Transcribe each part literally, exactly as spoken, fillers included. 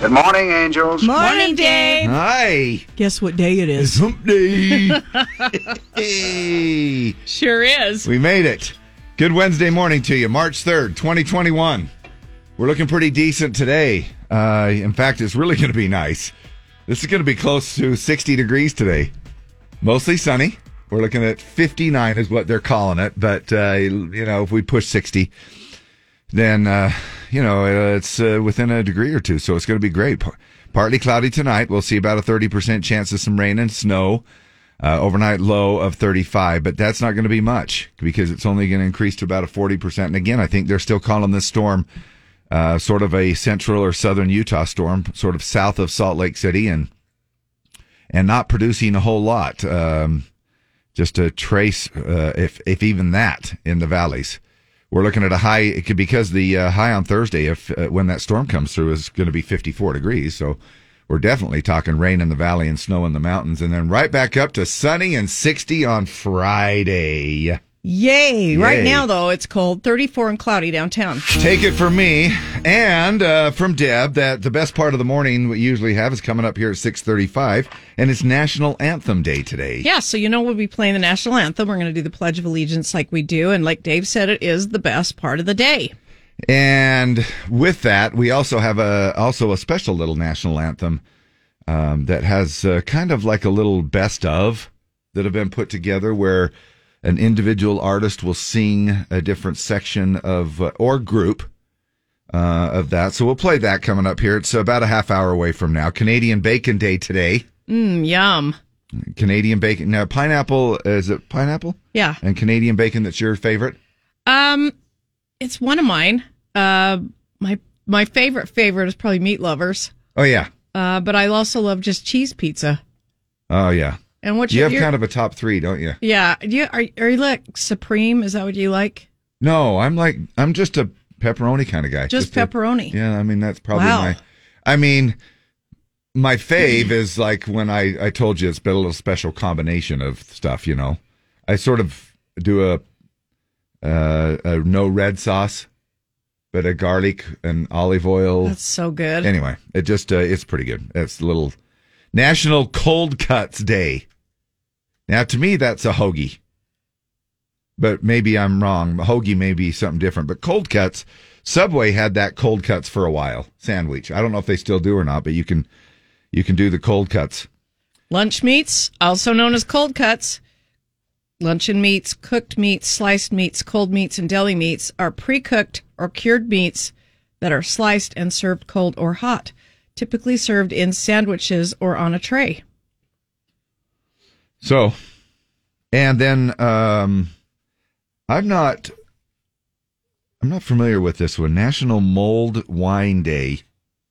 Good morning, angels. Morning, Dave. Hi. Guess what day it It's is? hump day. Hey. Sure is. We made it. Good Wednesday morning to you, March third, twenty twenty-one. We're looking pretty decent today. Uh, in fact, it's really going to be nice. This is going to be close to sixty degrees today. Mostly sunny. We're looking at fifty-nine is what they're calling it. But, uh, you know, if we push sixty, then, uh, you know, uh, it's uh, within a degree or two. So it's going to be great. P- partly cloudy tonight. We'll see about a thirty percent chance of some rain and snow. Uh, overnight low of thirty-five, but that's not going to be much because it's only going to increase to about a forty percent. And again, I think they're still calling this storm uh, sort of a central or southern Utah storm, sort of south of Salt Lake City, and and not producing a whole lot. Um, just a trace, uh, if if even that, in the valleys. We're looking at a high, it could, because the uh, high on Thursday, if uh, when that storm comes through, is going to be fifty-four degrees. So we're definitely talking rain in the valley and snow in the mountains, and then right back up to sunny and sixty on Friday. Yay. Yay. Right now, though, it's cold, thirty-four and cloudy downtown. Take it from me and uh, from Deb that the best part of the morning we usually have is coming up here at six thirty-five, and it's National Anthem Day today. Yeah, so you know we'll be playing the national anthem. We're going to do the Pledge of Allegiance like we do, and like Dave said, it is the best part of the day. And with that, we also have a also a special little national anthem um, that has uh, kind of like a little best of that have been put together where an individual artist will sing a different section of uh, or group uh, of that. So we'll play that coming up here. It's about a half hour away from now. Canadian Bacon Day today. Mmm, yum. Canadian bacon. Now, pineapple, is it pineapple? Yeah. And Canadian bacon, that's your favorite? Um, it's one of mine. Uh, my my favorite favorite is probably Meat Lovers. Oh, yeah. Uh, but I also love just cheese pizza. Oh, yeah. And what's You your, have kind of a top three, don't you? Yeah. Do you, are, are you like Supreme? Is that what you like? No, I'm like, I'm just a pepperoni kind of guy. Just, a- pepperoni. yeah, I mean, that's probably Wow. my, I mean, my fave is like when I, I told you it's been a little special combination of stuff, you know. I sort of do a, uh, a no red sauce, but a garlic and olive oil. That's so good. Anyway, it just, uh, it's pretty good. It's a little National Cold Cuts Day. Now, to me, that's a hoagie. But maybe I'm wrong. A hoagie may be something different. But cold cuts, Subway had that cold cuts for a while sandwich. I don't know if they still do or not, but you can you can do the cold cuts. Lunch meats, also known as cold cuts. Luncheon meats, cooked meats, sliced meats, cold meats, and deli meats are pre-cooked or cured meats that are sliced and served cold or hot, typically served in sandwiches or on a tray. So, and then um, I'm not I'm not familiar with this one. National Mulled Wine Day.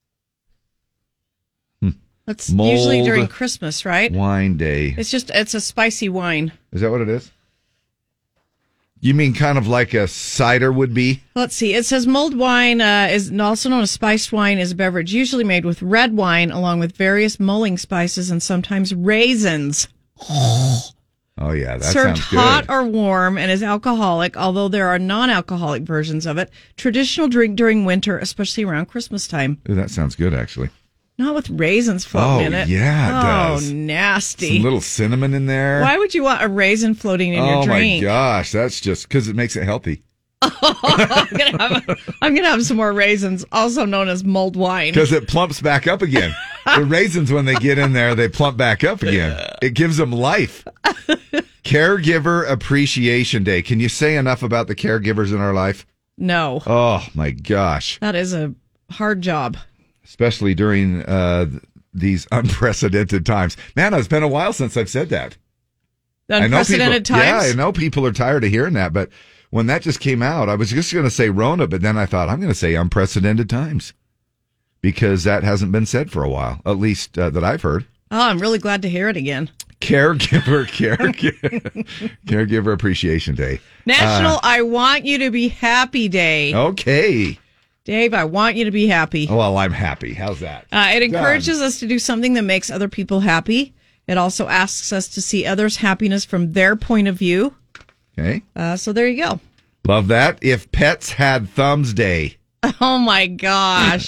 That's Mulled usually during Christmas, right? Wine Day. It's just, it's a spicy wine. Is that what it is? You mean kind of like a cider would be? Let's see. It says mulled wine uh, is also known as spiced wine, is a beverage usually made with red wine along with various mulling spices and sometimes raisins. Oh, yeah, that Served sounds good. hot or warm and is alcoholic, although there are non-alcoholic versions of it. Traditional drink during winter, especially around Christmas time. Ooh, that sounds good, actually. Not with raisins floating Oh, in it. yeah, it oh, does. nasty. Some little cinnamon in there. Why would you want a raisin floating in oh, your drink? my gosh, that's just because it makes it healthy. I'm gonna have I'm gonna have some more raisins, also known as mulled wine. Because it plumps back up again. The raisins, when they get in there, they plump back up again. It gives them life. Caregiver Appreciation Day. Can you say enough about the caregivers in our life? No, Oh, my gosh. that is a hard job. Especially during uh, th- these unprecedented times. Man, it's been a while since I've said that. Unprecedented I know people, times. Yeah, I know people are tired of hearing that, but when that just came out, I was just going to say Rona, but then I thought I'm going to say unprecedented times because that hasn't been said for a while, at least uh, that I've heard. Oh, I'm really glad to hear it again. Caregiver, caregiver, caregiver Appreciation Day. National Uh, I Want You to Be Happy Day. okay. Dave, I want you to be happy. Well, I'm happy. How's that? Uh, it encourages Done. us to do something that makes other people happy. It also asks us to see others' happiness from their point of view. Okay. Uh, so there you go. Love that. If Pets Had Thumbs Day. Oh, my gosh.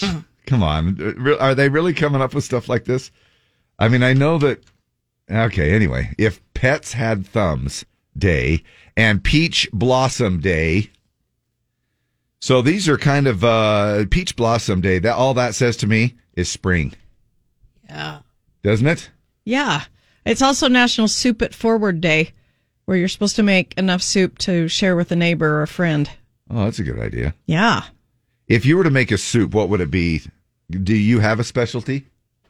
Come on. Are they really coming up with stuff like this? I mean, I know that. Okay, anyway. If Pets Had Thumbs Day and Peach Blossom Day. So these are kind of uh, Peach Blossom Day. That all that says to me is spring. Yeah. Doesn't it? Yeah. It's also National Soup It Forward Day, where you're supposed to make enough soup to share with a neighbor or a friend. Oh, that's a good idea. Yeah. If you were to make a soup, what would it be? Do you have a specialty?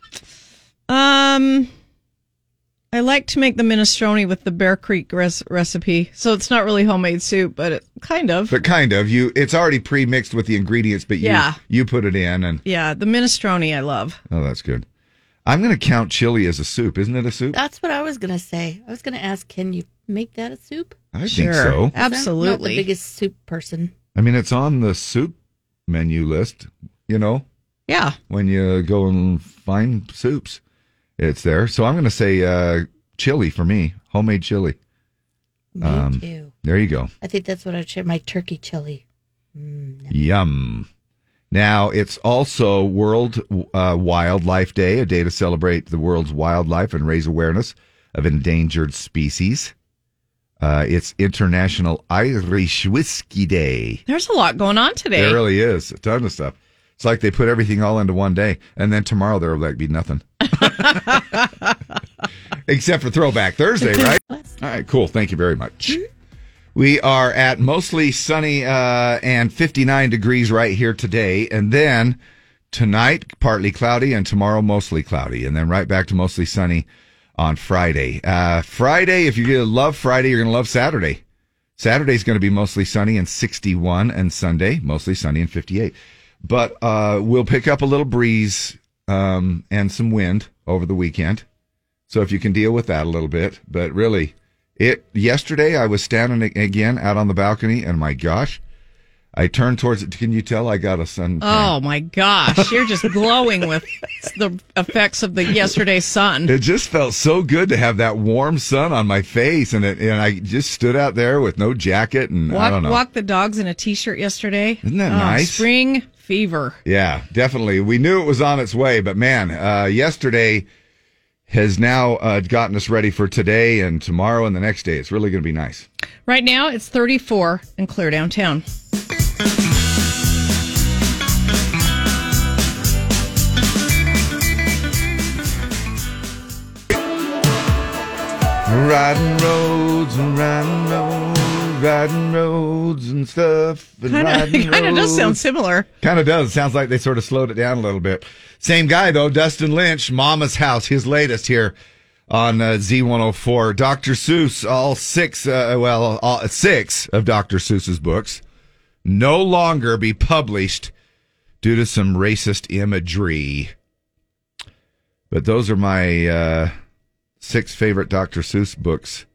Um, I like to make the minestrone with the Bear Creek res- recipe. So it's not really homemade soup, but it kind of. But kind of. You, it's already pre-mixed with the ingredients, but you yeah. you put it in. and Yeah, the minestrone I love. Oh, that's good. I'm going to count chili as a soup. Isn't it a soup? That's what I was going to say. I was going to ask, can you make that a soup? I sure. think so. Absolutely. I'm not the biggest soup person. I mean, it's on the soup menu list, you know? Yeah. When you go and find soups, it's there. So I'm going to say uh, chili for me, homemade chili. Me um, too. There you go. I think that's what I'd share, my turkey chili. Mm, Yum. Now, it's also World uh, Wildlife Day, a day to celebrate the world's wildlife and raise awareness of endangered species. Uh, it's International Irish Whiskey Day. There's a lot going on today. There really is. A ton of stuff. It's like they put everything all into one day, and then tomorrow there will like be nothing. Except for Throwback Thursday, right? All right, cool. Thank you very much. We are at mostly sunny uh, and fifty-nine degrees right here today. And then tonight, partly cloudy, and tomorrow, mostly cloudy. And then right back to mostly sunny on Friday. Uh, Friday, if you love Friday, you're going to love Saturday. Saturday's going to be mostly sunny and sixty-one, and Sunday, mostly sunny and fifty-eight. But uh, we'll pick up a little breeze um, and some wind over the weekend. So if you can deal with that a little bit. But really... It yesterday I was standing again out on the balcony, and my gosh, I turned towards it. Can you tell I got a sun? Oh my gosh, you're just glowing with the effects of the yesterday's sun. It just felt so good to have that warm sun on my face, and it, and I just stood out there with no jacket, and walk, I don't know. Walked the dogs in a t-shirt yesterday. Isn't that oh, nice? Spring fever. Yeah, definitely. We knew it was on its way, but man, uh, yesterday has now uh, gotten us ready for today and tomorrow and the next day. It's really going to be nice. Right now, it's thirty-four and clear downtown. Riding roads and riding roads, riding roads and stuff. And Kind of does sound similar. Kind of does. Sounds like they sort of slowed it down a little bit. Same guy, though, Dustin Lynch, Mama's House, his latest here on uh, Z one oh four. Doctor Seuss, all six, uh, well, all, six of Doctor Seuss's books no longer be published due to some racist imagery. But those are my uh, six favorite Doctor Seuss books.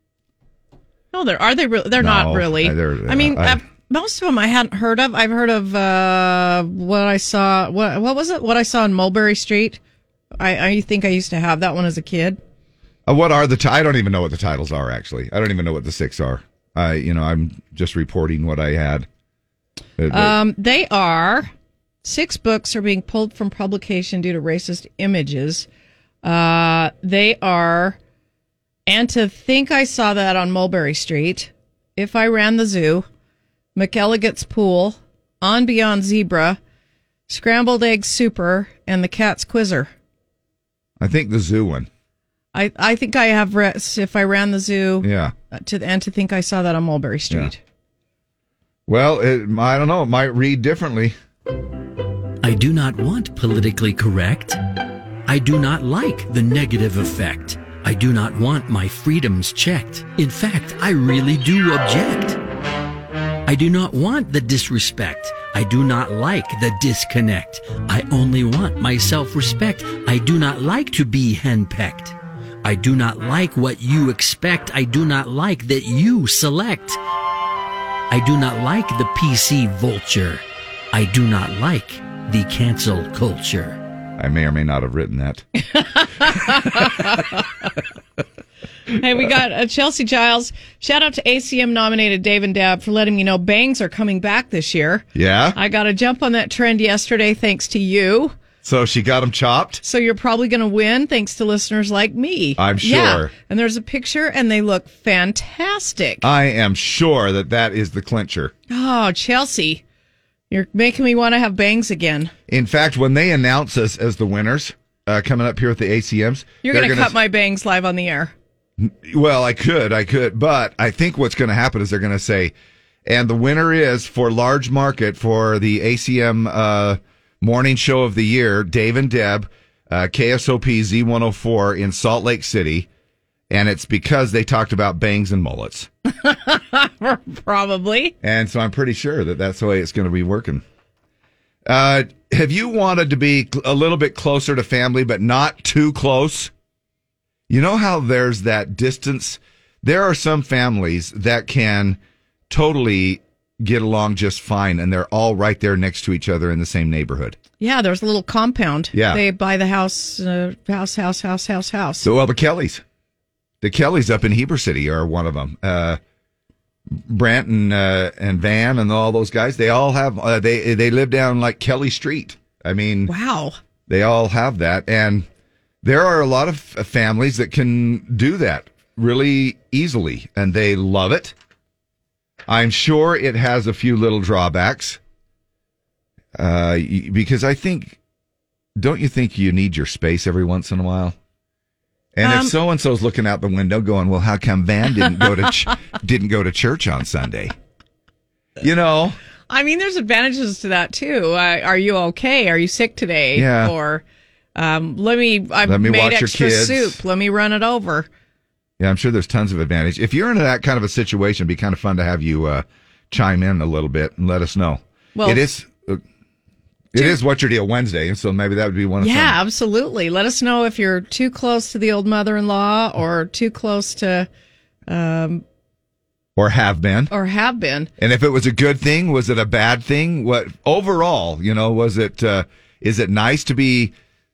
No, there are they. Re- they're No, not really. they're- I mean, I- uh, most of them I hadn't heard of. I've heard of uh, what I saw. What what was it? What I saw in Mulberry Street. I, I think I used to have that one as a kid. Uh, what are the? T- I don't even know what the titles are. Actually, I don't even know what the six are. I, you know, I'm just reporting what I had. Uh, Um, they are six books are being pulled from publication due to racist images. Uh, they are, and to think I saw that on Mulberry Street. If I Ran the Zoo, McElligot's Pool, On Beyond Zebra, Scrambled Egg Super, and The Cat's Quizzer. I think the zoo one. I, I think I have read If I Ran the Zoo. Yeah. To and to think I saw that on Mulberry Street. Yeah. Well, it, I don't know. It might read differently. I do not want politically correct. I do not like the negative effect. I do not want my freedoms checked. In fact, I really do object. I do not want the disrespect. I do not like the disconnect. I only want my self-respect. I do not like to be henpecked. I do not like what you expect. I do not like that you select. I do not like the P C vulture. I do not like the cancel culture. I may or may not have written that. Hey, we got uh, Chelsea Giles. Shout out to A C M nominated Dave and Deb for letting me know bangs are coming back this year. Yeah? I got a jump on that trend yesterday thanks to you. So she got them chopped? So you're probably going to win thanks to listeners like me. I'm sure. Yeah. And there's a picture and they look fantastic. I am sure that that is the clincher. Oh, Chelsea, you're making me want to have bangs again. In fact, when they announce us as the winners uh, coming up here at the A C Ms, You're they're going to gonna cut my bangs live on the air. Well, I could, I could, but I think what's going to happen is they're going to say, and the winner is for large market for the A C M uh, morning show of the year, Dave and Deb, uh, K S O P Z one oh four in Salt Lake City, and it's because they talked about bangs and mullets. Probably. And so I'm pretty sure that that's the way it's going to be working. Uh, have you wanted to be a little bit closer to family, but not too close? You know how there's that distance? There are some families that can totally get along just fine, and they're all right there next to each other in the same neighborhood. Yeah, there's a little compound. Yeah. They buy the house, uh, house, house, house, house, house. So, well, the Kellys. The Kellys up in Heber City are one of them. Uh, Brent and uh, and Van and all those guys, they all have, uh, they, they live down like Kelly Street. I mean, Wow. they all have that. And there are a lot of families that can do that really easily, and they love it. I'm sure it has a few little drawbacks, uh, because I think, don't you think you need your space every once in a while? And Um, if so and so's looking out the window, going, "Well, how come Van didn't go to ch- didn't go to church on Sunday?" You know, I mean, there's advantages to that too. Uh, are you okay? Are you sick today? Yeah. Or um, let me. I Let me made watch your extra kids. soup. Let me run it over. yeah, I'm sure there's tons of advantage. If you're in that kind of a situation, it'd be kind of fun to have you uh, chime in a little bit and let us know. Well, it is. Uh, It is What's Your Deal Wednesday, so maybe that would be one of Yeah, some. absolutely. Let us know if you're too close to the old mother-in-law or too close to, um, Or have been. or have been. And if it was a good thing, was it a bad thing? What overall, you know, was it, uh, is it nice to be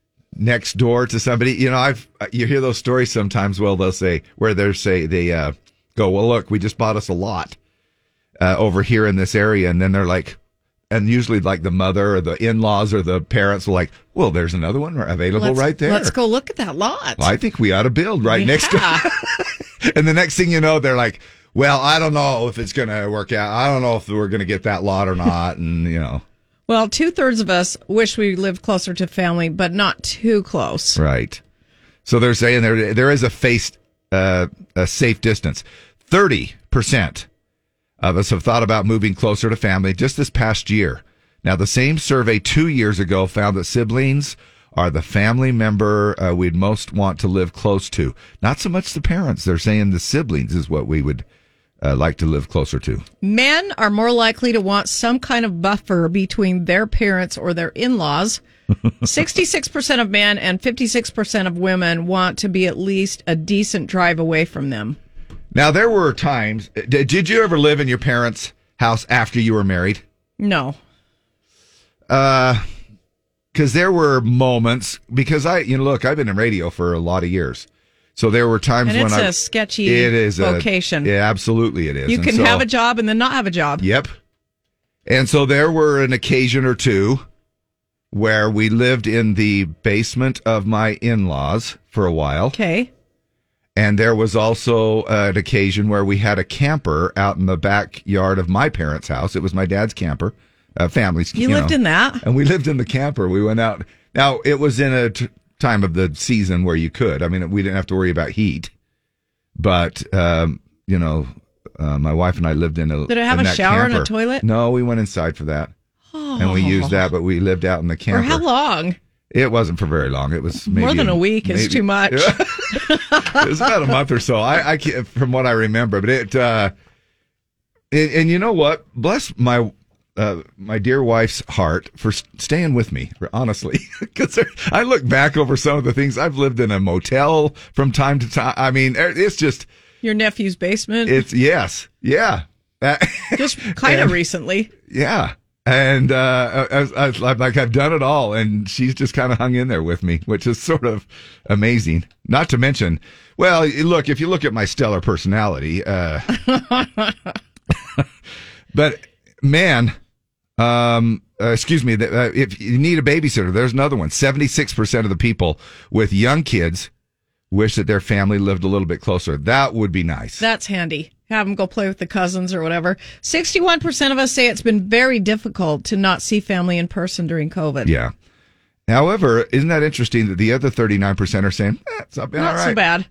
next door to somebody? You know, I've, you hear those stories sometimes, well, they'll say, where they're say, they, uh, go, well, look, we just bought us a lot, uh, over here in this area. And then they're like, and usually like the mother or the in-laws or the parents will like, well, there's another one available Let's, right there. Let's go look at that lot. Well, I think we ought to build right Yeah. next to And the next thing you know, they're like, well, I don't know if it's going to work out. I don't know if we're going to get that lot or not. And, you know. Well, two-thirds of us wish we lived closer to family, but not too close. Right. So they're saying there there is a face, uh, a safe distance. thirty percent of us have thought about moving closer to family just this past year. Now, the same survey two years ago found that siblings are the family member uh, we'd most want to live close to. Not so much the parents. They're saying the siblings is what we would uh, like to live closer to. Men are more likely to want some kind of buffer between their parents or their in-laws. sixty-six percent of men and fifty-six percent of women want to be at least a decent drive away from them. Now, there were times, did, did you ever live in your parents' house after you were married? No. Uh, because there were moments, because I, you know, look, I've been in radio for a lot of years. So there were times And when it's I. a sketchy it is vocation. A, yeah, absolutely it is. You And can so- have a job and then not have a job. Yep. And so there were an occasion or two where we lived in the basement of my in-laws for a while. Okay. And there was also uh, an occasion where we had a camper out in the backyard of my parents' house. It was my dad's camper, uh, family's. You, you lived know. in that? And we lived in the camper. We went out. Now, it was in a t- time of the season where you could. I mean, we didn't have to worry about heat. But, um, you know, uh, my wife and I lived in a Did it have in a that shower and a camper. toilet? No, we went inside for that. Oh. And we used that, but we lived out in the For camper. how long? It wasn't for very long. It was maybe More than a week is maybe- too much. It was about a month or so. I, I can't, from what I remember, but it, uh, it, and you know what? Bless my, uh, my dear wife's heart for s- staying with me, honestly, because I look back over some of the things I've lived in a motel from time to time. I mean, it's just, Your nephew's basement? it's yes, yeah, Uh, Just kind of and- recently. yeah. And uh, I, I, I, like I've done it all, and she's just kind of hung in there with me, which is sort of amazing. Not to mention, well, look, if you look at my stellar personality, uh, but man, um, uh, excuse me, uh, if you need a babysitter, there's another one. seventy-six percent of the people with young kids wish that their family lived a little bit closer. That would be nice. That's handy. Have them go play with the cousins or whatever. sixty-one percent of us say it's been very difficult to not see family in person during COVID. Yeah. However, isn't that interesting that the other thirty-nine percent are saying, eh, it's not been Not all right. so bad.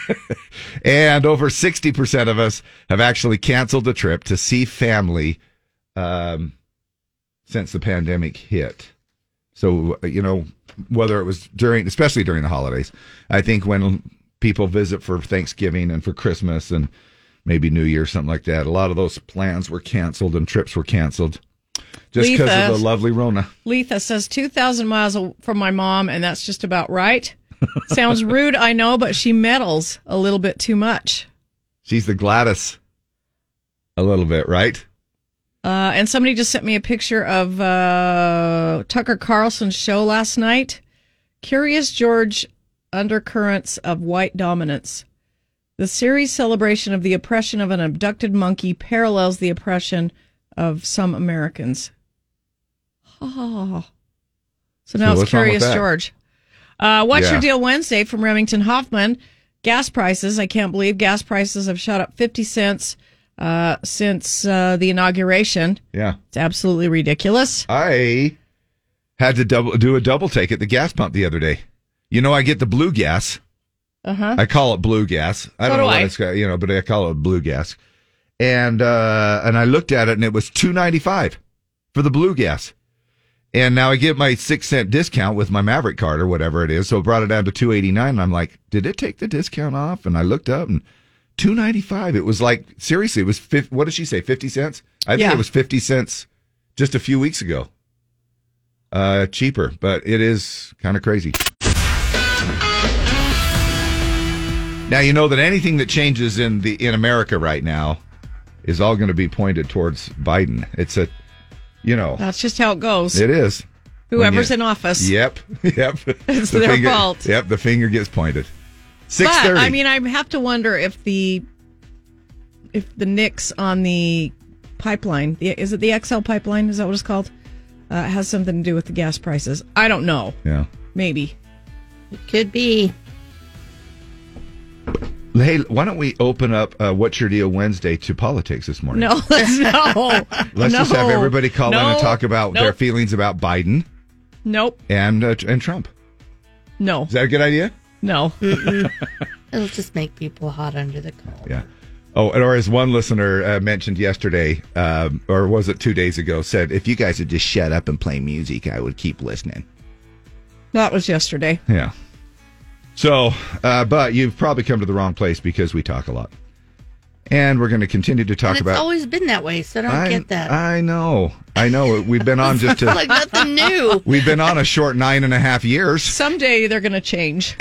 And over sixty percent of us have actually canceled the trip to see family um, since the pandemic hit. So, you know, whether it was during, especially during the holidays, I think when people visit for Thanksgiving and for Christmas and maybe New Year, something like that, a lot of those plans were canceled and trips were canceled just because Letha, of the lovely Rona. Letha says two thousand miles from my mom, and that's just about right. Sounds rude, I know, but she meddles a little bit too much. She's the Gladys a little bit, right? Uh, and somebody just sent me a picture of uh, Tucker Carlson's show last night. Curious George Undercurrents of White Dominance. The series celebration of the oppression of an abducted monkey parallels the oppression of some Americans. Oh. So now So it's what's wrong with Curious that? George. Uh, What's Yeah. Your Deal Wednesday from Remington Hoffman. Gas prices, I can't believe gas prices have shot up fifty cents uh, since uh, the inauguration. Yeah. It's absolutely ridiculous. I had to double do a double take at the gas pump the other day. You know, I get the blue gas. Uh-huh. I call it blue gas. I So don't do know what I. it's got, you know, but I call it blue gas. And uh, and I looked at it, and it was two ninety-five for the blue gas. And now I get my six cent discount with my Maverick card or whatever it is, so it brought it down to two eighty-nine. And I'm like, did it take the discount off? And I looked up, and two ninety-five. It was like, seriously, it was fifty, what did she say? Fifty cents? I think Yeah. it was fifty cents just a few weeks ago. Uh, cheaper, but it is kind of crazy. Now, you know that anything that changes in the in America right now is all going to be pointed towards Biden. It's a, you know, That's just how it goes. it is. Whoever's When in office. Yep, yep. It's The their finger- fault. Yep, the finger gets pointed. Six But, thirty. I mean, I have to wonder if the if the nicks on the pipeline, the, is it the X L pipeline? Is that what it's called? Uh, has something to do with the gas prices. I don't know. yeah. Maybe. It could be. Hey, why don't we open up uh, What's Your Deal Wednesday to politics this morning? No, let's no. Let's no. just have everybody call in No. and talk about Nope. their feelings about Biden Nope. and uh, and Trump. No. Is that a good idea? No. It'll just make people hot under the collar. Yeah. Oh, and or as one listener uh, mentioned yesterday, um, or was it two days ago, said, if you guys would just shut up and play music, I would keep listening. That was yesterday. Yeah. So, uh, but you've probably come to the wrong place because we talk a lot. And we're going to continue to talk And it's about... always been that way, so I don't I, get that. I know. I know. We've been on just It's like to... nothing new. We've been on a short nine and a half years. Someday they're going to change.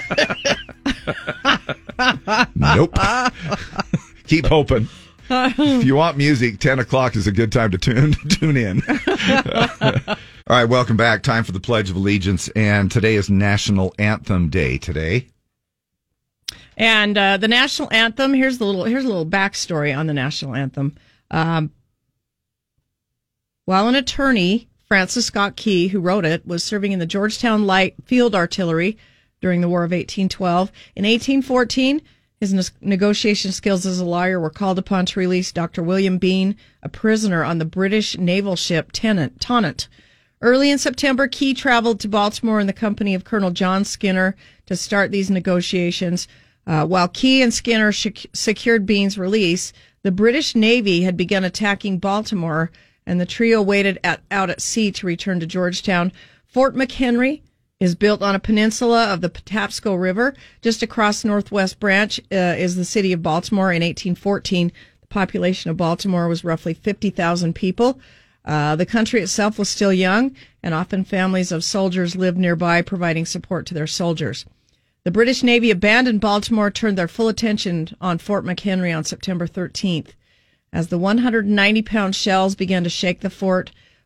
Nope. Keep hoping. If you want music, ten o'clock is a good time to tune tune in. All right, welcome back. Time for the Pledge of Allegiance, and today is National Anthem Day. Today, And uh, the national anthem. Here's the little. Here's a little backstory on the national anthem. Um, while an attorney, Francis Scott Key, who wrote it, was serving in the Georgetown Light Field Artillery during the War of eighteen twelve. In eighteen fourteen, his ne- negotiation skills as a lawyer were called upon to release Doctor William Bean, a prisoner on the British naval ship Tennant. Tonnant. Early in September, Key traveled to Baltimore in the company of Colonel John Skinner to start these negotiations. Uh, while Key and Skinner sh- secured Bean's release, the British Navy had begun attacking Baltimore, and the trio waited at, out at sea to return to Georgetown. Fort McHenry is built on a peninsula of the Patapsco River. Just across Northwest Branch uh, is the city of Baltimore. In eighteen fourteen, the population of Baltimore was roughly fifty thousand people. Uh, the country itself was still young, and often families of soldiers lived nearby, providing support to their soldiers. The British Navy abandoned Baltimore, turned their full attention on Fort McHenry on September thirteenth. As the one hundred ninety pound shells began to shake the fort,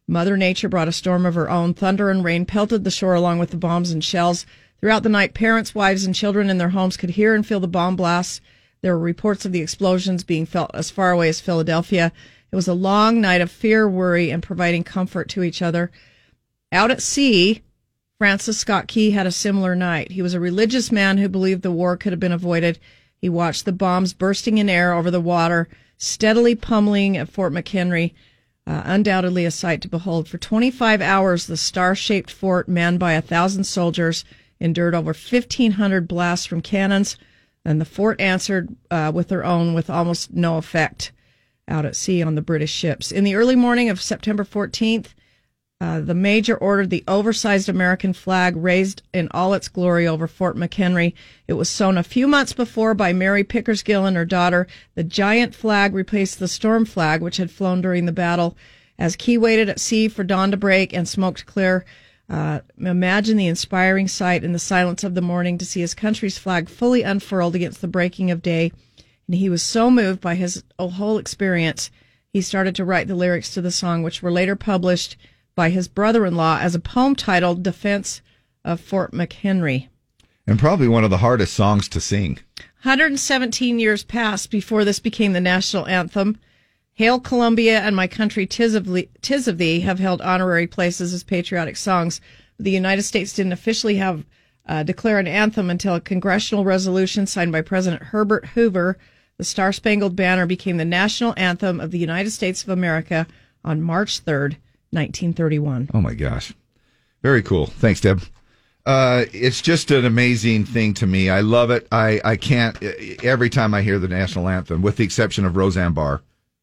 Mother Nature brought a storm of her own. Thunder and rain pelted the shore along with the bombs and shells. Throughout the night, parents, wives, and children in their homes could hear and feel the bomb blasts. There were reports of the explosions being felt as far away as Philadelphia. It was a long night of fear, worry, and providing comfort to each other. Out at sea, Francis Scott Key had a similar night. He was a religious man who believed the war could have been avoided. He watched the bombs bursting in air over the water, steadily pummeling at Fort McHenry. Uh, undoubtedly a sight to behold. For twenty-five hours, the star-shaped fort, manned by a thousand soldiers, endured over fifteen hundred blasts from cannons, and the fort answered uh, with their own with almost no effect out at sea on the British ships. In the early morning of September fourteenth, uh, the Major ordered the oversized American flag raised in all its glory over Fort McHenry. It was sewn a few months before by Mary Pickersgill and her daughter. The giant flag replaced the storm flag, which had flown during the battle. As Key waited at sea for dawn to break and smoke to clear, uh, imagine the inspiring sight in the silence of the morning to see his country's flag fully unfurled against the breaking of day. And he was so moved by his whole experience, he started to write the lyrics to the song, which were later published by his brother-in-law as a poem titled Defense of Fort McHenry. And probably one of the hardest songs to sing. one hundred seventeen years passed before this became the national anthem. Hail Columbia and My Country 'Tis of, Le- 'Tis of Thee have held honorary places as patriotic songs. The United States didn't officially have uh, declare an anthem until a congressional resolution signed by President Herbert Hoover. The Star-Spangled Banner became the national anthem of the United States of America on March third, nineteen thirty-one. Oh, my gosh. Very cool. Thanks, Deb. Uh, it's just an amazing thing to me. I love it. I, I can't, every time I hear the national anthem, with the exception of Roseanne Barr,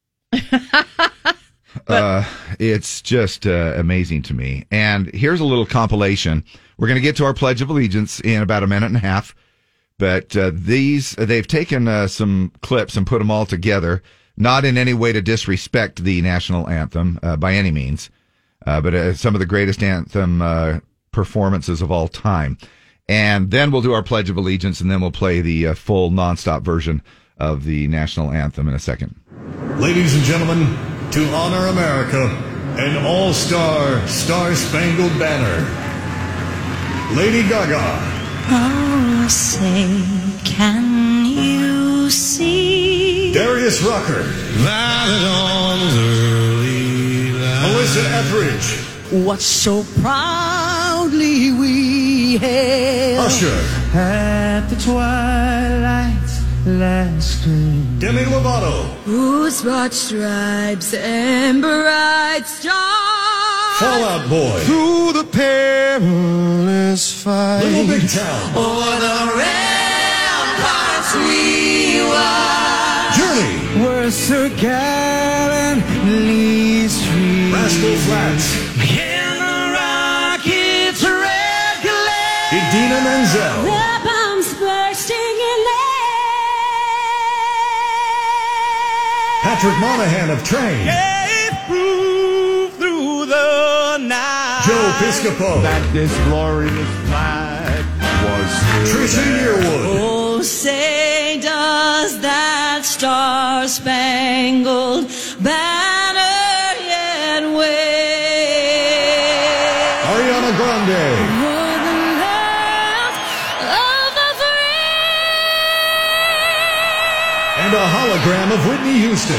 uh, it's just uh, amazing to me. And here's a little compilation. We're going to get to our Pledge of Allegiance in about a minute and a half. But uh, these, they've taken uh, some clips and put them all together, not in any way to disrespect the national anthem uh, by any means, uh, but uh, some of the greatest anthem uh, performances of all time. And then we'll do our Pledge of Allegiance, and then we'll play the uh, full nonstop version of the national anthem in a second. Ladies and gentlemen, to honor America, an all-star Star-Spangled Banner, Lady Gaga. Oh, say, can you see? Darius Rucker. Violet arms early light. Melissa Etheridge. What so proudly we hailed Usher. At the twilight's last gleam. Demi Lovato. Whose broad stripes and bright stars. Fallout Boy. Through the perilous fight. Little Big Town. O'er the ramparts we watched. Journey. Were Sir Gallantly street. Rascal Flatts. In the rocket's red glare. Idina Menzel. The bombs bursting in air. Patrick Monahan of Train. Gave proof through the night. Joe Piscopo. That this glorious flag was still Trisha there. Yearwood. Oh, say does that star-spangled banner yet wave? Ariana Grande. For the love of the free. And a hologram of Whitney Houston.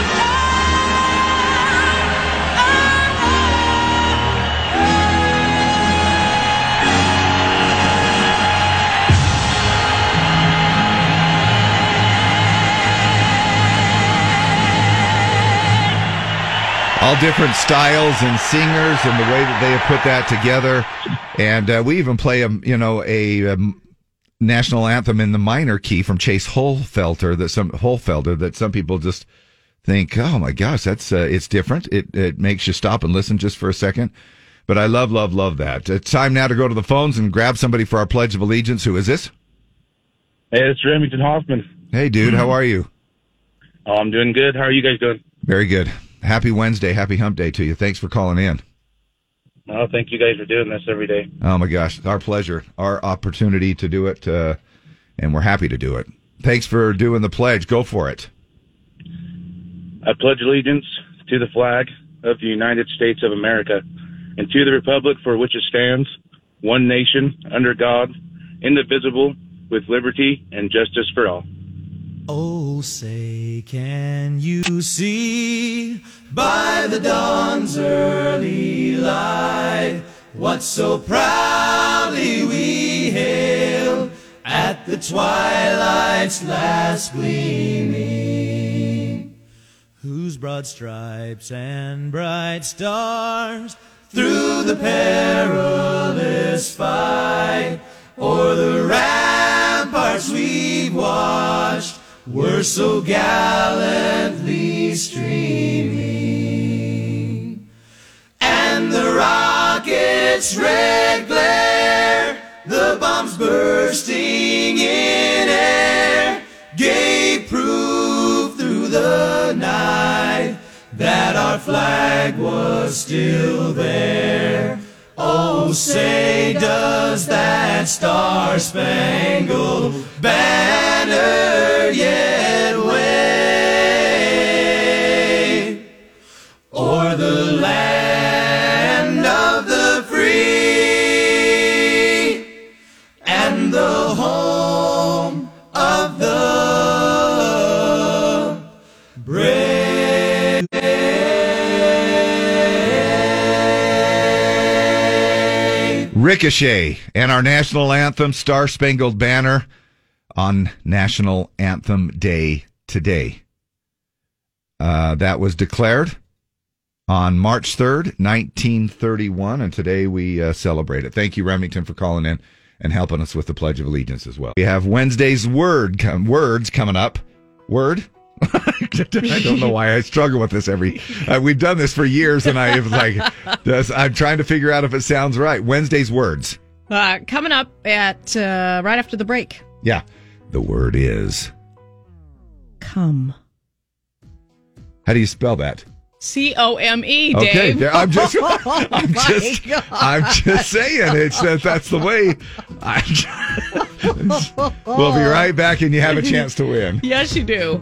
All different styles and singers and the way that they have put that together. And uh, we even play, a, you know, a um, national anthem in the minor key from Chase Holfelter that some Holfelder that some people just think, oh my gosh, that's uh, it's different. It it makes you stop and listen just for a second. But I love, love, love that. It's time now to go to the phones and grab somebody for our Pledge of Allegiance. Who is this? Hey, it's Remington Hoffman. Hey, dude, how are you? Oh, I'm doing good. How are you guys doing? Very good. Happy Wednesday. Happy hump day to you. Thanks for calling in. Oh, thank you guys for doing this every day. Oh, my gosh. It's our pleasure. Our opportunity to do it, uh, and we're happy to do it. Thanks for doing the pledge. Go for it. I pledge allegiance to the flag of the United States of America, and to the republic for which it stands, one nation, under God, indivisible, with liberty and justice for all. Oh, say, can you see by the dawn's early light what so proudly we hailed at the twilight's last gleaming, whose broad stripes and bright stars through the perilous fight o'er the ramparts we've watched were so gallantly streaming, and the rocket's red glare, the bombs bursting in air, gave proof through the night that our flag was still there. Oh, say, does that star-spangled banner yet wave o'er the land of the free and the home of the brave? Ricochet and our national anthem, Star Spangled Banner, on National Anthem Day today. Uh, that was declared on March third, nineteen thirty-one, and today we uh, celebrate it. Thank you, Remington, for calling in and helping us with the Pledge of Allegiance as well. We have Wednesday's word com- words coming up. Word? I don't know why I struggle with this every. Uh, we've done this for years, and I was like, this, I'm trying to figure out if it sounds right. Wednesday's words. Uh, coming up at uh, right after the break. Yeah, the word is come. How do you spell that? C O M E. Dave. Okay, there- I'm just, I'm Oh, just, my I'm just saying. It's that that's the way. I, we'll be right back, and you have a chance to win. Yes, you do.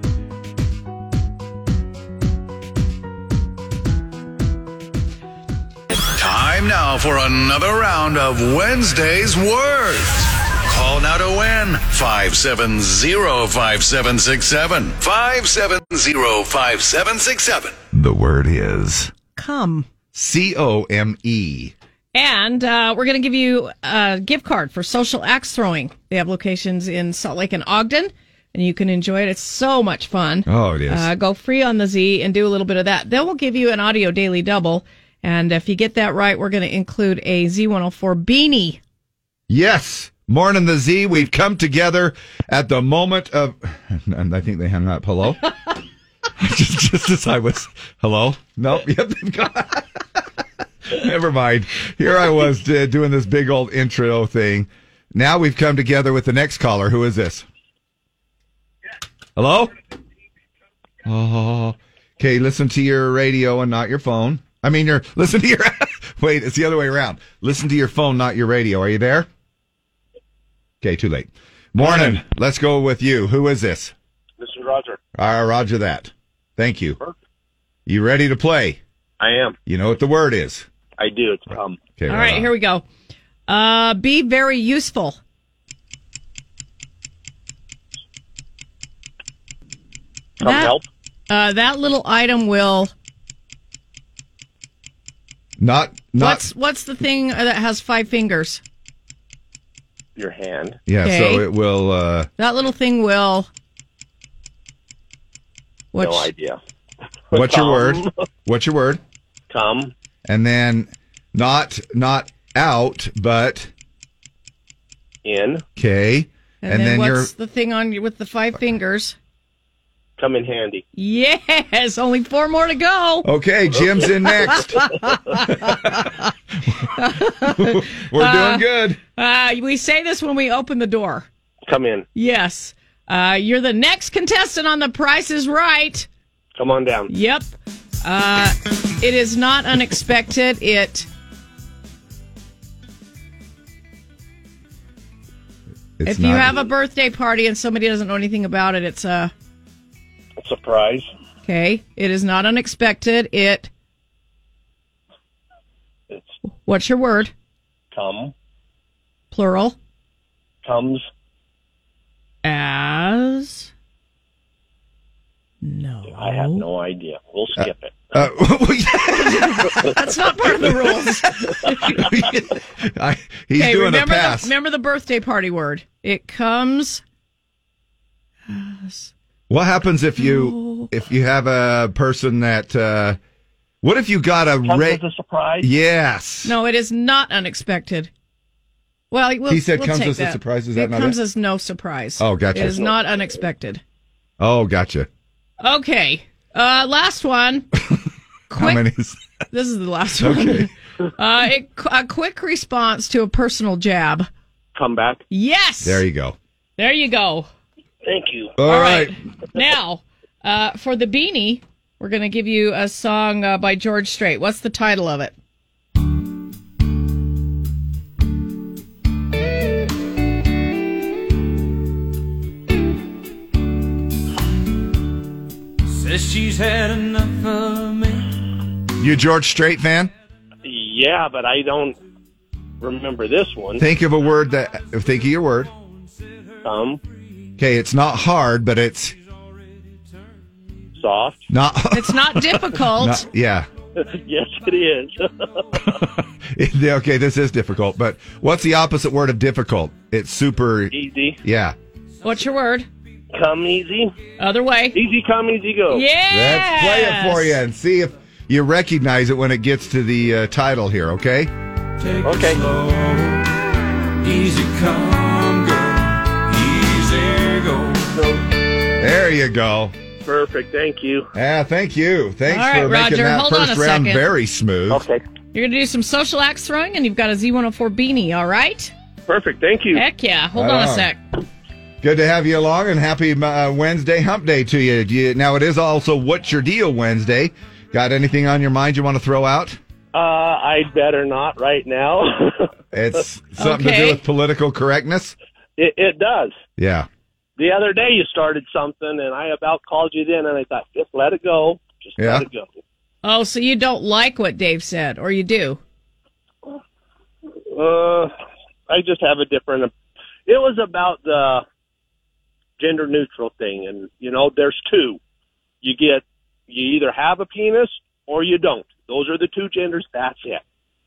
Time now for another round of Wednesday's Words. Call now to win five seven zero, five seven six seven. five seven zero, five seven six seven. The word is come. C O M E. And uh, we're going to give you a gift card for Social Axe Throwing. They have locations in Salt Lake and Ogden, and you can enjoy it. It's so much fun. Oh, it is. Uh, go free on the Z and do a little bit of that. Then we'll give you an audio daily double. And if you get that right, we're going to include a Z one oh four beanie. Yes. Morning the Z. We've come together at the moment of, and I think they hung up. Hello? just, just as I was, hello? Nope. Yep. They've got, never mind. Here I was uh, doing this big old intro thing. Now we've come together with the next caller. Who is this? Hello? Oh, okay. Listen to your radio and not your phone. I mean, you're listen to your. Wait, it's the other way around. Listen to your phone, not your radio. Are you there? Okay, too late. Morning. Morning. Let's go with you. Who is this? This is Roger. Ah, Roger that. Thank you. You ready to play? I am. You know what the word is? I do. It's come. Okay. All right, on. here we go. Uh, be very useful. Come that, help. Uh, that little item will. Not not. What's what's the thing that has five fingers? Your hand. Yeah. Okay. So it will. Uh, That little thing will. Which, No idea. what's your Come. word? What's your word? Come. And then not not out, but In. okay. And, And, then, then, you're what's the thing on you with the five fingers? Come in handy. Yes, only four more to go. okay. Jim's in next. We're doing good. Uh, we say this when we open the door. Come in. Yes. Uh, you're the next contestant on The Price is Right. Come on down. Yep. Uh, it is not unexpected. It It's if you not- have a birthday party and somebody doesn't know anything about it, it's a Surprise. okay. It is not unexpected. It What's your word? Come. Plural. Comes. As. No. I have no idea. We'll skip it. Uh, That's not part of the rules. I, he's okay, doing remember a pass. The, remember the birthday party word. It comes as. What happens if you if you have a person that? Uh, what if you got a Comes ra- as a surprise? Yes. No, it is not unexpected. Well, we'll he said we'll comes take as that. a surprise. Is that it not comes it? as no surprise. Oh, gotcha. It is not unexpected. Oh, gotcha. Okay. Uh, last one. How many is that? This is the last one. Okay. Uh, it, a quick response to a personal jab. Come back. Yes. There you go. There you go. Thank you. All, All right. right. Now, uh, for the beanie, we're going to give you a song uh, by George Strait. What's the title of it? Says she's had enough of me. You a George Strait fan? Yeah, but I don't remember this one. Think of a word that. Think of your word. Come. Okay, it's not hard, but it's Soft. not. It's not difficult. not- yeah. Yes, it is. Okay, this is difficult, but what's the opposite word of difficult? It's super. Easy. Yeah. What's your word? Come easy. Other way. Easy come, easy go. Yeah. Let's play it for you and see if you recognize it when it gets to the uh, title here, okay? Take Okay. it slow. Easy come, girl. Easy go. There you go. Perfect. Thank you. Yeah, thank you. Thanks All right, for making Roger, that hold on first a round second. very smooth. Okay. You're going to do some social axe throwing, and you've got a Z one oh four beanie, all right? Perfect. Thank you. Heck yeah. Hold Right on a on. sec. Good to have you along, and happy uh, Wednesday hump day to you. Do you. Now, it is also What's Your Deal Wednesday. Got anything on your mind you want to throw out? Uh, I'd better not right now. It's something to Okay. do with political correctness? it, it does. Yeah. The other day you started something, and I about called you then, and I thought, just let it go. Just Yeah. let it go. Oh, so you don't like what Dave said, or you do? Uh, I just have a different. It was about the gender neutral thing, and you know, there's two. You get, you either have a penis or you don't. Those are the two genders. That's it.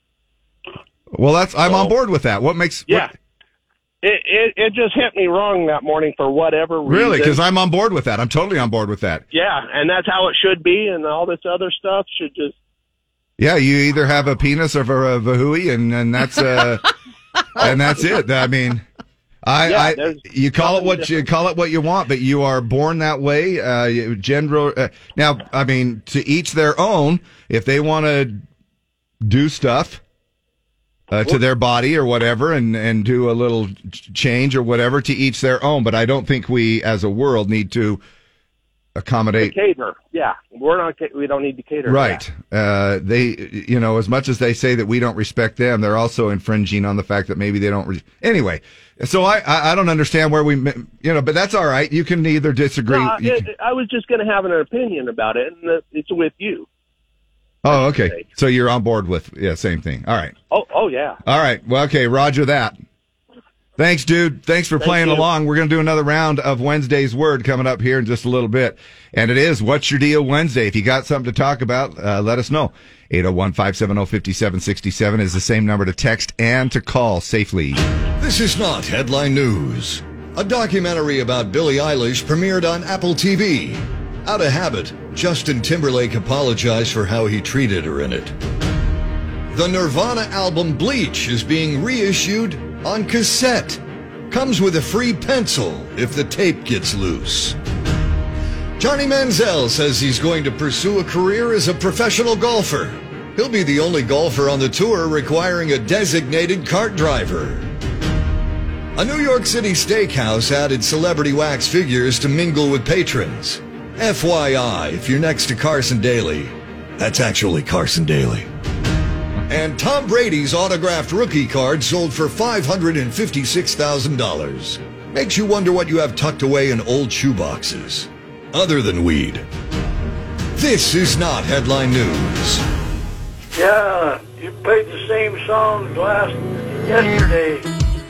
Well, that's I'm on So- board with that. What makes... Yeah. what- It, it it just hit me wrong that morning for whatever reason. really? Because I'm on board with that. I'm totally on board with that. Yeah, and that's how it should be, and all this other stuff should just. Yeah, you either have a penis or a vahooey, and, and that's uh, and that's it. I mean, I, Yeah, I there's you call it what nothing you call it what you want, but you are born that way. Uh, you- gender. Uh, now, I mean, to each their own. If they want to do stuff uh, to their body or whatever, and and do a little ch- change or whatever, to each their own. But I don't think we, as a world, need to accommodate. Cater, yeah, we're not. ca- We don't need to cater. to Right. Uh, they, you know, as much as they say that we don't respect them, they're also infringing on the fact that maybe they don't. Re- anyway, so I, I, I don't understand where we, you know, but that's all right. You can either that. disagree. No, you it, can- I was just going to have an opinion about it, and it's with you. oh, okay. So you're on board with, yeah, same thing. All right. Oh, oh yeah. All right. Well, okay. Roger that. Thanks, dude. Thanks for Thank playing you. along. We're going to do another round of Wednesday's Word coming up here in just a little bit. And it is What's Your Deal Wednesday. If you got something to talk about, uh, let us know. eight oh one, five seven oh, five seven six seven is the same number to text and to call safely. This is not headline news. A documentary about Billie Eilish premiered on Apple T V. Out of habit, Justin Timberlake apologized for how he treated her in it. The Nirvana album Bleach is being reissued on cassette. Comes with a free pencil if the tape gets loose. Johnny Manziel says he's going to pursue a career as a professional golfer. He'll be the only golfer on the tour requiring a designated cart driver. A New York City steakhouse added celebrity wax figures to mingle with patrons. F Y I, if you're next to Carson Daly, that's actually Carson Daly. And Tom Brady's autographed rookie card sold for five hundred fifty-six thousand dollars. Makes you wonder what you have tucked away in old shoeboxes, other than weed. This is not headline news. Yeah, You played the same songs last yesterday.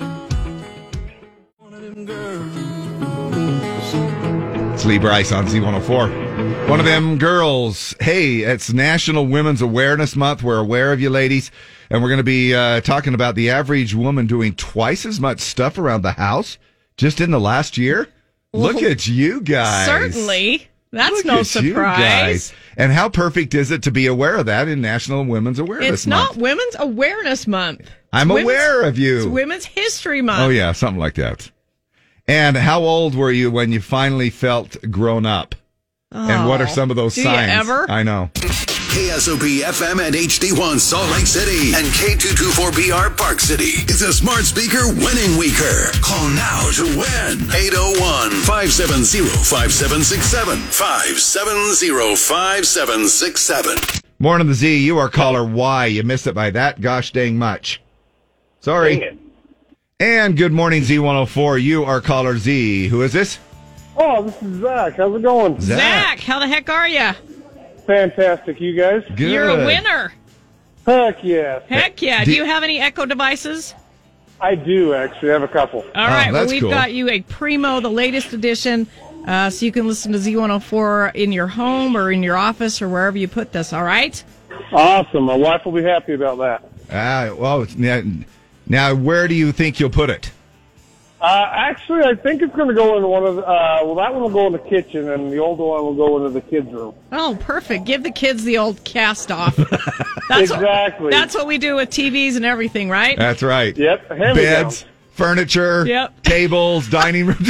It's Lee Bryce on Z one oh four. One of them girls. Hey, it's National Women's Awareness Month. We're aware of you ladies. And we're going to be uh, talking about the average woman doing twice as much stuff around the house just in the last year. Look Well, at you guys. Certainly. That's Look no at you surprise. guys. And how perfect is it to be aware of that in National Women's Awareness It's Month? not Women's Awareness Month. I'm It's Women's- aware of you. It's Women's History Month. Oh, yeah, something like that. And how old were you when you finally felt grown up? And what are some of those Do you signs? ever? I know. K S O P F M and H D one Salt Lake City and K two twenty-four B R Park City. It's a smart speaker winning weeker. Call now to win. eight oh one, five seven zero, five seven six seven. five seven zero, five seven six seven. Morning, the Z. You are caller Y. You missed it by that gosh dang much. Sorry. Dang it. And good morning, Z one oh four. You are caller Z. Who is this? Oh, this is Zach. How's it going? Zach. Zach, how the heck are you? Fantastic, you guys. Good. You're a winner. Heck yes. Heck yeah. Do you have any Echo devices? I do, actually. I have a couple. All right. Well, we've got you a Primo, the latest edition, uh, so you can listen to Z one oh four in your home or in your office or wherever you put this, all right? Awesome. My wife will be happy about that. Ah, well, it's- now, now, where do you think you'll put it? Uh, actually, I think it's going to go in one of the, uh, well, that one will go in the kitchen, and the older one will go into the kids' room. Oh, perfect. Give the kids the old cast off. That's Exactly. What, that's what we do with T Vs and everything, right? That's right. Yep. Beds, furniture, Yep. tables, dining room.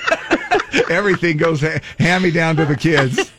Everything goes ha- hand-me-down to the kids.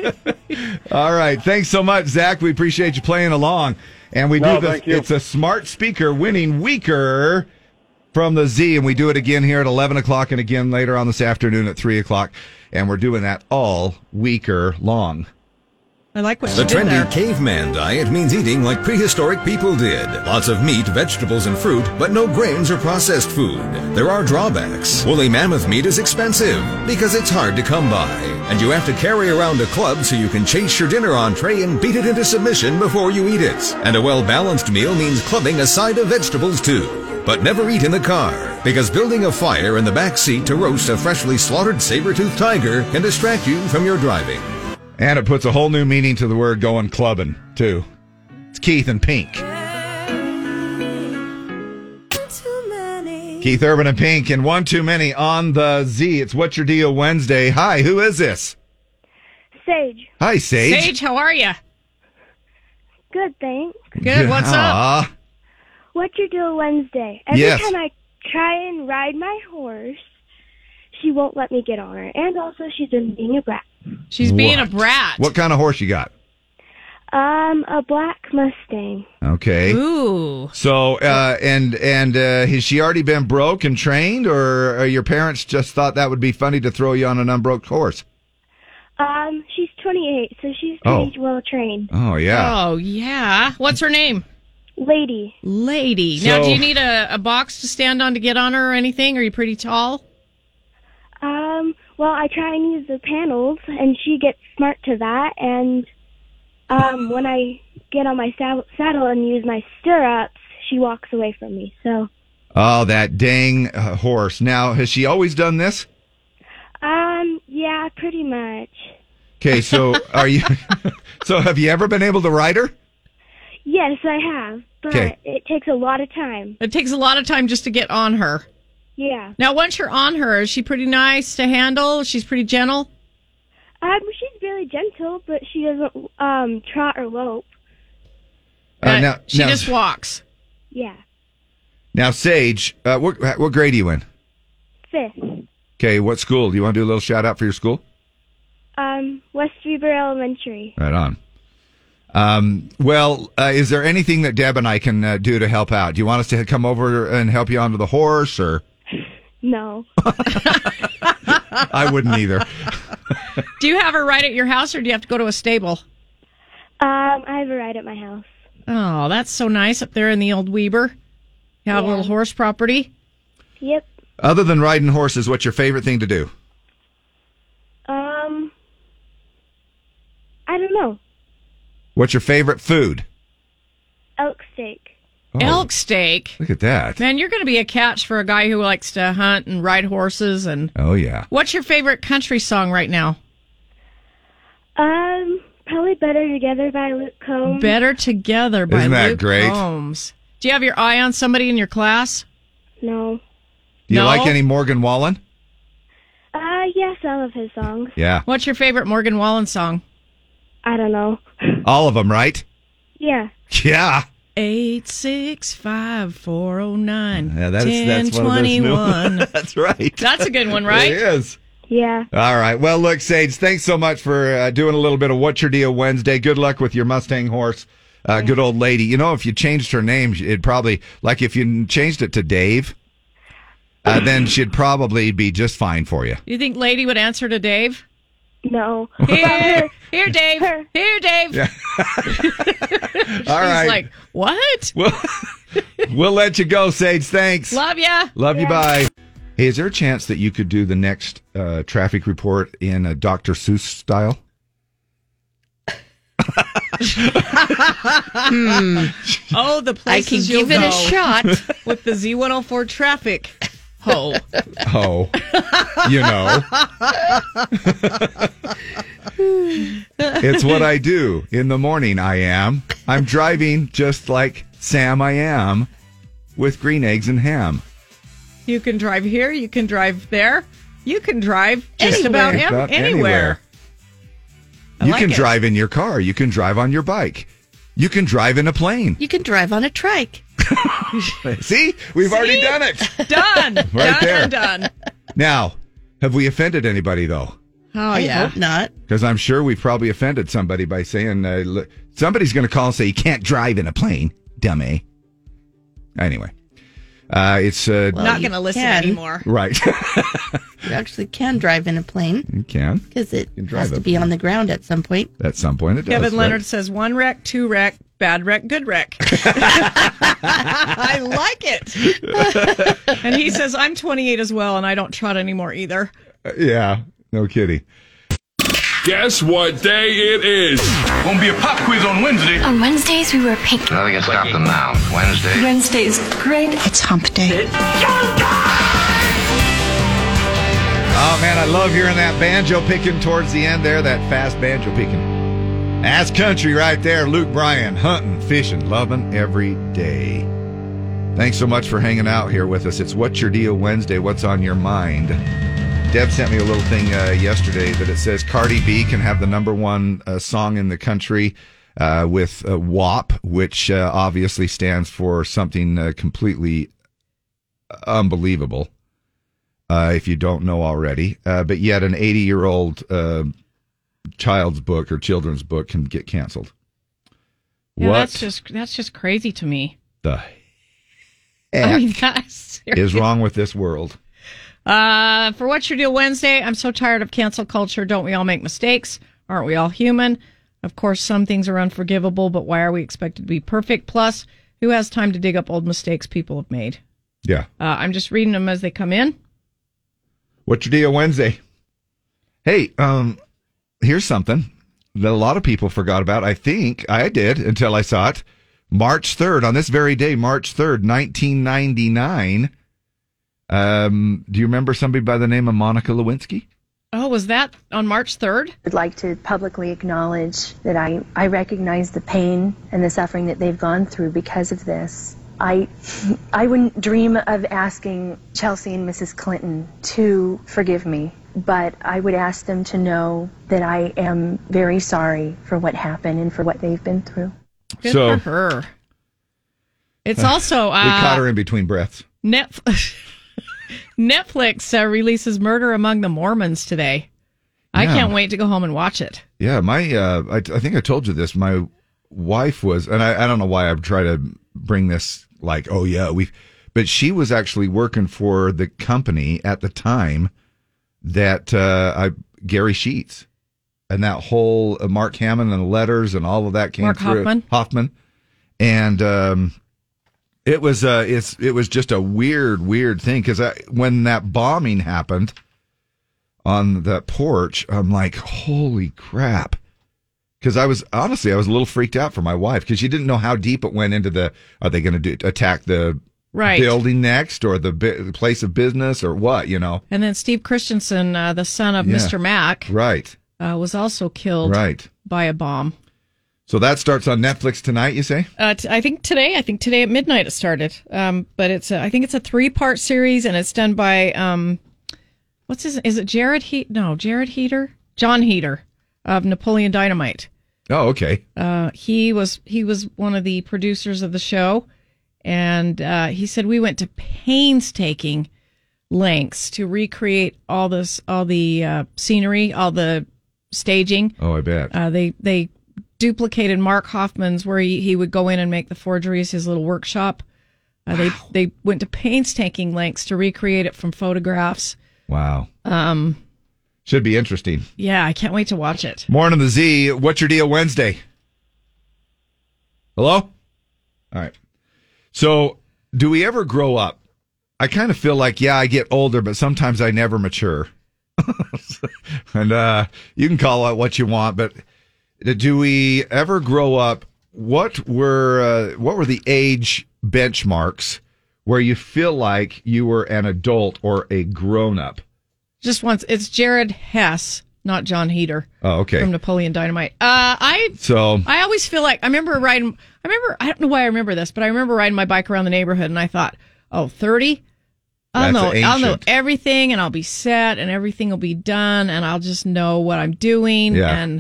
All right. Thanks so much, Zach. We appreciate you playing along. And we No, do this. thank you. It's a smart speaker winning weeker from the Z, and we do it again here at eleven o'clock and again later on this afternoon at three o'clock. And we're doing that all weeker long. I like what The you did trendy there. caveman diet means eating like prehistoric people did. Lots of meat, vegetables, and fruit, but no grains or processed food. There are drawbacks. Woolly mammoth meat is expensive because it's hard to come by. And you have to carry around a club so you can chase your dinner entree and beat it into submission before you eat it. And a well-balanced meal means clubbing a side of vegetables too. But never eat in the car, because building a fire in the back seat to roast a freshly slaughtered saber-toothed tiger can distract you from your driving. And it puts a whole new meaning to the word going clubbing, too. It's Keith and Pink. Keith Urban and Pink, and one too many on the Z. It's What's Your Deal Wednesday. Hi, who is this? Sage. Hi, Sage. Sage, how are you? Good, thanks. Good, what's up? Aw. What's your deal Wednesday? Every Yes. time I try and ride my horse, she won't let me get on her. And also, she's been being a brat. She's being a What? brat. What kind of horse you got? Um, a black Mustang. Okay. Ooh. So, uh, and and uh, has she already been broke and trained, or, or your parents just thought that would be funny to throw you on an unbroke horse? Um, she's twenty-eight, so she's Oh. pretty well trained. Oh, yeah. Oh, yeah. What's her name? Lady. Lady. Now, So- do you need a, a box to stand on to get on her or anything? Are you pretty tall? Um, well, I try and use the panels, and she gets smart to that, and um, when I get on my saddle, saddle and use my stirrups, she walks away from me, so... Oh, that dang uh, horse. Now, has she always done this? Um, yeah, pretty much. Okay, so are you? So have you ever been able to ride her? Yes, I have, but 'Kay. it takes a lot of time. It takes a lot of time just to get on her. Yeah. Now, once you're on her, is she pretty nice to handle? She's pretty gentle? Um, she's really gentle, but she doesn't um trot or lope. Uh, now, she now, just walks. Yeah. now, Sage, uh, what what grade are you in? Fifth. Okay, what school? Do you want to do a little shout out for your school? Um, West Weber Elementary. Right on. Um, well, uh, is there anything that Deb and I can uh, do to help out? Do you want us to come over and help you onto the horse, or? No. I wouldn't either. Do you have her right at your house, or do you have to go to a stable? Um, I have a ride at my house. Oh, that's so nice up there in the old Weber. You have a Yeah. little horse property. Yep. Other than riding horses, what's your favorite thing to do? Um, I don't know. What's your favorite food? elk steak. Oh, Elk steak. Look at that. Man, you're going to be a catch for a guy who likes to hunt and ride horses. And Oh, yeah. what's your favorite country song right now? Um, probably Better Together by Luke Combs. Better Together by Isn't that Luke great? Combs. Do you have your eye on somebody in your class? No. Do you No? like any Morgan Wallen? Uh, yeah, some of his songs. Yeah. What's your favorite Morgan Wallen song? I don't know. All of them, right? Yeah. Yeah. Eight six five four zero nine. Yeah, that's ten that's one twenty of those one. new That's right. That's a good one, right? It is. Yeah. All right. Well, look, Sage, thanks so much for uh, doing a little bit of What's Your Deal Wednesday. Good luck with your Mustang horse. Uh, good old lady. You know, if you changed her name, it'd probably, like if you changed it to Dave, uh, then she'd probably be just fine for you. You think Lady would answer to Dave? No. Here, here, Dave. Here, Dave. Yeah. All He's right. like, what? We'll, we'll let you go, Sage. Thanks. Love ya. Love you. Bye. Hey, is there a chance that you could do the next uh, traffic report in a Doctor Seuss style? Hmm. Oh, the places I can you'll give it a go shot. with the Z one oh four traffic. Ho. Oh, you know. It's what I do in the morning. I am. I'm driving just like Sam I am with green eggs and ham. You can drive here. You can drive there. You can drive just Anywhere. about, em- About anywhere. anywhere. I You like can it. drive in your car. You can drive on your bike. You can drive in a plane. You can drive on a trike. See? We've See? already done it. Done. Right done there. and done. Now, have we offended anybody, though? Oh, I yeah. hope not. Because I'm sure we've probably offended somebody by saying, uh, look, somebody's going to call and say, you can't drive in a plane, dummy. Anyway, uh, it's uh, Well, Not you going to listen can. anymore. right. You actually can drive in a plane You can. because it can drive has to a be on the ground at some point. At some point, it does. Kevin Leonard right? says one wreck, two wreck, bad wreck, good wreck. I like it. And he says, I'm twenty-eight as well, and I don't trot anymore either. Uh, yeah, no kidding. Guess what day it is? Gonna be a pop quiz on Wednesday. On Wednesdays, we were pink. Nothing can stop them now. Wednesday. Wednesday's great. It's hump day. Oh, man, I love hearing that banjo picking towards the end there, that fast banjo picking. That's country right there. Luke Bryan, hunting, fishing, loving every day. Thanks so much for hanging out here with us. It's What's Your Deal Wednesday. What's on your mind? Deb sent me a little thing uh, yesterday that it says Cardi B can have the number one uh, song in the country uh, with uh, W A P, which uh, obviously stands for something uh, completely unbelievable, uh, if you don't know already. Uh, but yet an eighty-year-old uh, child's book or children's book can get canceled. Yeah, what that's just that's just crazy to me. the I heck mean, that's is wrong with this world? Uh, for What's Your Deal Wednesday, I'm so tired of cancel culture. Don't we all make mistakes? Aren't we all human? Of course, some things are unforgivable, but why are we expected to be perfect? Plus, who has time to dig up old mistakes people have made? Yeah. Uh, I'm just reading them as they come in. What's Your Deal Wednesday? Hey, um, here's something that a lot of people forgot about. I think I did until I saw it. March third, on this very day, March third, nineteen ninety-nine. Um, do you remember somebody by the name of Monica Lewinsky? Oh, was that on March third? I'd like to publicly acknowledge that I, I recognize the pain and the suffering that they've gone through because of this. I, I wouldn't dream of asking Chelsea and Missus Clinton to forgive me, but I would ask them to know that I am very sorry for what happened and for what they've been through. Good So- for her. It's also we caught uh, her in between breaths. Netflix. Netflix uh, releases Murder Among the Mormons today. I Yeah. can't wait to go home and watch it. Yeah, my uh, I, I think I told you this. My wife was, and I, I don't know why I try to bring this like, oh yeah, we, but she was actually working for the company at the time that uh, I Gary Sheets and that whole uh, Mark Hammond and the letters and all of that came Mark through Hoffman. Hoffman, and um, it was uh, it's it was just a weird weird thing because when that bombing happened on that porch, I'm like, holy crap. Because I was, honestly, I was a little freaked out for my wife because she didn't know how deep it went into the, are they going to do attack the Right. building next or the bu- place of business or what, you know? And then Steve Christensen, uh, the son of Yeah. Mister Mack, Right. uh, was also killed Right. by a bomb. So that starts on Netflix tonight, you say? Uh, t- I think today. I think today at midnight it started. Um, but it's. A, I think it's a three part series, and it's done by um, what's his? Is it Jared Heat? No, Jared Heater, John Heater of Napoleon Dynamite. Oh, okay. Uh, he was he was one of the producers of the show, and uh, he said we went to painstaking lengths to recreate all this, all the uh, scenery, all the staging. Oh, I bet. Uh, they they. duplicated Mark Hoffman's where he, he would go in and make the forgeries, his little workshop. Uh, they they went to painstaking lengths to recreate it from photographs. Wow. Um, Should be interesting. yeah, I can't wait to watch it. Morning the Z. What's your deal Wednesday? Hello? All right. So, do we ever grow up? I kind of feel like, yeah, I get older, but sometimes I never mature. and uh, you can call it what you want, but do we ever grow up? What were uh, what were the age benchmarks where you feel like you were an adult or a grown up? Just once, it's Jared Hess, not John Heater. Oh, okay. From Napoleon Dynamite. Uh, I So I always feel like I remember riding. I remember. I don't know why I remember this, but I remember riding my bike around the neighborhood, and I thought, oh, thirty. I'll That's know. I'll know ancient. everything, and I'll be set, and everything will be done, and I'll just know what I'm doing. Yeah. And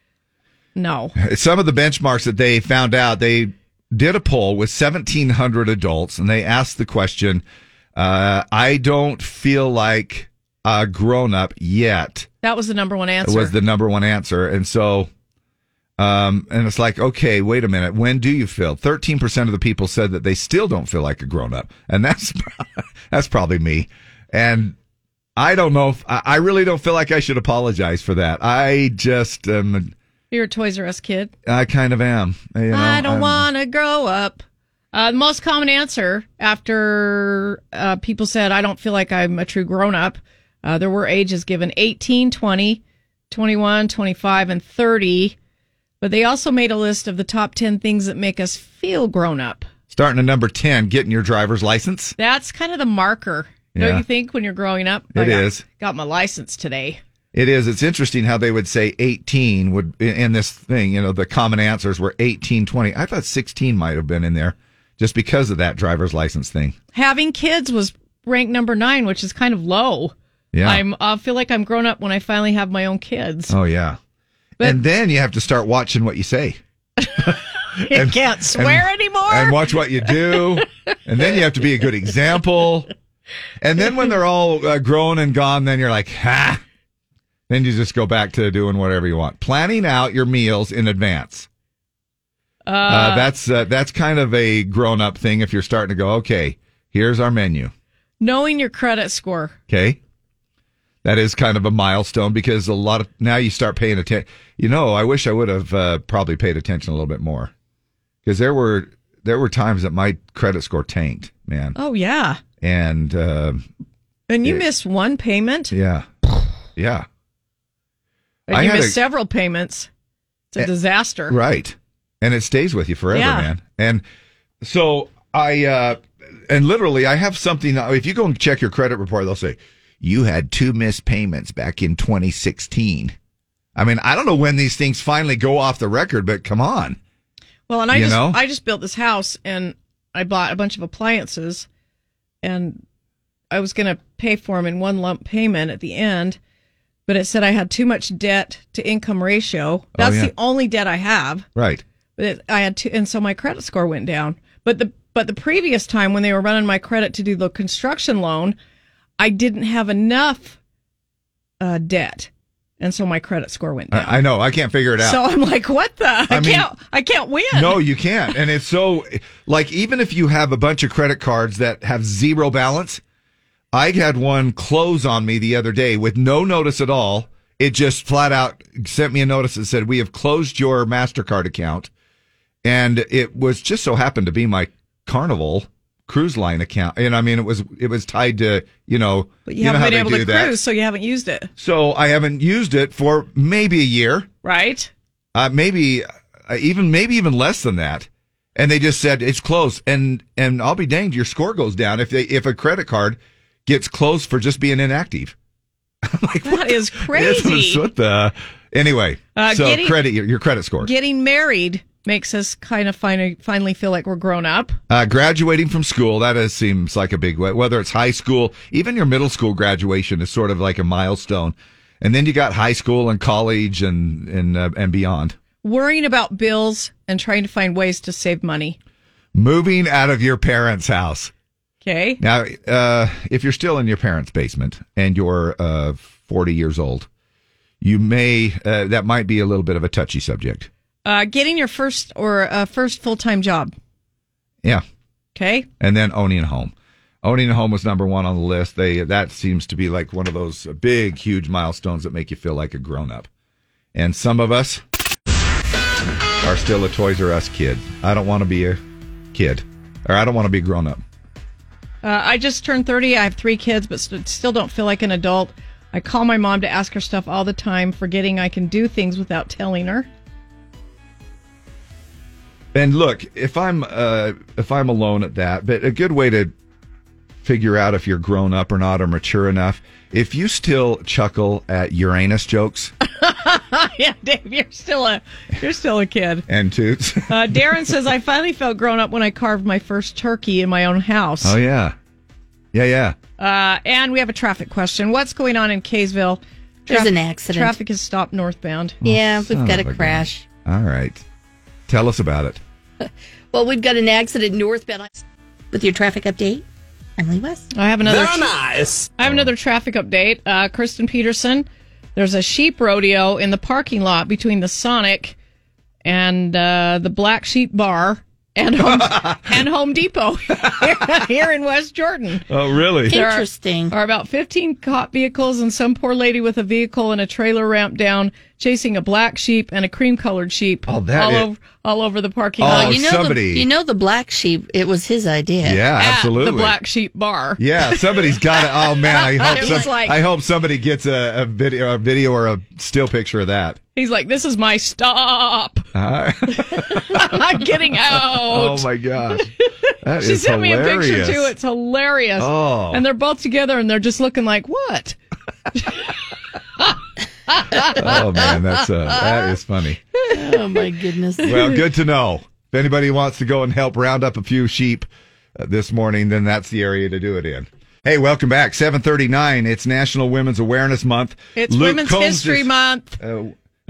no, some of the benchmarks that they found out, they did a poll with seventeen hundred adults, and they asked the question, uh, I don't feel like a grown up yet. that was the number one answer. Was the number one answer. And so, um, and it's like, okay, wait a minute. When do you feel? thirteen percent of the people said that they still don't feel like a grown up. And that's, that's probably me. And I don't know if, I I really don't feel like I should apologize for that. I just, um, You're a Toys R Us kid. I kind of am. You know, I don't I'm- want to grow up. Uh, the most common answer after uh, people said, I don't feel like I'm a true grown up, uh, there were ages given eighteen, twenty, twenty-one, twenty-five, and thirty. But they also made a list of the top ten things that make us feel grown up. Starting at number ten, getting your driver's license. That's kind of the marker, don't Yeah. you think, when you're growing up? It I got, is. Got my license today. It is. It's interesting how they would say eighteen would in this thing. You know, the common answers were eighteen, twenty. I thought sixteen might have been in there just because of that driver's license thing. Having kids was ranked number nine, which is kind of low. Yeah. I'm, I feel like I'm grown up when I finally have my own kids. Oh, yeah. But- and then you have to start watching what you say. You can't swear and, anymore. And watch what you do. And then you have to be a good example. And then when they're all uh, grown and gone, then you're like, ha. Then you just go back to doing whatever you want. Planning out your meals in advance. Uh, Uh, that's uh, that's kind of a grown-up thing if you're starting to go, okay, here's our menu. knowing your credit score. Okay. That is kind of a milestone because a lot of now you start paying attention. You know, I wish I would have uh, probably paid attention a little bit more because there were there were times that my credit score tanked, man. Oh, yeah. And uh, And you it- missed one payment. yeah, yeah, And I you had missed a- several payments. It's a Eh, disaster. right. And it stays with you forever, Yeah. man. And so I, uh, and literally, I have something. If you go and check your credit report, they'll say you had two missed payments back in twenty sixteen. I mean, I don't know when these things finally go off the record, but come on. Well, and I You just know? I just built this house and I bought a bunch of appliances and I was going to pay for them in one lump payment at the end, but it said I had too much debt to income ratio. That's yeah. the only debt I have. Right. But it, I had to, and so my credit score went down. But the but the previous time when they were running my credit to do the construction loan, I didn't have enough uh, debt, and so my credit score went down. I, I know. I can't figure it out. So I'm like, what the? I, I mean- can't. I can't win. No, you can't. And it's so, like, even if you have a bunch of credit cards that have zero balance, I had one close on me the other day with no notice at all. It just flat out sent me a notice that said, we have closed your MasterCard account. And it was just so happened to be my Carnival cruise line account. And I mean, it was, it was tied to, you know, But you, know haven't how been they able do to that. cruise, so you haven't used it, So I haven't used it for maybe a year. right? uh, maybe uh, even maybe even less than that. And they just said it's close. And and I'll be danged, your score goes down if they if a credit card gets closed for just being inactive. Like, that is crazy. What the? Anyway, Uh, so getting- credit your, your credit score. Getting married makes us kind of finally, finally feel like we're grown up. Uh, graduating from school, that is, seems like a big way. Whether it's high school, even your middle school graduation is sort of like a milestone. And then you got high school and college and and uh, and beyond. Worrying about bills and trying to find ways to save money. Moving out of your parents' house. Okay. Now, uh, if you're still in your parents' basement and you're uh, forty years old, you may, uh, that might be a little bit of a touchy subject. Uh, getting your first or uh, first full-time job. Yeah. Okay. And then owning a home. Owning a home was number one on the list. They That seems to be like one of those big, huge milestones that make you feel like a grown-up. And some of us are still a Toys R Us kid. I don't want to be a kid. Or I don't want to be grown up. Uh, I just turned thirty. I have three kids, but st- still don't feel like an adult. I call my mom to ask her stuff all the time, forgetting I can do things without telling her. And look, if I'm uh, if I'm alone at that, but a good way to figure out if you're grown up or not or mature enough, if you still chuckle at Uranus jokes Yeah, Dave, you're still a you're still a kid. and toots. Uh, Darren says, I finally felt grown up when I carved my first turkey in my own house. Oh yeah, yeah, yeah. Uh, and we have a traffic question. What's going on in Kaysville? There's Traf- an accident. Traffic is stopped northbound. Yeah, Son we've got of a a crash. All right, tell us about it. Well, we've got an accident northbound. With your traffic update, Emily West. I have another. Very nice. I have another traffic update. Uh, Kristen Peterson. There's a sheep rodeo in the parking lot between the Sonic and uh, the Black Sheep Bar and Home, and Home Depot here in West Jordan. Oh, really? There are- Interesting. Are about fifteen cop vehicles and some poor lady with a vehicle and a trailer ramped down, chasing a black sheep and a cream-colored sheep Oh, that all is- over all over the parking Oh, lot. you know somebody- The, you know the black sheep. It was his idea. Yeah, At absolutely. the Black Sheep Bar. Yeah, somebody's got it. Oh man, I hope It was some, like- I hope somebody gets a, a video, a video or a still picture of that. He's like, "This is my stop. Uh, I'm getting out." oh my gosh, that She is sent hilarious. me a picture too. It's hilarious. Oh. And they're both together and they're just looking like, what? Oh man, that's uh, that is funny. Oh my goodness. Well, good to know. If anybody wants to go and help round up a few sheep uh, this morning, then that's the area to do it in. Hey, welcome back. seven thirty-nine. It's National Women's Awareness Month. It's Luke Women's Combs History is- Month. Uh,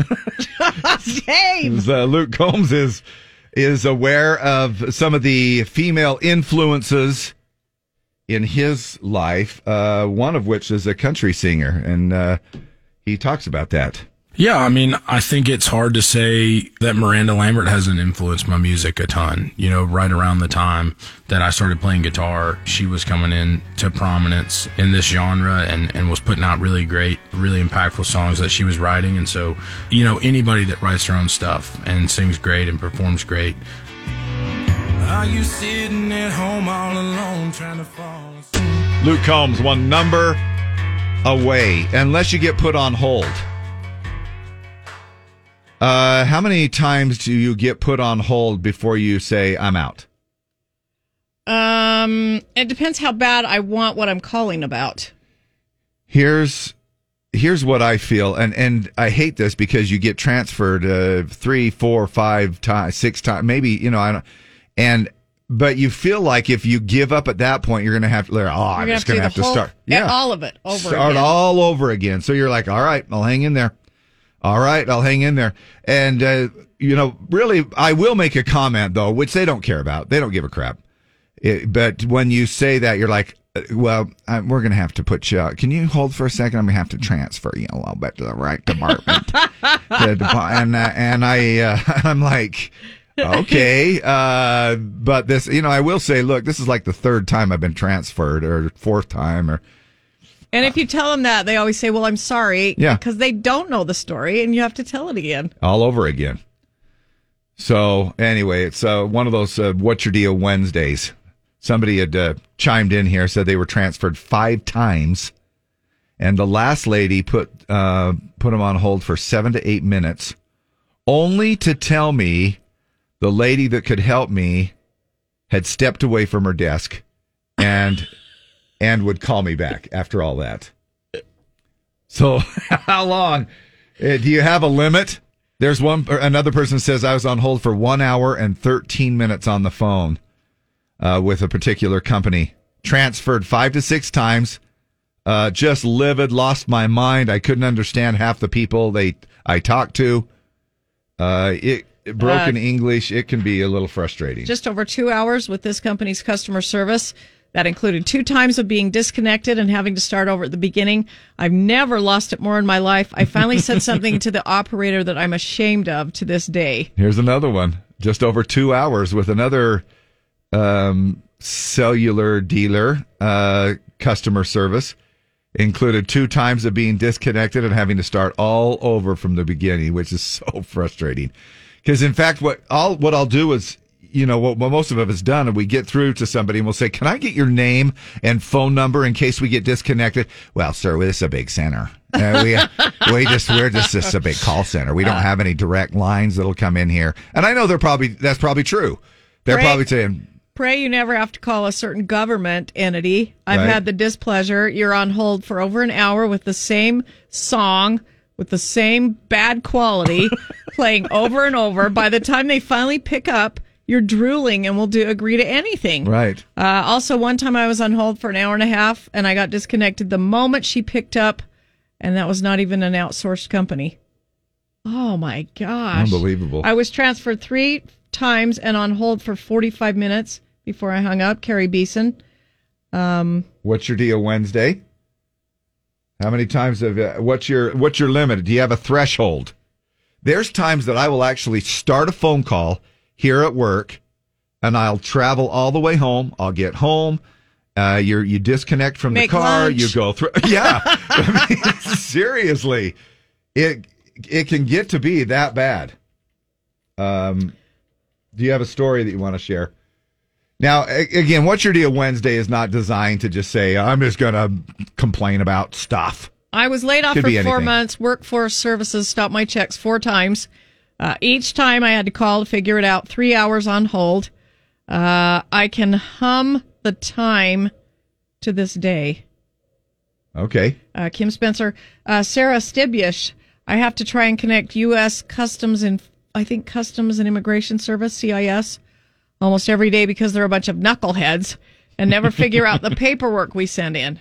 Dave. uh, Luke Combs is is aware of some of the female influences in his life. Uh, one of which is a country singer, and uh, he talks about that. Yeah, I mean, I think it's hard to say that Miranda Lambert hasn't influenced my music a ton. You know, right around the time that I started playing guitar, she was coming in to prominence in this genre and, and was putting out really great, really impactful songs that she was writing. And so, you know, anybody that writes their own stuff and sings great and performs great. Are you sitting at home all alone trying to fall asleep? Luke Combs, one number away, unless you get put on hold. Uh, how many times do you get put on hold before you say, I'm out? Um, it depends how bad I want what I'm calling about. Here's here's what I feel, and, and I hate this because you get transferred uh, three, four, five times, six times, maybe, you know, I don't, and but you feel like if you give up at that point, you're going to have to, oh, I'm You're just gonna going to have do the to whole- start. Yeah, all of it over Start again. all over again. So you're like, all right, I'll hang in there. All right, I'll hang in there. And, uh, you know, really, I will make a comment, though, which they don't care about. They don't give a crap. It, but when you say that, you're like, uh, well, I, we're going to have to put you out. Can you hold for a second? I'm going to have to transfer you a little bit to the right department. the depa- and, uh, and I, uh, I'm like, okay. Uh, but this, you know, I will say, look, this is like the third time I've been transferred or fourth time or. And if you tell them that, they always say, well, I'm sorry. Yeah. Because they don't know the story and you have to tell it again. All over again. So anyway, it's uh, one of those uh, What's Your Deal Wednesdays. Somebody had uh, chimed in here, said they were transferred five times. And the last lady put uh, put them on hold for seven to eight minutes only to tell me the lady that could help me had stepped away from her desk and and would call me back after all that. So how long? Uh, do you have a limit? There's one. Another person says I was on hold for one hour and thirteen minutes on the phone uh, with a particular company. Transferred five to six times. Uh, just livid, lost my mind. I couldn't understand half the people they I talked to. Uh, it broken Uh, English. It can be a little frustrating. Just over two hours with this company's customer service. That included two times of being disconnected and having to start over at the beginning. I've never lost it more in my life. I finally said something to the operator that I'm ashamed of to this day. Here's another one. Just over two hours with another um, cellular dealer uh, customer service. Included two times of being disconnected and having to start all over from the beginning, which is so frustrating. Because in fact, what I'll what I'll do is, you know, what, what most of us done, and we get through to somebody and we'll say, "Can I get your name and phone number in case we get disconnected?" Well, sir, this is a big center. Uh, we we just we're just this is a big call center. We don't have any direct lines that'll come in here. And I know they're probably that's probably true. They're Right. probably saying. Pray you never have to call a certain government entity. I've Right. had the displeasure. You're on hold for over an hour with the same song, with the same bad quality, playing over and over. By the time they finally pick up, you're drooling and will do agree to anything. Right. Uh, also, one time I was on hold for an hour and a half, and I got disconnected the moment she picked up, and that was not even an outsourced company. Oh, my gosh. Unbelievable. I was transferred three times and on hold for forty-five minutes before I hung up. Carrie Beeson. Um, What's your deal Wednesday? How many times have uh, what's your what's your limit? Do you have a threshold? There's times that I will actually start a phone call here at work, and I'll travel all the way home. I'll get home. Uh, you you disconnect from Make the car. lunch. You go through. Yeah, I mean, seriously, it it can get to be that bad. Um, do you have a story that you want to share? Now, a- again, What's Your Deal Wednesday is not designed to just say, I'm just going to complain about stuff. I was laid off Could for be four anything. months. Workforce Services stopped my checks four times. Uh, each time I had to call to figure it out. Three hours on hold. Uh, I can hum the time to this day. Okay. Uh, Kim Spencer. Uh, Sarah Stibish. I have to try and connect U S Customs and, I think, Customs and Immigration Service, C I S, almost every day because they're a bunch of knuckleheads and never figure out the paperwork we send in.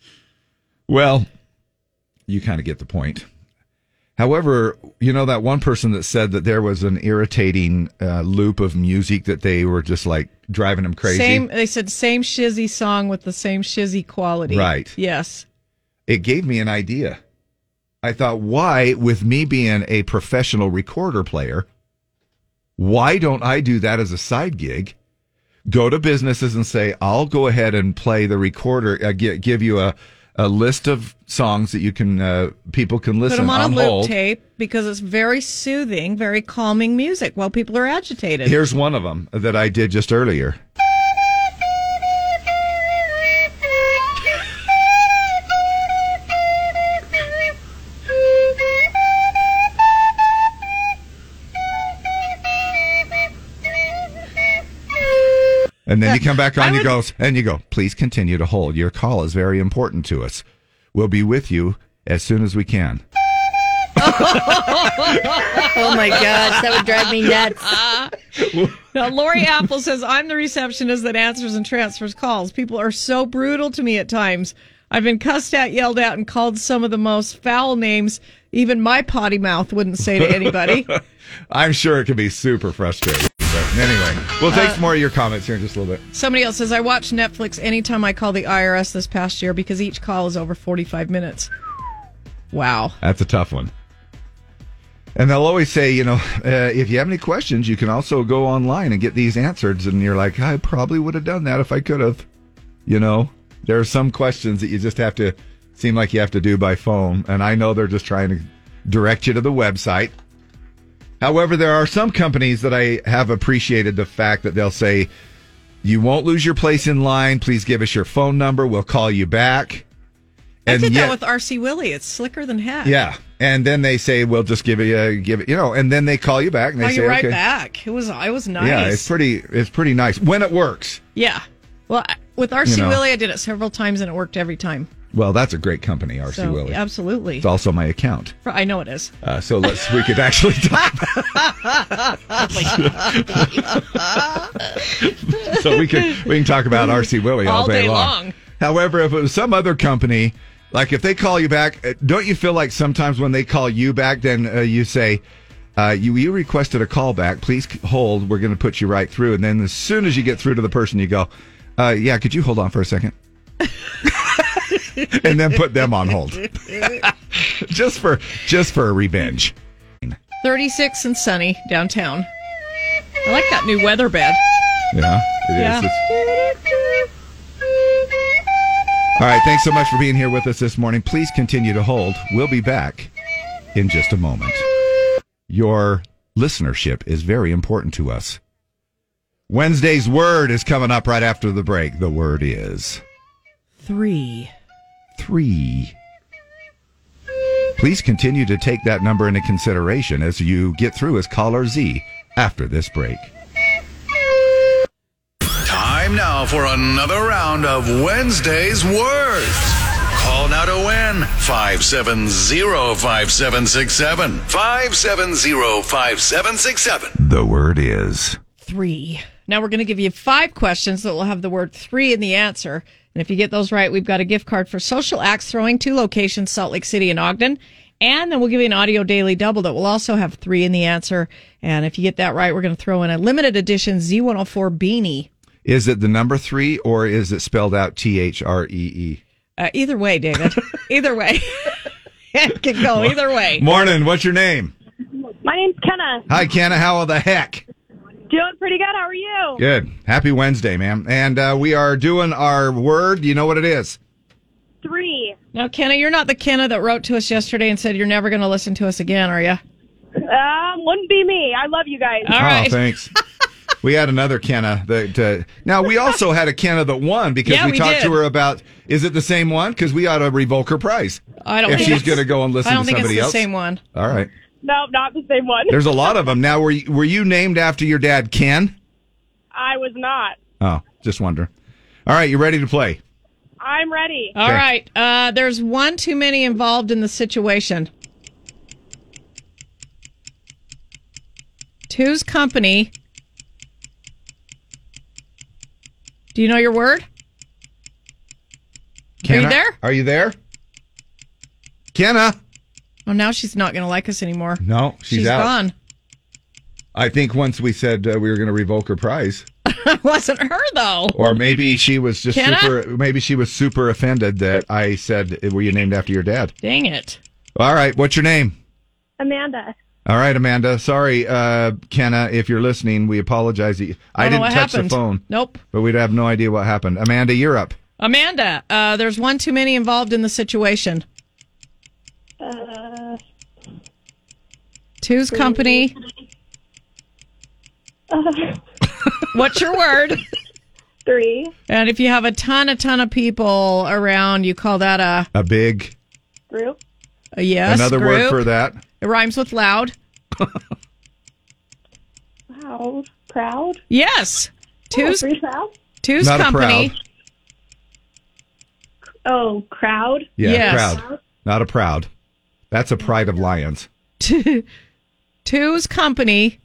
Well, you kind of get the point. However, you know that one person that said that there was an irritating uh, loop of music that they were just like driving them crazy? Same. They said same shizzy song with the same shizzy quality. Right. Yes. It gave me an idea. I thought, why, with me being a professional recorder player, why don't I do that as a side gig? Go to businesses and say, I'll go ahead and play the recorder, uh, gi- give you a, a list of songs that you can, uh, people can Put listen them on, on a loop hold. tape because it's very soothing, very calming music while people are agitated. Here's one of them that I did just earlier. And then you come back on, you go, and you go, please continue to hold. Your call is very important to us. We'll be with you as soon as we can. Oh my gosh, that would drive me nuts. Now, Lori Apple says, I'm the receptionist that answers and transfers calls. People are so brutal to me at times. I've been cussed at, yelled at, and called some of the most foul names even my potty mouth wouldn't say to anybody. I'm sure it can be super frustrating. But anyway, we'll take Uh, some more of your comments here in just a little bit. Somebody else says, I watch Netflix anytime I call the I R S this past year because each call is over forty-five minutes. Wow. That's a tough one. And they'll always say, you know, uh, if you have any questions, you can also go online and get these answered. And you're like, I probably would have done that if I could have. You know, there are some questions that you just have to, seem like you have to do by phone. And I know they're just trying to direct you to the website. However, there are some companies that I have appreciated the fact that they'll say, you won't lose your place in line. Please give us your phone number. We'll call you back. I And did yet- that with R C Willie. It's slicker than heck. Yeah. And then they say, "We'll just give you, a, give it," you know. And then they call you back and they Call say, you right "Okay." back. It was, it was nice. Yeah, it's pretty, it's pretty nice when it works. Yeah. Well, I- with R C You know. Willey, I did it several times and it worked every time. Well, that's a great company, R C So, Willey. absolutely. It's also my account. For- I know it is. Uh, so let's we could actually talk. so we can we can talk about R C Willey all, All day, day long. long. However, if it was some other company, like if they call you back, uh, don't you feel like sometimes when they call you back, then uh, you say, uh, "You you requested a call back. Please hold. We're going to put you right through." And then as soon as you get through to the person, you go, uh, "Yeah, could you hold on for a second?" And then put them on hold, just for just for a revenge. thirty-six and sunny downtown. I like that new weather bed. Yeah, it is. Yeah. It's- All right, thanks so much for being here with us this morning. Please continue to hold. We'll be back in just a moment. Your listenership is very important to us. Wednesday's word is coming up right after the break. The word is Three. three. Please continue to take that number into consideration as you get through as caller Z after this break. Time now for another round of Wednesday's Words. Call now to win five seven zero, five seven six seven. five seven zero, five seven six seven. The word is Three. Now we're going to give you five questions that will have the word three in the answer. And if you get those right, we've got a gift card for Social Axe Throwing, two locations, Salt Lake City and Ogden. And then we'll give you an audio daily double that will also have three in the answer. And if you get that right, we're going to throw in a limited edition Z one oh four beanie. Is it the number three or is it spelled out T H R E E? Uh, either way, David. Either way. It can go either way. Morning. What's your name? My name's Kenna. Hi, Kenna. How the heck? Doing pretty good. How are you? Good. Happy Wednesday, ma'am. And uh, we are doing our word. Do you know what it is? Three. Now, Kenna, you're not the Kenna that wrote to us yesterday and said you're never going to listen to us again, are you? Um, wouldn't be me. I love you guys. All right. Oh, thanks. We had another Kenna that. Uh, now we also had a Kenna that won because Yeah, we, we talked did. to her about. Is it the same one? Because we ought to revoke her prize. I don't if think she's it's- going to go and listen I don't to think somebody it's the else. same one. All right. No, not the same one. There's a lot of them now. Were you, were you named after your dad, Ken? I was not. Oh, just wonder. All right, you ready to play? I'm ready. All right. Uh, there's one too many involved in the situation. Two's company. Do you know your word? Kenna, Are you there? Are you there? Kenna? Oh, now she's not going to like us anymore. No, she's, She's out. gone. I think once we said uh, we were going to revoke her prize, It wasn't her, though. or maybe she was just Kenna? super. Maybe she was super offended that I said, "Were you named after your dad?" Dang it. All right, what's your name? Amanda. All right, Amanda. Sorry, uh, Kenna, if you're listening, we apologize. I Don't know didn't what touch happened. the phone. Nope. But we'd have no idea what happened. Amanda, you're up. Amanda, uh, there's one too many involved in the situation. Uh, Two's company. uh, What's your word? three. And if you have a ton, a ton of people around, you call that a, A big. Group. a yes. Another group. word for that. It rhymes with loud. Loud. Proud. Yes. Two's, Oh, pretty proud. two's Not a company. proud. Oh, crowd. Yeah, Yes. proud. Not a proud. That's a pride of lions. Two's company.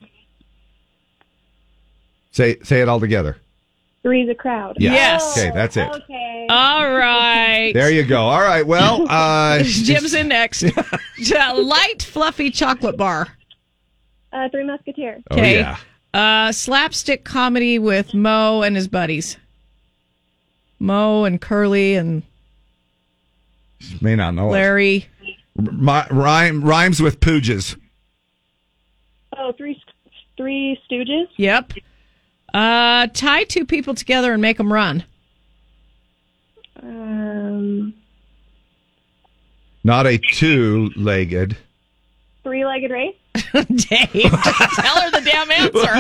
Say say it all together. Three's a crowd. Yeah. Yes. Okay, that's it. Okay. All right. There you go. All right. Well, uh, Jim's in next. Light, fluffy chocolate bar. Uh, Three Musketeers. Oh, Okay. yeah. Uh, slapstick comedy with Mo and his buddies. Mo and Curly and May not know it. Larry. My, rhyme, rhymes with pooges. Oh, Three Three Stooges. Yep. Uh, tie two people together and make them run. Um, Not a two-legged. Three-legged race. Dave, just tell her the damn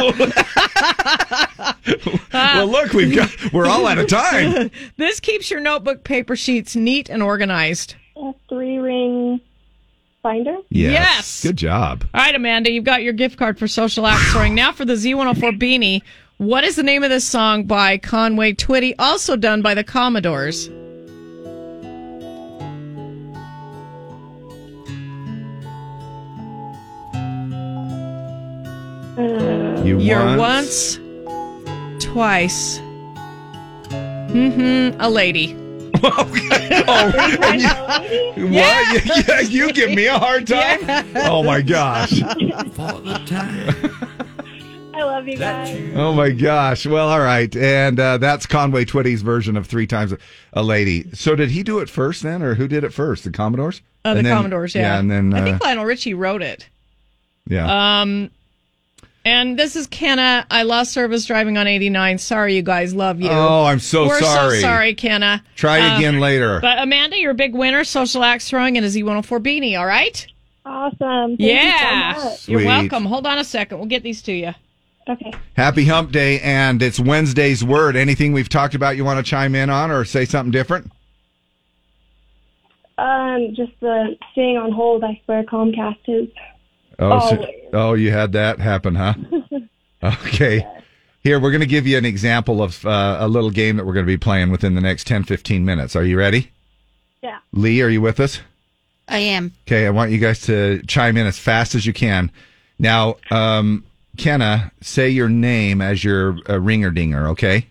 answer. Well, look, we've got. We're all out of time. This keeps your notebook paper sheets neat and organized. A three-ring Finder? Yes. Yes. Good job. All right, Amanda, you've got your gift card for Social Axe Throwing. Now for the Z one oh four Beanie. What is the name of this song by Conway Twitty, also done by the Commodores? Uh, You You're once- once, twice, mm-hmm, a lady. Oh, you, what? Yeah, you give me a hard time? Oh, my gosh. I love you guys. Oh, my gosh. Well, all right. And uh, that's Conway Twitty's version of Three Times a Lady. So did he do it first then, or who did it first? The Commodores? Uh, the And then- Commodores, yeah. Yeah, and then... I Uh, think Lionel Richie wrote it. yeah. Um, and this is Kenna. I lost service driving on eighty-nine. Sorry, you guys. Love you. Oh, I'm so We're sorry. so sorry, Kenna. Try Uh, again later. But Amanda, you're a big winner. Social Axe Throwing and a Z one oh four Beanie, all right? Awesome. Thank yeah. you so much. You're Sweet. welcome. Hold on a second. We'll get these to you. Okay. Happy Hump Day, and it's Wednesday's word. Anything we've talked about you want to chime in on or say something different? Um, just the staying on hold. I swear Comcast is. Oh, so- Always. oh, you had that happen, huh? Okay. Here, we're going to give you an example of uh, a little game that we're going to be playing within the next ten, fifteen minutes. Are you ready? Yeah. Lee, are you with us? I am. Okay, I want you guys to chime in as fast as you can. Now, um, Kenna, say your name as your uh, ringer dinger, okay?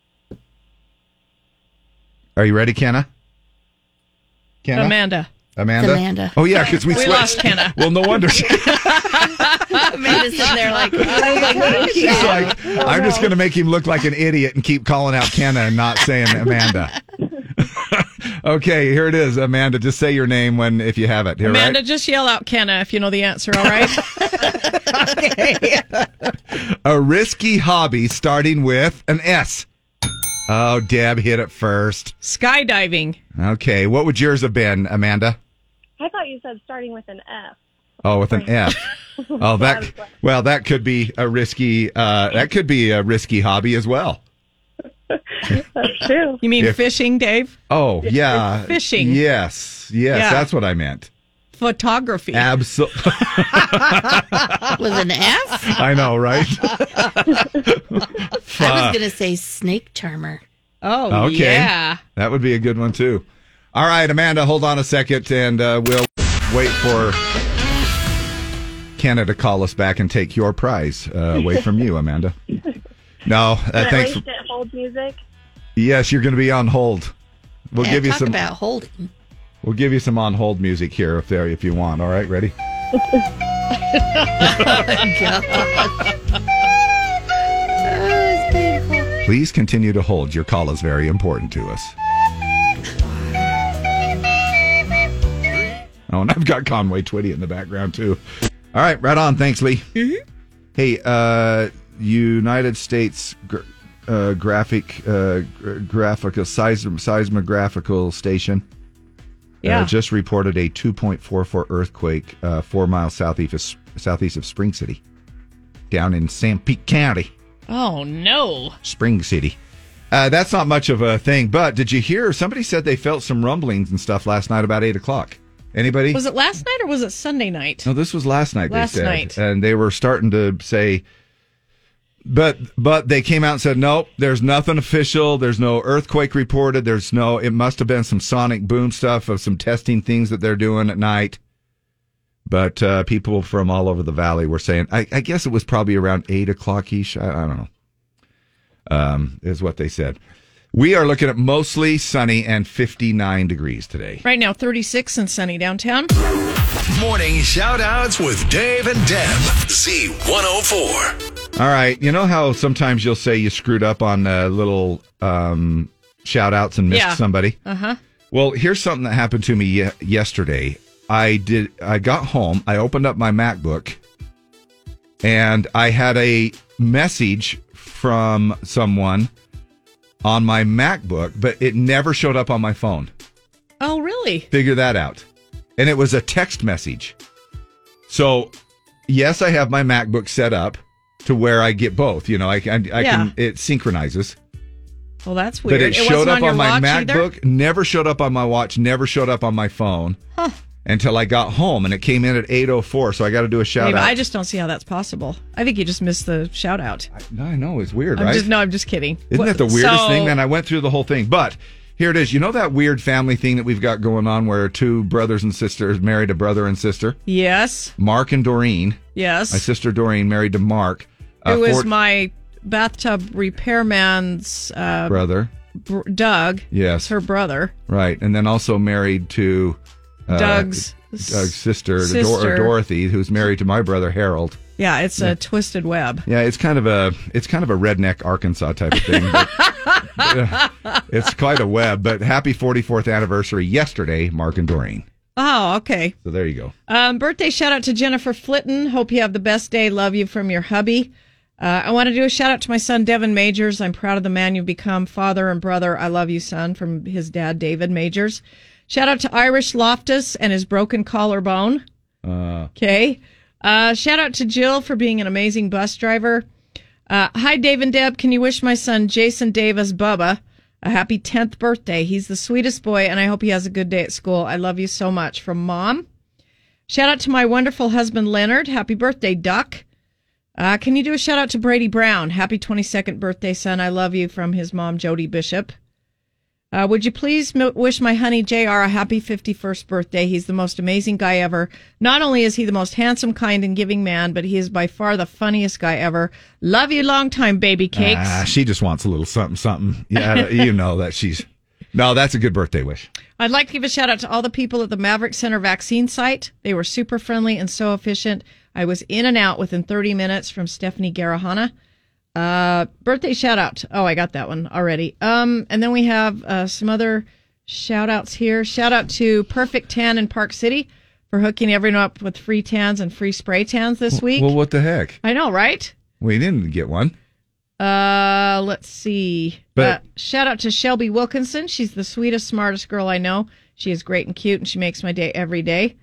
Are you ready, Kenna? Kenna? Amanda. Amanda? It's Amanda. Oh, yeah, because we, We switched. lost Kenna. Well, no wonder. She- Amanda's sitting there like, She's like, I'm just going to make him look like an idiot and keep calling out Kenna and not saying Amanda. Okay, here it is, Amanda. Just say your name when if you have it. Here, Amanda, right? just yell out Kenna if you know the answer, all right? A risky hobby starting with an S. Oh, Deb hit it first. Skydiving. Okay, what would yours have been, Amanda? I thought you said starting with an F. Oh, with an F. Oh, that well, that could be a risky. Uh, that could be a risky hobby as well. That's true. You mean If- fishing, Dave? Oh, yeah, Fishing. Yes, yes, Yeah. that's what I meant. Photography. Absolutely. with an F? I know, right? I was going to say snake charmer. Oh, Okay. yeah. That would be a good one, too. All right, Amanda, hold on a second, and uh, we'll wait for Kenna to call us back and take your prize uh, away from you, Amanda. No, uh, But at thanks. least it holds music. Yes, you're going to be on hold. We'll Yeah, give you talk some. about holding. We'll give you some on hold music here if there if you want. All right, ready? Please continue to hold. Your call is very important to us. Oh, and I've got Conway Twitty in the background too. All right, right on. Thanks, Lee. Mm-hmm. Hey, uh, United States gr- uh, graphic uh, gr- graphical seism- seismographical station. Yeah. Uh, just reported a two point four four earthquake uh, four miles southeast of, southeast of Spring City, down in Sanpete County, Oh, no. Spring City. Uh, that's not much of a thing, but did you hear? Somebody said they felt some rumblings and stuff last night about eight o'clock. Anybody? Was it last night or was it Sunday night? No, this was last night. Last they said, night. and they were starting to say, but but they came out and said, nope, there's nothing official. There's no earthquake reported. There's no. It must have been some sonic boom stuff of some testing things that they're doing at night. But uh, people from all over the valley were saying, I, I guess it was probably around eight o'clock ish. I, I don't know. Um, is what they said. We are looking at mostly sunny and fifty-nine degrees today. Right now, thirty-six and sunny downtown. Morning shout outs with Dave and Deb. Z one oh four. All right. You know how sometimes you'll say you screwed up on uh, little um, shout outs and missed Yeah. somebody? Uh huh. Well, here's something that happened to me ye- yesterday. I did. I got home. I opened up my MacBook, and I had a message from someone on my MacBook, but it never showed up on my phone. Oh, really? Figure that out. And it was a text message. So, yes, I have my MacBook set up to where I get both. You know, I, I, I Yeah. can. It synchronizes. Well, that's weird. But it, wasn't showed up your on, my watch either? MacBook, never showed up on my watch, never showed up on my phone. Huh. until I got home, and it came in at eight oh four, so I got to do a shout Dave, out. I just don't see how that's possible. I think you just missed the shout out. I, I know, it's weird, I'm right? Just, no, I'm just kidding. Isn't What- that the weirdest so- thing? Man, I went through the whole thing, but here it is. You know that weird family thing that we've got going on where two brothers and sisters married a brother and sister? Yes. Mark and Doreen. Yes. My sister Doreen married to Mark. It was four- my bathtub repairman's uh, brother. br- Doug. Yes. It's her brother. Right, and then also married to uh, Doug's Doug's sister, Dor- sister. Dorothy, who's married to my brother Harold. Yeah, it's Yeah. a twisted web. Yeah, it's kind of a it's kind of a redneck Arkansas type of thing. But, uh, it's quite a web. But happy forty-fourth anniversary yesterday, Mark and Doreen. Oh, okay. So there you go. Um, birthday shout out to Jennifer Flitton. Hope you have the best day. Love you from your hubby. Uh, I want to do a shout out to my son, Devin Majors. I'm proud of the man you've become. Father and brother, I love you, son, from his dad, David Majors. Shout out to Irish Loftus and his broken collarbone. Uh, Okay. Uh, shout out to Jill for being an amazing bus driver. Uh, hi, Dave and Deb. Can you wish my son, Jason Davis Bubba, a happy tenth birthday? He's the sweetest boy, and I hope he has a good day at school. I love you so much. From Mom. Shout out to my wonderful husband, Leonard. Happy birthday, Duck. Uh, can you do a shout out to Brady Brown? Happy twenty-second birthday, son. I love you, from his mom, Jody Bishop. Uh, would you please m- wish my honey J R a happy fifty-first birthday? He's the most amazing guy ever. Not only is he the most handsome, kind, and giving man, but he is by far the funniest guy ever. Love you long time, baby cakes. ah, she just wants a little something, something. Yeah, you know that she's. No, that's a good birthday wish. I'd like to give a shout out to all the people at the Maverick Center vaccine site. They were super friendly and so efficient. I was in and out within thirty minutes. From Stephanie Garahana. Uh, birthday shout out. Oh, I got that one already. Um, and then we have uh, some other shout outs here. Shout out to Perfect Tan in Park City for hooking everyone up with free tans and free spray tans this week. Well, what the heck? I know, right? We didn't get one. Uh, let's see. But- uh, shout out to Shelby Wilkinson. She's the sweetest, smartest girl I know. She is great and cute, and she makes my day every day.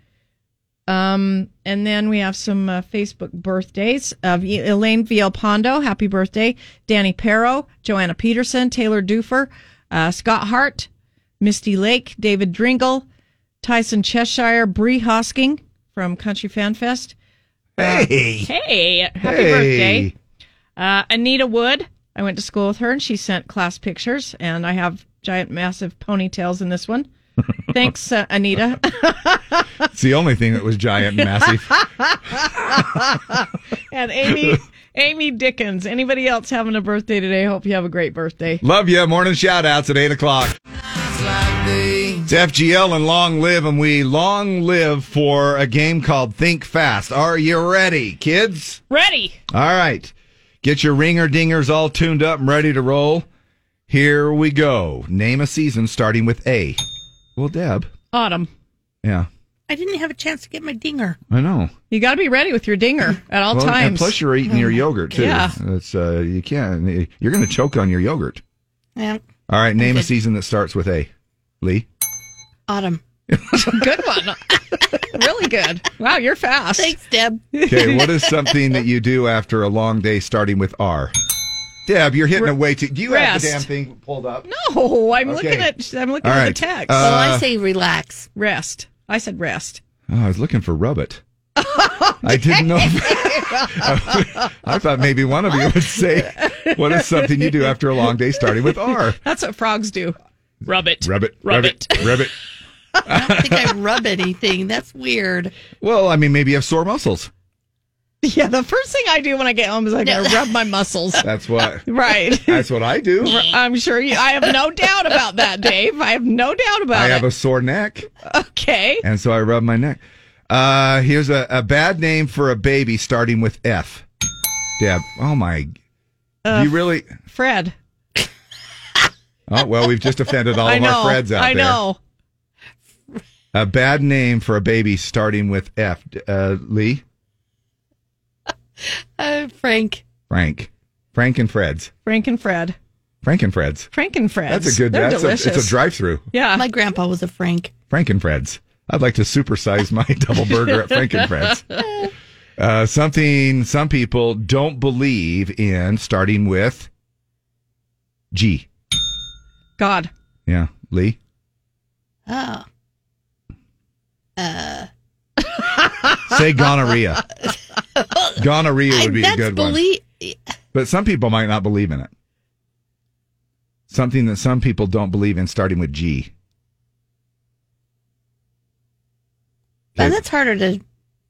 Um, and then we have some uh, Facebook birthdays. Uh, V- Elaine Villalpando, happy birthday. Danny Perro, Joanna Peterson, Taylor Dufer, uh, Scott Hart, Misty Lake, David Dringle, Tyson Cheshire, Bree Hosking from Country Fan Fest. Uh, Hey. hey, happy Hey. birthday. Uh, Anita Wood, I went to school with her, and she sent class pictures, and I have giant, massive ponytails in this one. Thanks, uh, Anita. It's the only thing that was giant and massive. And Amy Amy Dickens. Anybody else having a birthday today? Hope you have a great birthday. Love you. Morning shout outs at eight o'clock. It's F G L and Long Live, and we long live for a game called Think Fast. Are you ready, kids? Ready. All right. Get your ringer dingers all tuned up and ready to roll. Here we go. Name a season starting with A. Well, Deb. Autumn. Yeah, I didn't have a chance to get my dinger. I know. You got to be ready with your dinger at all Well, times. And plus, you're eating your yogurt, too. Yeah. It's, uh, you can't. You're going to choke on your yogurt. Yeah. All right. Name a season that starts with A. Lee? Autumn. Good one. Really good. Wow, you're fast. Thanks, Deb. Okay, what is something that you do after a long day starting with R? Deb, you're hitting Re- a way too. Do you have rest. the damn thing pulled up? No, I'm Okay. looking at I'm looking All at right. the text. Uh, oh, I say relax. Rest. I said rest. Oh, I was looking for rub it. I didn't know. If, I thought maybe one of you would say, what is something you do after a long day starting with R? That's what frogs do. Rub it. Rub it. Rub Rub it. it. Rub it. I don't think I rub anything. That's weird. Well, I mean, maybe you have sore muscles. Yeah, the first thing I do when I get home is I gotta rub my muscles. That's what. Right. That's what I do. I'm sure you. I have no doubt about that, Dave. I have no doubt about I it. have a sore neck, Okay. and so I rub my neck. Uh, here's a, a bad name for a baby starting with F. Deb. Oh my. Uh, do you really? Fred. Oh well, we've just offended all I of know. our Freds out I there. know. A bad name for a baby starting with F. Uh, Lee? Uh, Frank. Frank. Frank and Fred's. Frank and Fred. Frank and Fred's. Frank and Fred's. That's a good. They're That's delicious. a, it's a drive-through. Yeah. My grandpa was a Frank. Frank and Fred's. I'd like to supersize my double burger at Frank and Fred's. Uh, something some people don't believe in starting with G. God. Yeah, Lee. Oh. Uh, Say gonorrhea. Gonorrhea would be That's a good one. belie- But some people might not believe in it. Something that some people don't believe in, starting with G. And that's harder to.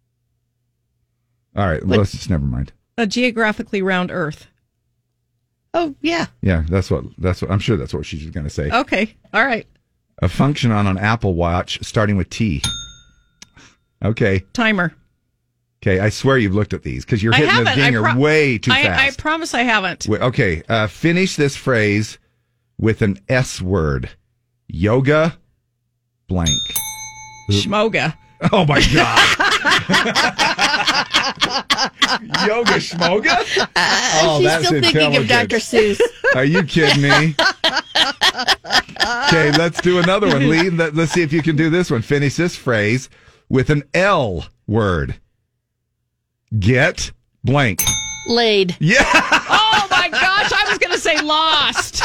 All right, well, let's just never mind. A geographically round Earth. Oh, yeah. Yeah, that's what that's what I'm sure that's what she's going to say. Okay. All right. A function on an Apple Watch starting with T. Okay. Timer. Okay, I swear you've looked at these because you're I hitting the haven't. I dinger pro- way too I, fast. I promise I haven't. Wait, okay, uh, finish this phrase with an S word. Yoga blank. Schmoga. Oh, my God. Yoga schmoga? Oh, She's that's still thinking of intelligent. Doctor Seuss. Are you kidding me? Okay, let's do another one. Lee, let, let's see if you can do this one. Finish this phrase with an L word. Get blank. Laid. Yeah. Oh, my gosh. I was going to say lost.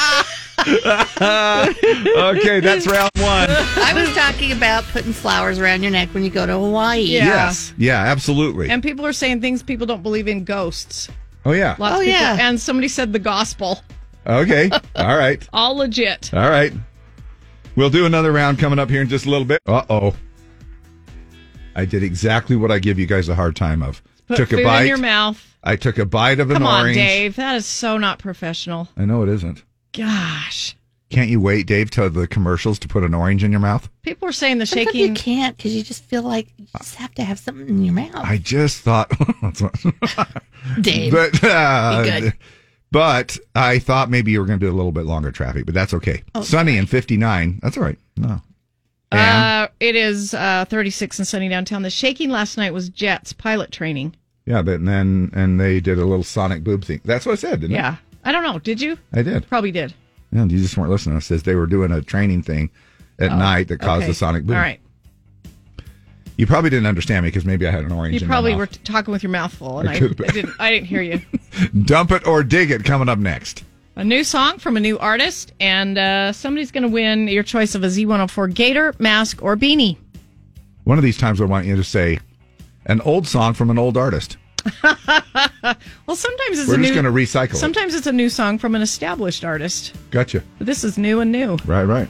Okay, that's round one. I was talking about putting flowers around your neck when you go to Hawaii. Yeah. Yes. Yeah, absolutely. And people are saying things people don't believe in, ghosts. Oh, yeah. Lots Oh, of people. yeah. And somebody said the gospel. Okay. All right. All legit. All right. We'll do another round coming up here in just a little bit. Uh-oh. I did exactly what I give you guys a hard time of. Put took food a bite. in your mouth. I took a bite of an Come orange. on, Dave. That is so not professional. I know it isn't. Gosh. Can't you wait, Dave, till the commercials to put an orange in your mouth? People are saying the Sometimes shaking. you can't because you just feel like you just have to have something in your mouth. I just thought, that's what, Dave, but uh, be good. but I thought maybe you were going to do a little bit longer traffic, but that's okay. Oh, Sunny and fifty-nine. That's all right. No. Uh, it is uh, thirty-six and sunny downtown. The shaking last night was Jets pilot training. Yeah, but and then and they did a little sonic boob thing. That's what I said, didn't Yeah. I don't know. Did you? I? I did. Probably did. Yeah, you just weren't listening. It says they were doing a training thing at Oh, night that caused okay. the sonic boom. All right. You probably didn't understand me because maybe I had an orange You in probably my were mouth. t- talking with your mouth full, and I I, I could've been. didn't. I didn't hear you. Dump it or dig it coming up next. A new song from a new artist, and uh, somebody's going to win your choice of a Z one oh four gator, mask, or beanie. One of these times I want you to say an old song from an old artist. Well, sometimes it's We're a just new. going to recycle it. Sometimes it's a new song from an established artist. Gotcha. But this is new and new. Right, right.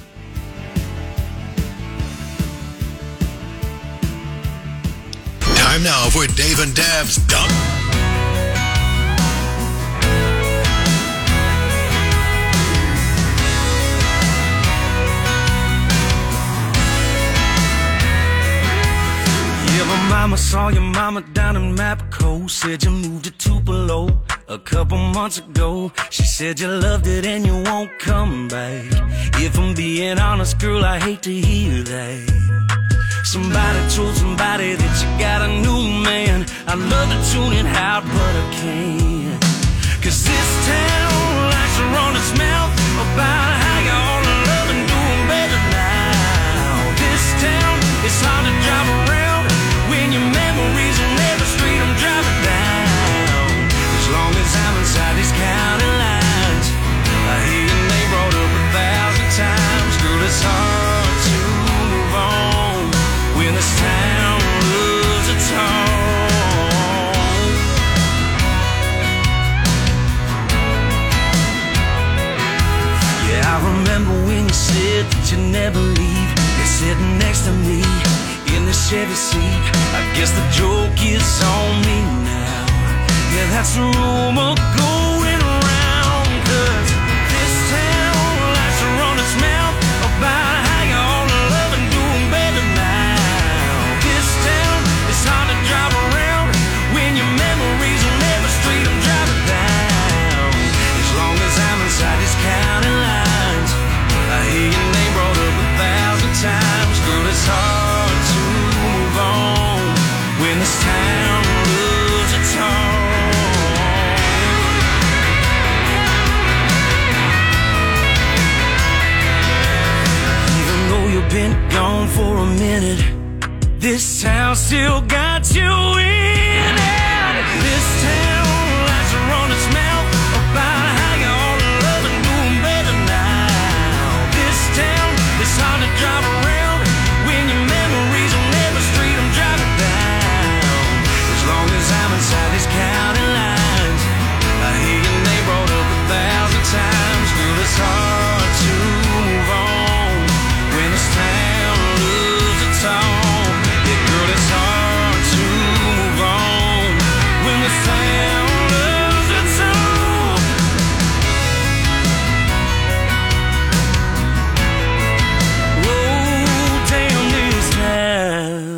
Time now for Dave and Dab's Dump. Yeah, my mama saw your mama down in Mapco. Said you moved to Tupelo a couple months ago. She said you loved it and you won't come back. If I'm being honest, girl, I hate to hear that. Somebody told somebody that you got a new man. I'd love to tune it out, but I can't. Cause this town likes to run its mouth about how you all love and doing better now. This town is hard to drive around when your memories on every street I'm driving down. As long as I'm inside these county lines, I hear your name brought up a thousand times. Girl, it's hard to move on when this town loves its home. Yeah, I remember when you said that you'd never leave. You're sitting next to me in the Chevy seat. I guess the joke is on me now. Yeah, that's a rumor going around. Cause this town likes to run its mouth about how you all love and doing better now. This town is hard to drive around when your memories on every street I'm driving down. As long as I'm inside these county lines, I hear your name brought up a thousand times. Girl, it's hard to move on when this town loves its home. Even though you've been gone for a minute, this town still got you in it. This town likes to run its mouth about how you all love and doing better now. This town is hard to drive around when your memories on every street I'm driving down.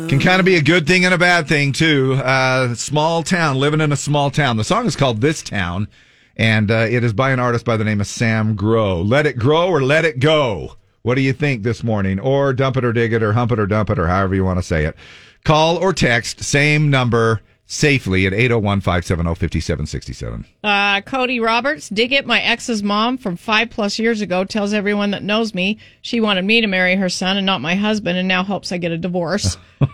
Can kind of be a good thing and a bad thing, too. Uh, small town, living in a small town. The song is called This Town, and uh, it is by an artist by the name of Sam Grow. Let it grow or let it go. What do you think this morning? Or dump it or dig it or hump it or dump it or however you want to say it. Call or text, same number, safely at eight oh one, five seven oh, five seven six seven. Uh, Cody Roberts, dig it. My ex's mom from five plus years ago tells everyone that knows me she wanted me to marry her son and not my husband, and now hopes I get a divorce.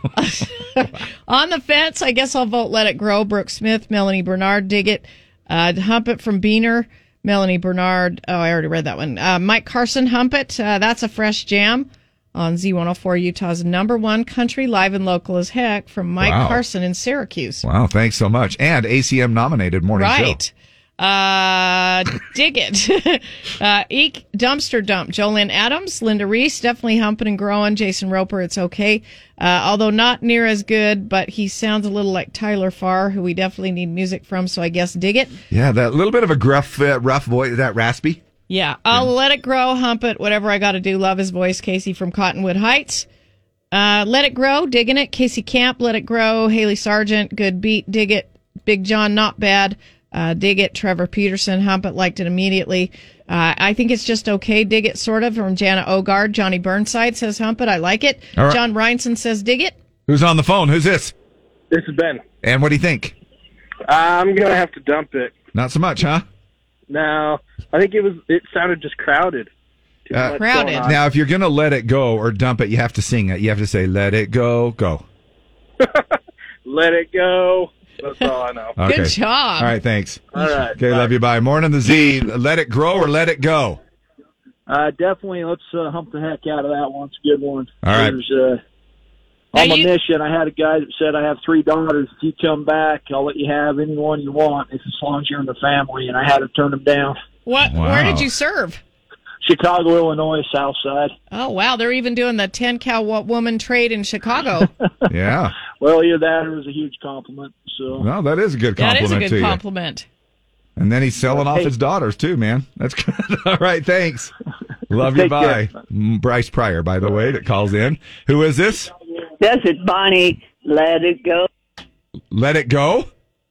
On the fence, I guess I'll vote Let It Grow. Brooke Smith, Melanie Bernard, dig it. Uh, hump it from Beaner, Melanie Bernard. Oh, I already read that one. Uh, Mike Carson, hump it. Uh, that's a fresh jam. On Z one oh four, Utah's number one country live and local as heck from Mike Wow. Carson in Syracuse. Wow, thanks so much. And A C M nominated morning Right. show. Uh, dig it. uh, Eek, Dumpster Dump. Jolynn Adams, Linda Reese, definitely humping and growing. Jason Roper, it's okay. Uh, although not near as good, but he sounds a little like Tyler Farr, who we definitely need music from, so I guess dig it. Yeah, that little bit of a gruff, uh, rough voice, that raspy. Yeah, I'll let it grow, hump it, whatever I got to do. Love his voice. Casey from Cottonwood Heights. Uh, let it grow, digging it. Casey Camp, let it grow. Haley Sargent, good beat, dig it. Big John, not bad. Uh, dig it. Trevor Peterson, hump it, liked it immediately. Uh, I think it's just okay. Dig it, sort of. From Jana Ogard. Johnny Burnside says hump it. I like it. All right. John Reinson says dig it. Who's on the phone? Who's this? This is Ben. And what do you think? I'm gonna have to dump it. Not so much, huh? No, I think it was. It sounded just crowded. Too Uh, much going on. Now, if you're going to let it go or dump it, you have to sing it. You have to say, let it go, go. Let it go. That's all I know. Okay. Good job. All right, thanks. All right. Okay, love you. Bye. Morning, the Z. Let it grow or let it go. Uh, definitely, let's uh, hump the heck out of that one. It's a good one. All right. There's, uh, on my mission, I had a guy that said, I have three daughters. If you come back, I'll let you have any one you want, if, as long as you're in the family. And I had to turn him down. What? Wow. Where did you serve? Chicago, Illinois, South Side. Oh, wow. They're even doing the ten cow woman trade in Chicago. Yeah. Well, either that or it was a huge compliment. So Well, that is a good That compliment is a to good you. compliment. And then he's selling off Hey. his daughters, too, man. That's good. All right, thanks. Love you. Take Bye. care. Mm, Bryce Pryor, by the way, that calls in. Who is this? This is Bonnie. Let it go. Let it go?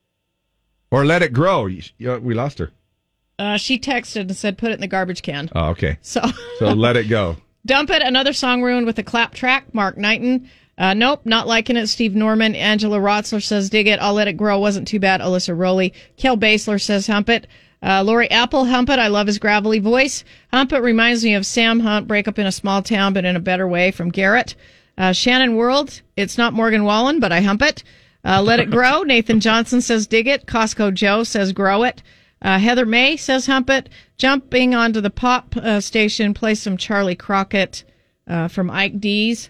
Or let it grow? You- you- We lost her. Uh, she texted and said, put it in the garbage can. Oh, okay. So, So let it go. dump it. Another song ruined with a clap track. Mark Knighton. Uh, nope, not liking it. Steve Norman. Angela Rotzler says, dig it. I'll let it grow. Wasn't too bad. Alyssa Rowley. Kel Basler says, hump it. Uh, Lori Apple, hump it. I love his gravelly voice. Hump it reminds me of Sam Hunt, Break Up in a Small Town, but in a better way, from Garrett. Uh, Shannon World. It's not Morgan Wallen, but I hump it. Uh, let it grow. Nathan Johnson says, dig it. Costco Joe says, grow it. Uh, Heather May says, hump it. Jumping onto the pop uh, station, play some Charlie Crockett uh, from Ike D's.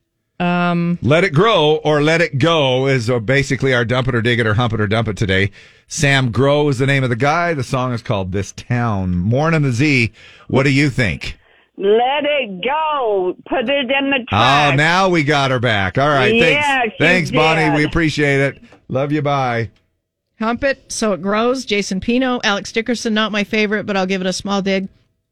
Um, Let it grow or let it go is uh, basically our dump it or dig it or hump it or dump it today. Sam Grow is the name of the guy. The song is called This Town. Morning, the Z. What do you think? Let it go. Put it in the Oh, trash. now we got her back. All right. Yeah, Thanks, she thanks Bonnie. did. We appreciate it. Love you. Bye. Hump it so it grows. Jason Pino. Alex Dickerson, not my favorite, but I'll give it a small dig.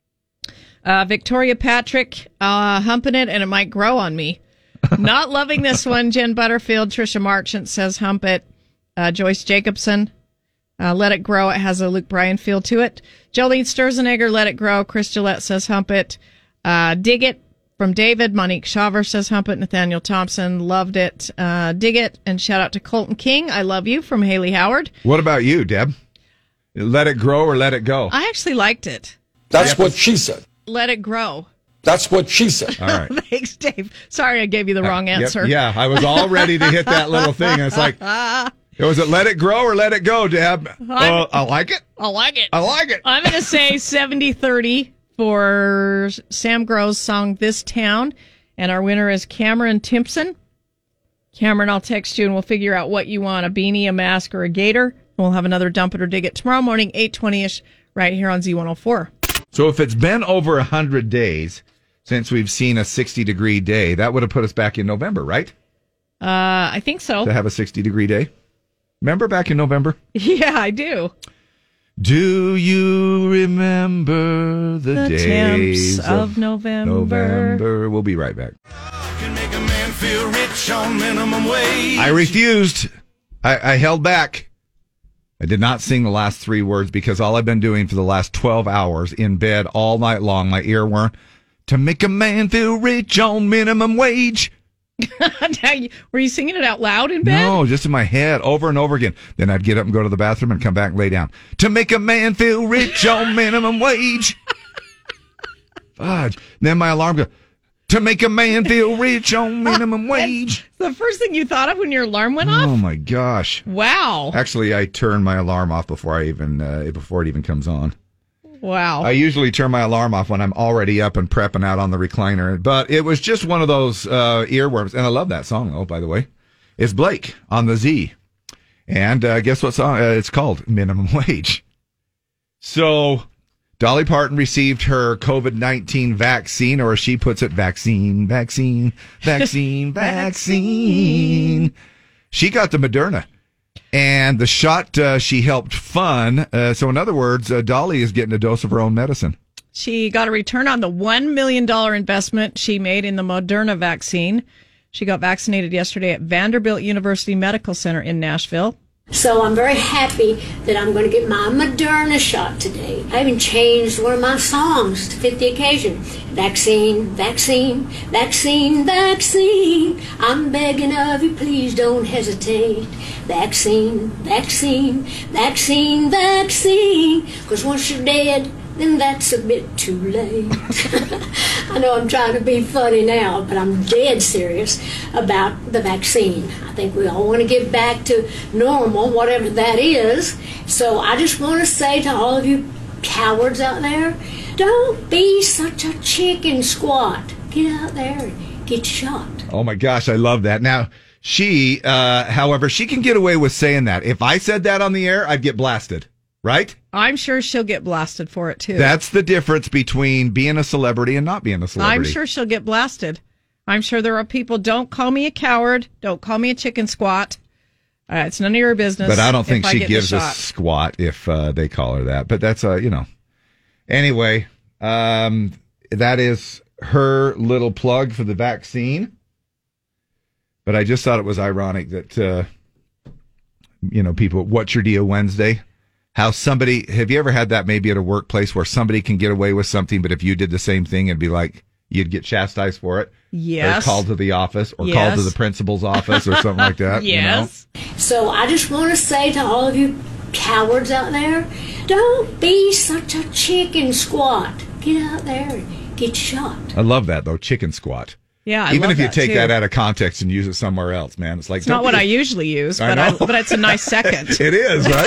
Uh, Victoria Patrick, uh, humping it, and it might grow on me. Not loving this one. Jen Butterfield. Trisha Marchant says hump it. Uh, Joyce Jacobson, uh, let it grow. It has a Luke Bryan feel to it. Jolene Sturzenegger, let it grow. Chris Gillette says hump it. Uh, dig it from David. Monique Shaver says hump it. Nathaniel Thompson, loved it. Uh, dig it. And shout out to Colton King. I love you from Haley Howard. What about you, Deb? Let it grow or let it go? I actually liked it. That's what she said. Let it grow. That's what she said. All right. Thanks, Dave. Sorry I gave you the wrong Uh, yep, answer. yeah, I was all ready to hit that little thing. It's like, was it let it grow or let it go, Deb? Uh, I like it. I like it. I like it. I'm going to say seventy thirty for Sam Growe's song This Town. And our winner is Cameron Timpson. Cameron, I'll text you and we'll figure out what you want, a beanie, a mask, or a gator. We'll have another Dump It or Dig It tomorrow morning, eight twenty-ish, right here on Z one oh four. So if it's been over one hundred days since we've seen a sixty-degree day, that would have put us back in November, right? Uh, I think so. To have a sixty-degree day. Remember back in November? Yeah, I do. Do you remember the, The days temps of November? November? We'll be right back. Can make a man feel rich on minimum wage. I refused. I, I held back. I did not sing the last three words because all I've been doing for the last twelve hours in bed all night long, my earworm, to make a man feel rich on minimum wage. Were you singing it out loud in bed? No, just in my head over and over again. Then I'd get up and go to the bathroom and come back and lay down. To make a man feel rich on minimum wage. Fudge. Then my alarm goes, to make a man feel rich on minimum wage. The first thing you thought of when your alarm went off? Oh my gosh. Wow. Actually, I turn my alarm off before I even uh, before it even comes on. Wow. I usually turn my alarm off when I'm already up and prepping out on the recliner. But it was just one of those uh, earworms. And I love that song, though, by the way. It's Blake on the Z. And uh, guess what song? Uh, it's called Minimum Wage. So Dolly Parton received her COVID nineteen vaccine, or as she puts it, vaccine, vaccine, vaccine, vaccine. She got the Moderna. And the shot uh, she helped fund. Uh, so, in other words, uh, Dolly is getting a dose of her own medicine. She got a return on the one million dollars investment she made in the Moderna vaccine. She got vaccinated yesterday at Vanderbilt University Medical Center in Nashville. So I'm very happy that I'm going to get my Moderna shot today. I even changed one of my songs to fit the occasion. Vaccine, vaccine, vaccine, vaccine. I'm begging of you, please don't hesitate. Vaccine, vaccine, vaccine, vaccine. Because once you're dead, then that's a bit too late. I know I'm trying to be funny now, but I'm dead serious about the vaccine. I think we all want to get back to normal, whatever that is. So I just want to say to all of you cowards out there, don't be such a chicken squat. Get out there and get shot. Oh, my gosh, I love that. Now, she, uh, however, she can get away with saying that. If I said that on the air, I'd get blasted, right? I'm sure she'll get blasted for it, too. That's the difference between being a celebrity and not being a celebrity. I'm sure she'll get blasted. I'm sure there are people, don't call me a coward, don't call me a chicken squat. Uh, it's none of your business. But I don't think if I she get the gives a shot. squat if uh, they call her that. But that's, uh, you know. Anyway, um, that is her little plug for the vaccine. But I just thought it was ironic that, uh, you know, people, what's your deal Wednesday? How somebody, have you ever had that maybe at a workplace where somebody can get away with something, but if you did the same thing, it'd be like, you'd get chastised for it? Yes. Or called to the office, or Yes. called to the principal's office, or something like that. Yes. So I just want to say to all of you cowards out there, don't be such a chicken squat. Get out there and get shot. You know? I love that, though, chicken squat. Yeah, I Even love if you that, take too. that out of context and use it somewhere else, man, it's like... It's not don't what be- I usually use, I but I know. but it's a nice second. It is, right?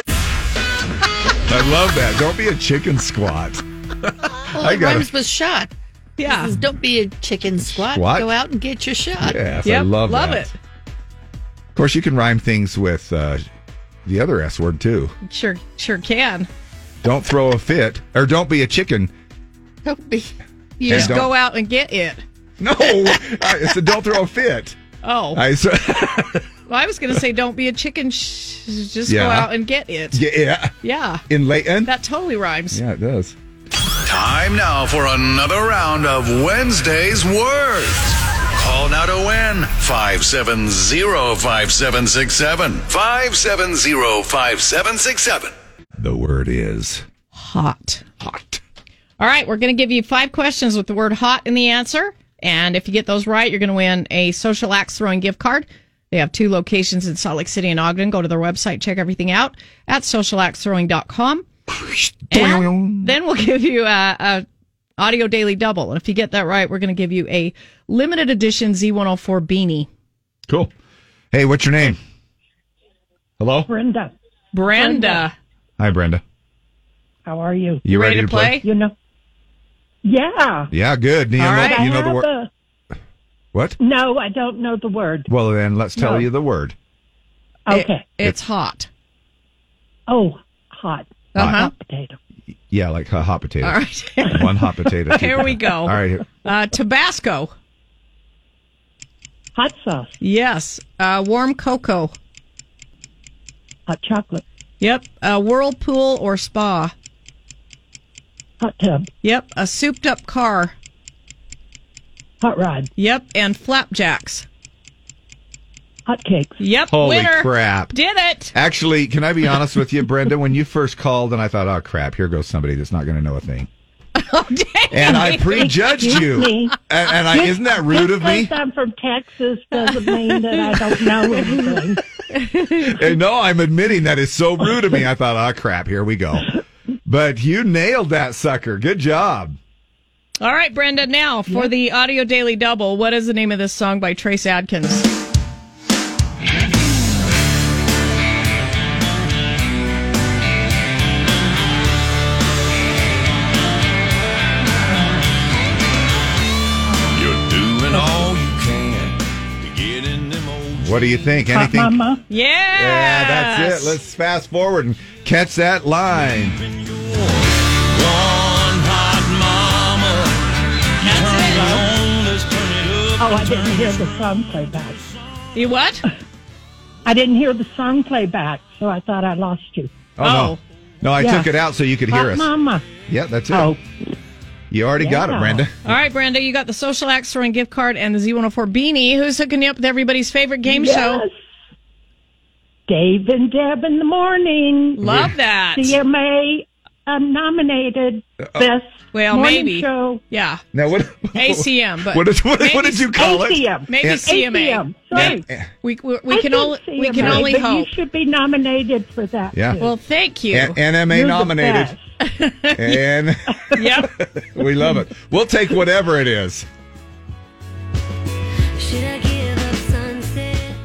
I love that. Don't be a chicken squat. Well, I it gotta- rhymes with shot. Yeah. This is, don't be a chicken squat. Squat? Go out and get your shot. Yes, I love, love that. it. Of course, you can rhyme things with uh, the other S word, too. Sure, sure can. Don't throw a fit, or don't be a chicken. Don't be. You And just don't- go out and get it. No, I said don't throw a fit. Oh. I said, Well, I was going to say don't be a chicken. Sh- just go Yeah. out and get it. yeah. Yeah. In Layton? That totally rhymes. Yeah, it does. Time now for another round of Wednesday's Words. Call now to win five seven zero five seven six seven. five seven zero five seven six seven. The word is hot. Hot. All right, we're going to give you five questions with the word hot in the answer. And if you get those right, you're going to win a Social Axe Throwing gift card. They have two locations in Salt Lake City and Ogden. Go to their website, check everything out at social axe throwing dot com. And then we'll give you a, a audio daily double. And if you get that right, we're going to give you a limited edition Z one oh four beanie. Cool. Hey, what's your name? Hello? Brenda. Brenda. Hi, Brenda. How are you? You ready, to play? You know. Yeah. Yeah, good. You, All know, right. you know I the have word. a- What? No, I don't know the word. Well, then let's tell No. you the word. Okay. It- it's hot. Oh, hot. Uh-huh. Hot potato. Yeah, like a hot potato. All right. One hot potato. two Here we potato. go. All right. Here. Uh, Tabasco. Hot sauce. Yes. Uh, warm cocoa. Hot chocolate. Yep. A whirlpool or spa. Hot tub. Yep. A souped up car. Hot rod. Yep. And flapjacks. Hot cakes. Yep. Holy winner. crap. Did it. Actually, can I be honest with you, Brenda? When you first called, and I thought, oh, crap, here goes somebody that's not going to know a thing. Oh, dang. And I prejudged you. Me. And, and I, isn't that rude of me? Just because I'm from Texas doesn't mean that I don't know anything. And no, I'm admitting that is so rude of me. I thought, oh, crap, here we go. But you nailed that sucker. Good job. All right, Brenda, now for Yep. the Audio Daily Double, what is the name of this song by Trace Adkins? You're doing all you can to get in them old. What do you think? Hot Anything? mama. Yeah. Yeah, that's it. Let's fast forward and catch that line. One hot mama. You turn it on, let's turn it up. Oh, I didn't hear the song playback. You what? I didn't hear the song playback, so I thought I lost you. Oh, no. No, I Yeah. took it out so you could hear Hot us. mama. Yeah, that's it. Oh, You already got it, Yeah. Brenda. All right, Brenda, you got the Social Axe throwing gift card and the Z one oh four beanie. Who's hooking you up with everybody's favorite game yes. show? Dave and Deb in the morning. Love that. C M A uh, nominated best Well, morning maybe. show. Yeah. Now, what, A C M, but what, did, what, maybe- what did you call A C M. it? Maybe And- C M A. A C M. Sorry. And- We we, we I can said only we C M A, can only but hope. You should be nominated for that. Yeah. too. Well, thank you. N- N M A You're the nominated. And Yep. we love it. We'll take whatever it is. Should I give up sunset?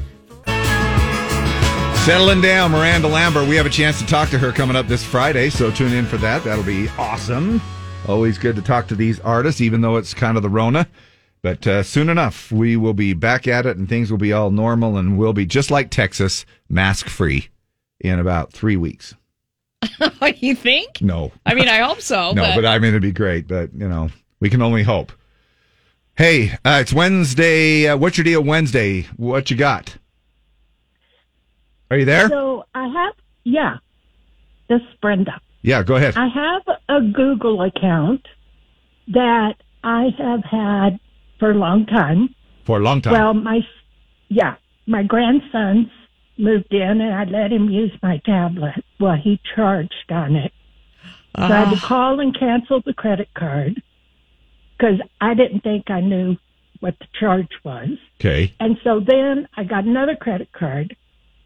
Settling down, Miranda Lambert. We have a chance to talk to her coming up this Friday, so tune in for that. That'll be awesome. Always good to talk to these artists, even though it's kind of the Rona. But uh, soon enough, we will be back at it, and things will be all normal, and we'll be just like Texas, mask-free in about three weeks. You think? No. I mean, I hope so. No, but, but I mean, it'd be great, but, you know, we can only hope. Hey, uh, it's Wednesday. Uh, what's your deal Wednesday? What you got? Are you there? So I have, yeah, this is Brenda. Yeah, go ahead. I have a Google account that I have had for a long time. For a long time. Well, my, yeah, my grandsons moved in and I let him use my tablet. Well, he charged on it. So I had to Ah. call and cancel the credit card because I didn't think I knew what the charge was. Okay. And so then I got another credit card.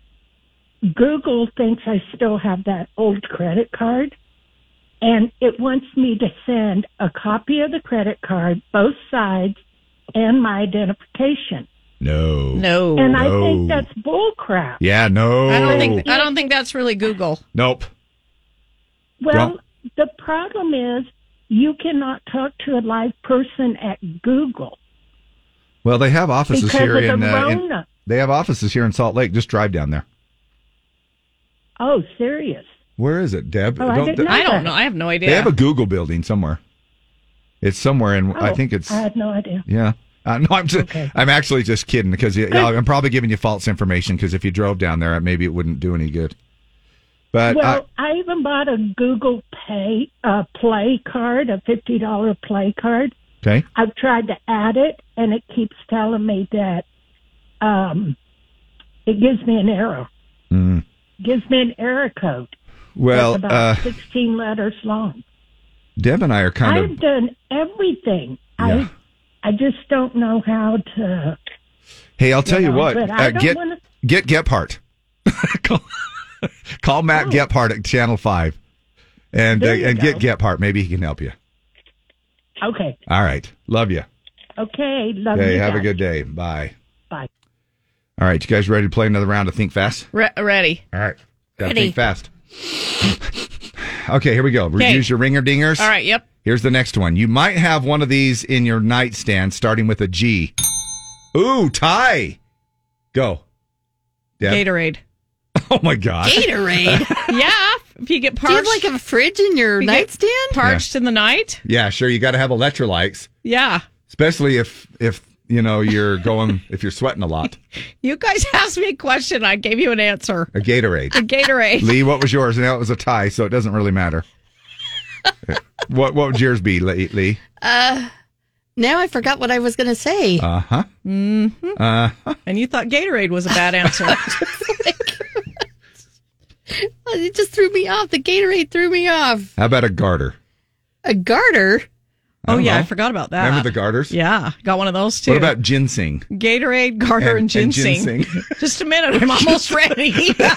Google thinks I still have that old credit card, and it wants me to send a copy of the credit card, both sides, and my identification. No. No. And I No. think that's bull crap. Yeah, no. I don't think I don't think that's really Google. Nope. Well, Well- the problem is you cannot talk to a live person at Google. Well, they have offices Because here of the in, uh, in. Rona. They have offices here in Salt Lake. Just drive down there. Oh, serious? Where is it, Deb? Oh, I didn't know I don't that. know. I have no idea. They have a Google building somewhere. It's somewhere in. I Oh, think it's. I had no idea. Yeah. Uh, no, I'm just, I'm actually just kidding because you, I'm probably giving you false information because if you drove down there, maybe it wouldn't do any good. But well, I, I even bought a Google Pay uh, Play card, a fifty dollars Play card. uh, okay. I've tried to add it, and it keeps telling me that um, it gives me an error. Mm. Gives me an error code. Well, That's about uh, sixteen letters long. Deb and I are kind I've of. done everything. Yeah. I I just don't know how to. Hey, I'll tell you, you know, what. but I Uh, don't get wanna- get Gephardt. call, call Matt Oh. Gephardt at Channel Five, and uh, There you and get go. Gephardt. Maybe he can help you. Okay. All right. Love you. Okay. Love Hey, you. have a guys. good day. Bye. Bye. All right, you guys ready to play another round of Think Fast? Re- ready. All right. Gotta Ready. think fast. Okay, here we go. Okay. Use your ringer dingers. All right. Yep. Here's the next one. You might have one of these in your nightstand starting with a G. Ooh, tie. Go. Deb. Gatorade. Oh, my gosh. Gatorade. Yeah. If you get Do you parched. have like a fridge in your if you get nightstand? Parched in the night. Yeah, sure. You got to have electrolytes, Yeah. especially if if you know, you're going, if you're sweating a lot. You guys asked me a question. I gave you an answer. A Gatorade. A Gatorade. Lee, what was yours? Now it was a tie, so it doesn't really matter. what what would yours be, Lee? Lee? Uh, now I forgot what I was going to say. Uh huh. Mm-hmm. Uh huh. And you thought Gatorade was a bad answer. It just threw me off. The Gatorade threw me off. How about a garter? A garter? I Oh, don't yeah, know. I forgot about that. Remember the garters? Yeah, got one of those too. What about ginseng? Gatorade, garter, and, And- and ginseng. ginseng. Just a minute, I'm almost ready.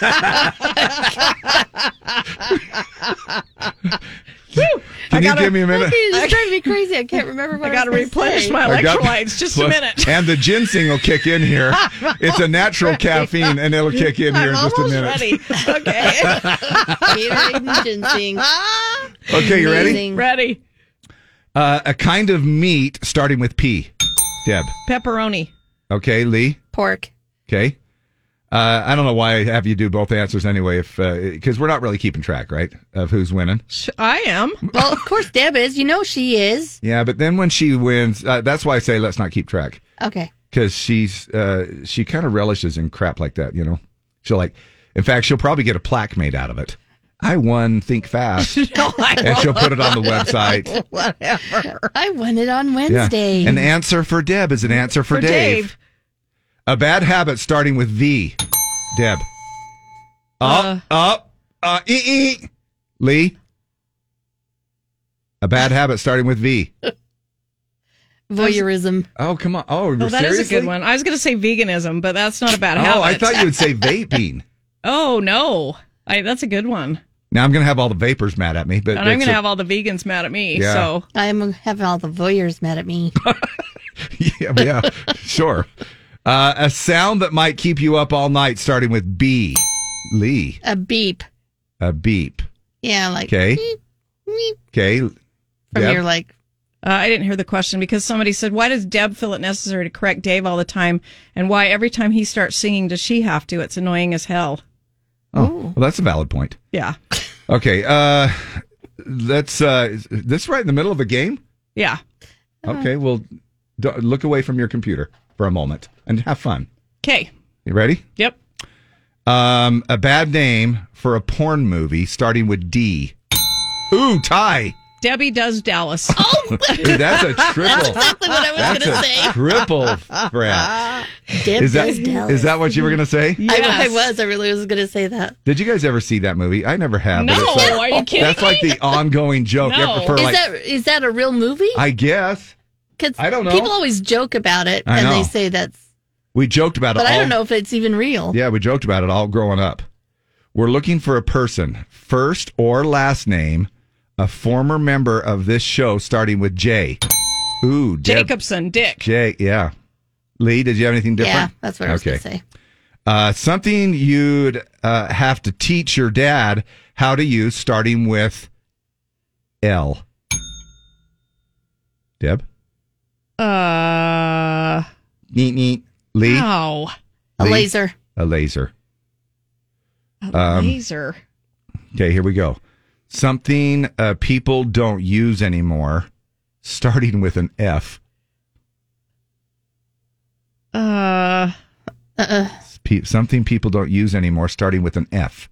Woo! Can you gotta- give me a minute? Okay, it's driving me crazy. I can't remember what I I, got to was gonna replenish say. my I got- electrolytes. Just a minute. And the ginseng will kick in here. It's a natural caffeine, and it'll kick in here I'm in just a almost minute. ready. Okay. Gatorade and ginseng. Okay, you ready? Amazing. Ready. Uh, a kind of meat starting with P. Deb. Pepperoni. Okay, Lee. Pork. Okay. Uh, I don't know why I have you do both answers anyway, if because we're not really keeping track, right, of who's winning. I am. Well, of course, Deb is. You know she is. Yeah, but then when she wins, uh, that's why I say let's not keep track. Okay. Because she's uh, she kind of relishes in crap like that, you know. She'll like, in fact, she'll probably get a plaque made out of it. I won Think Fast, No, I and she'll put it on the website. Whatever. I won it on Yeah. Wednesday. An answer for Deb is an answer for, For Dave. Dave. A bad habit starting with V. Deb. Up, up, uh, ee, ee. Lee. A bad habit starting with V. Voyeurism. Oh, come on. Oh, Oh, that seriously? is a good one. I was going to say veganism, but that's not a bad Oh, habit. I thought you would say vaping. Oh, no. I, that's a good one. Now I'm going to have all the vapors mad at me, but And I'm it's going to a- have all the vegans mad at me. Yeah. So I'm having all the voyeurs mad at me. yeah, yeah, sure. Uh, a sound that might keep you up all night starting with B. Lee. A beep. A beep. Yeah, like Okay. beep, beep. Okay. From Deb? your like Uh, I didn't hear the question because somebody said, why does Deb feel it necessary to correct Dave all the time? And why every time he starts singing does she have to? It's annoying as hell. Oh, well, that's a valid point. Yeah. Okay. Uh, that's uh, is this right in the middle of a game? Yeah. Okay. Well, d- look away from your computer for a moment and have fun. Okay. You ready? Yep. Um, a bad name for a porn movie starting with D. Ooh, tie. Debbie Does Dallas. Oh, Ooh, that's a triple. That's exactly what I was That's going to a say. triple threat. Deb Is that Does Dallas. is that what you were going to say? I, I was. I really was going to say that. Did you guys ever see that movie? I never have. but No, it's like- are you kidding That's like the ongoing joke. No. For is like, that is that a real movie? I guess. Because I don't know. people always joke about it, I and know. they say that's. We joked about But it all. I don't know if it's even real. Yeah, we joked about it all growing up. We're looking for a person, first or last name, a former member of this show starting with J. Ooh, Deb- Jacobson, Dick. J, yeah. Lee, did you have anything different? Yeah, that's what I was okay. going to say. Uh, something you'd uh, have to teach your dad how to use starting with L. Deb? Uh, Neat, neat. Lee? Ow. A Lee? laser. A laser. A Um, laser. Okay, here we go. Something uh, people don't use anymore, starting with an F. Uh, uh-uh. Pe- something people don't use anymore, starting with an F.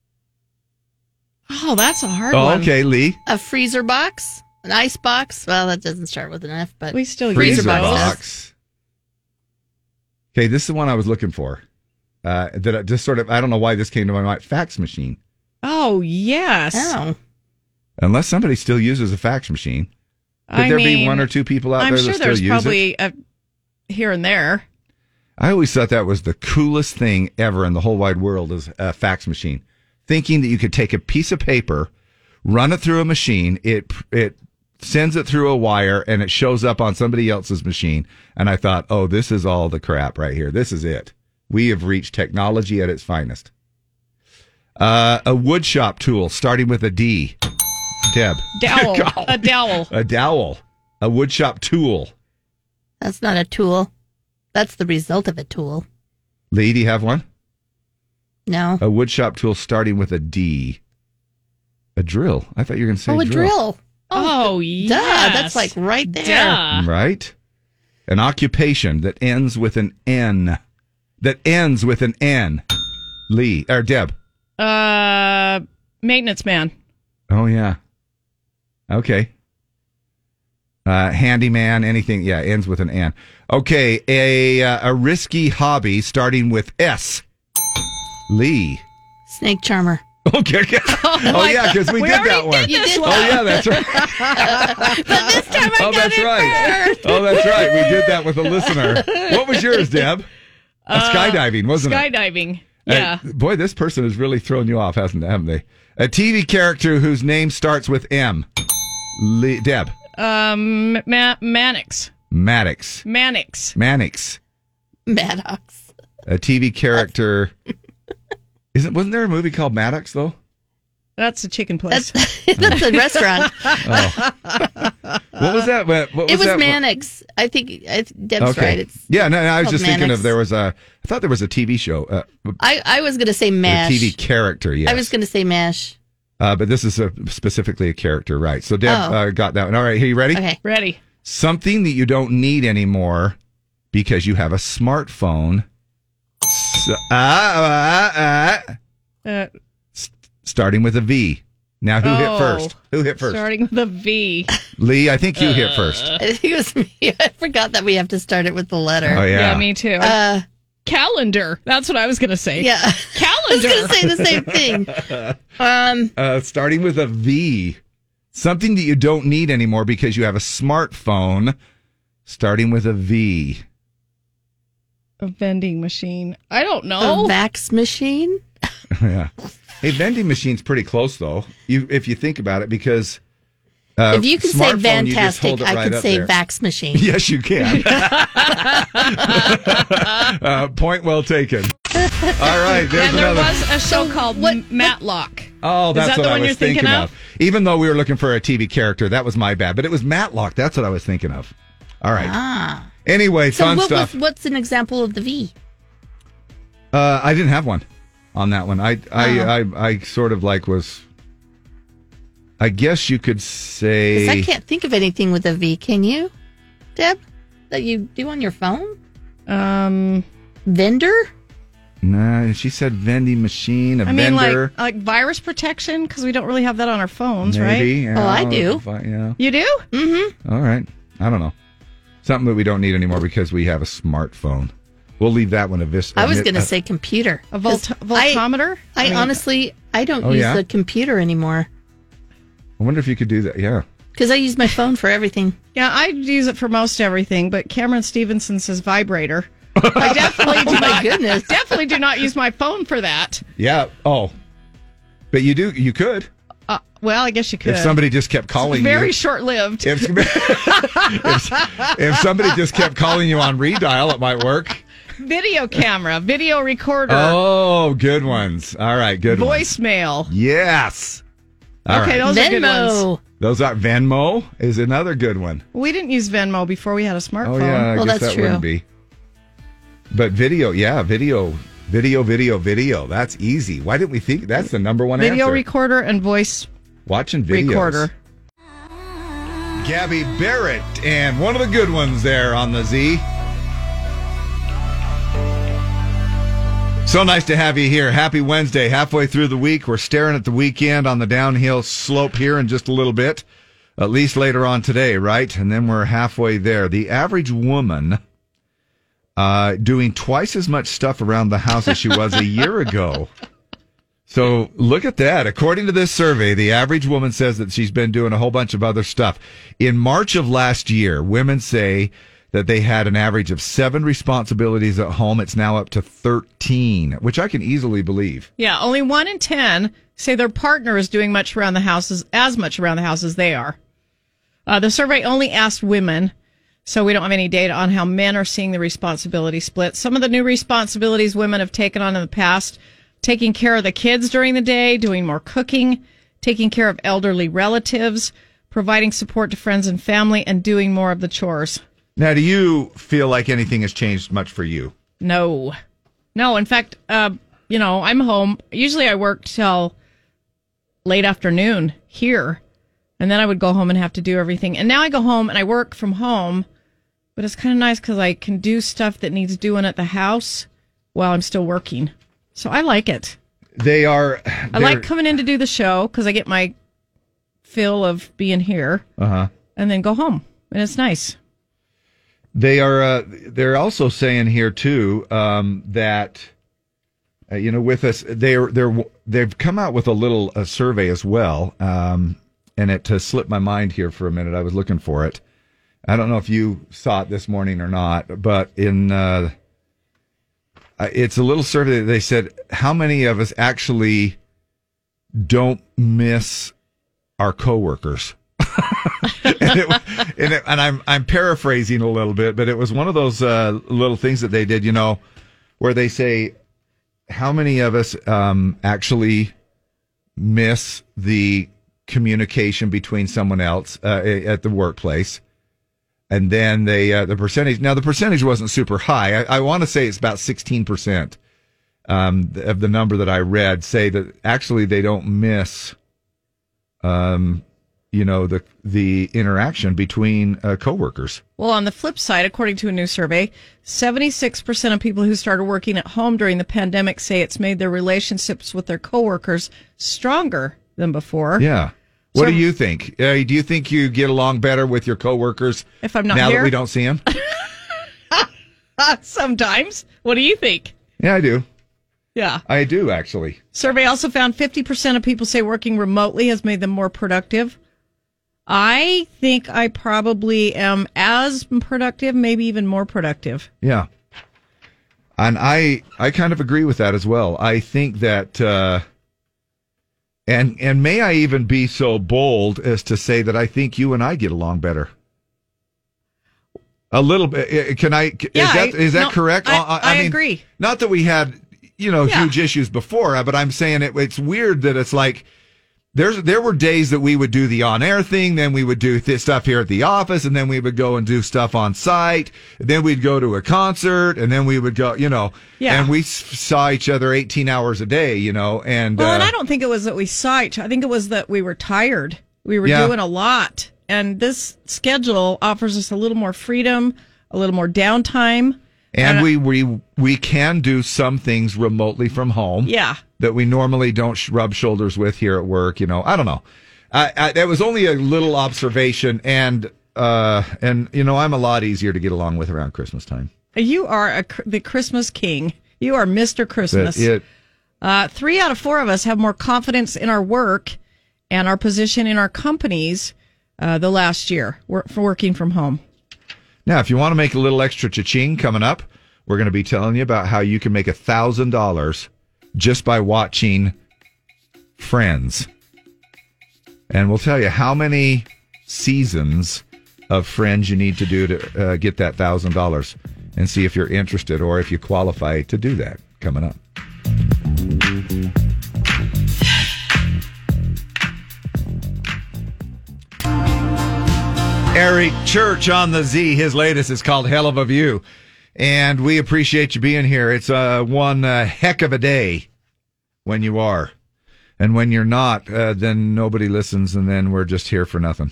Oh, that's a hard Oh, one. okay, Lee. A freezer box? An ice box? Well, that doesn't start with an F, but we still freezer Freezer box. does. box. Okay, this is the one I was looking for. Uh, that I just sort of, I don't know why this came to my mind. Fax machine. Oh, yes. Oh. Unless somebody still uses a fax machine. Could I there be mean, one or two people out I'm there sure that still there's use probably it? a, here and there. I always thought that was the coolest thing ever in the whole wide world is a fax machine. Thinking that you could take a piece of paper, run it through a machine, it it sends it through a wire, and it shows up on somebody else's machine. And I thought, oh, this is all the crap right here. This is it. We have reached technology at its finest. Uh, a woodshop tool starting with a D. Deb. Dowel. God. A dowel. A dowel. A woodshop tool. That's not a tool. That's the result of a tool. Lee, do you have one? No. A woodshop tool starting with a D. A drill. I thought you were going to say Oh, a drill. drill. Oh, Duh, yes. that's like right there. Duh. Right? An occupation that ends with an N. That ends with an N. Lee, or Deb. Uh, maintenance man. Oh, yeah. Okay. Uh, handyman, anything. Yeah, ends with an N. Okay, a, uh, a risky hobby starting with S. Lee. Snake charmer. Okay. Oh, oh yeah, because we, we did that one. Did you did oh, yeah, that's right. But this time I oh, got that's it right. first. Oh, that's right. We did that with a listener. What was yours, Deb? Uh, skydiving, wasn't skydiving. it? Skydiving. Yeah. Uh, boy, this person has really thrown you off, hasn't haven't they? A T V character whose name starts with M. Lee, Deb. Um, Ma- Mannix. Maddox. Mannix. Mannix. Maddox. A T V character. Isn't wasn't there a movie called Maddox though? That's a chicken place. That's, that's a restaurant. Oh. What was that? What was it was that? Mannix. I think I, Deb's okay. right. It's yeah, no, no I was just Mannix. thinking of there was a. I thought there was a T V show. Uh, I, I was going to say MASH. A T V character, yes. I was going to say MASH. Uh, but this is a, specifically a character, right? So Deb Oh. uh, got that one. All right, are you ready? Okay, ready. Something that you don't need anymore because you have a smartphone. So, ah, ah, ah. Uh, S- starting with a V. Now, who oh, hit first? Who hit first? Starting with a V. Lee, I think you uh, hit first. I think it was me. I forgot that we have to start it with the letter. Oh, yeah. Yeah, me too. Uh, calendar. That's what I was going to say. Yeah. Calendar. I was going to say the same thing. Um, uh, starting with a V. Something that you don't need anymore because you have a smartphone. Starting with a V. A vending machine. I don't a know. Vax machine? Yeah. Hey, vending machine's pretty close, though, you if you think about it, because uh, if you can say smartphone, you just fantastic, hold it I right could up say there. Vax machine. Yes, you can. uh, point well taken. All right, there's and there another. was a show called what, Matlock. Oh, that's Is that what the I one was you're thinking, thinking of? of. Even though we were looking for a T V character, that was my bad. But it was Matlock. That's what I was thinking of. All right. Ah. Anyway, So fun what stuff. was, what's an example of the V? Uh, I didn't have one on that one. I, I, Oh. I, I sort of like was. I guess you could say. 'Cause I can't think of anything with a V. Can you, Deb? That you do on your phone? Um, vendor? Nah, she said vending machine, a I mean, vendor. like like virus protection because we don't really have that on our phones, Maybe. right? Yeah, Oh, I do. if I- yeah. You do? Mm-hmm. All right. I don't know. Something that we don't need anymore because we have a smartphone. We'll leave that one a vis. I was admit- going to uh, say computer. A volt- voltometer? I, I, I mean- honestly, I don't Oh, use yeah? the computer anymore I wonder if you could do that. Yeah. because I use my phone for everything. Yeah, I use it for most everything, but Cameron Stevenson says vibrator. I definitely do Oh, my not, goodness. definitely do not use my phone for that. Yeah. Oh. But you do. You could. Uh, well, I guess you could. If somebody just kept calling Very you. short-lived. If, if, if somebody just kept calling you on redial, it might work. Video camera, video recorder, Oh, good ones. All right, good ones. voicemail. Yes. All Okay, right. those are good ones. Venmo. Those are Venmo is another good one. We didn't use Venmo before we had a smartphone. Oh yeah, I Well, guess that's that true. wouldn't be. But video, yeah, video, video, video, video. That's easy. Why didn't we think that's the number one Video answer? recorder and voice Watching videos. recorder. Gabby Barrett, and one of the good ones there on the Z. So nice to have you here. Happy Wednesday, halfway through the week. We're staring at the weekend on the downhill slope here in just a little bit, at least later on today, right? And then we're halfway there. The average woman uh, doing twice as much stuff around the house as she was a year ago. So look at that. According to this survey, the average woman says that she's been doing a whole bunch of other stuff. In March of last year, women say that they had an average of seven responsibilities at home. It's now up to thirteen, which I can easily believe. Yeah, only one in ten say their partner is doing much around the house as, as much around the house as they are. Uh, the survey only asked women, so we don't have any data on how men are seeing the responsibility split. Some of the new responsibilities women have taken on in the past: taking care of the kids during the day, doing more cooking, taking care of elderly relatives, providing support to friends and family, and doing more of the chores. Now, do you feel like anything has changed much for you? No. No, in fact, uh, you know, I'm home. Usually I work till late afternoon here, and then I would go home and have to do everything. And now I go home and I work from home But it's kind of nice because I can do stuff that needs doing at the house while I'm still working. So I like it. They are. I like coming in to do the show because I get my fill of being here Uh-huh. and then go home. And it's nice. They are. Uh, they're also saying here too um, that uh, you know, with us, they're they're they've come out with a little uh, survey as well, um, and it uh, slipped my mind here for a minute. I was looking for it. I don't know if you saw it this morning or not, but in uh, it's a little survey that they said how many of us actually don't miss our coworkers. and, it, and, it, and I'm I'm paraphrasing a little bit, but it was one of those uh, little things that they did, you know, where they say how many of us um, actually miss the communication between someone else uh, at the workplace, and then they uh, the percentage. Now the percentage wasn't super high. I, I want to say it's about sixteen percent um, of the number that I read say that actually they don't miss. Um, you know, the the interaction between uh, coworkers. Well, on the flip side, according to a new survey, seventy-six percent of people who started working at home during the pandemic say it's made their relationships with their coworkers stronger than before. Yeah. What So- do you think? Uh, do you think you get along better with your coworkers If I'm not now here? that we don't see them? Sometimes. What do you think? Yeah, I do. Yeah. I do, actually. Survey also found fifty percent of people say working remotely has made them more productive. I think I probably am as productive, maybe even more productive. Yeah. And I I kind of agree with that as well. I think that uh, and and may I even be so bold as to say that I think you and I get along better. A little bit. Can I? Yeah, is that I- is that no, correct? I- I mean, agree. Not that we had you know Yeah. huge issues before, but I'm saying it. It's weird that it's like there's there were days that we would do the on air thing, then we would do th- stuff here at the office, and then we would go and do stuff on site. And then we'd go to a concert, and then we would go, you know, Yeah. and we s- saw each other eighteen hours a day, you know, and Well, and uh, I don't think it was that we saw each. I think it was that we were tired. We were Yeah. doing a lot, and this schedule offers us a little more freedom, a little more downtime, and I- we we we can do some things remotely from home. Yeah. That we normally don't sh- rub shoulders with here at work. You know, I don't know. I, I, that was only a little observation, and uh, and you know, I'm a lot easier to get along with around Christmas time. You are a, cr- the Christmas king. You are Mister Christmas. That it, Uh, three out of four of us have more confidence in our work and our position in our companies uh, the last year wor- for working from home. Now, if you want to make a little extra cha-ching coming up, we're going to be telling you about how you can make a thousand dollars just by watching Friends. And we'll tell you how many seasons of Friends you need to do to uh, get that thousand dollars, and see if you're interested or if you qualify to do that coming up. Eric Church on the Z. His latest is called Hell of a View. And we appreciate you being here. It's uh, one uh, heck of a day when you are. And when you're not, uh, then nobody listens, and then we're just here for nothing.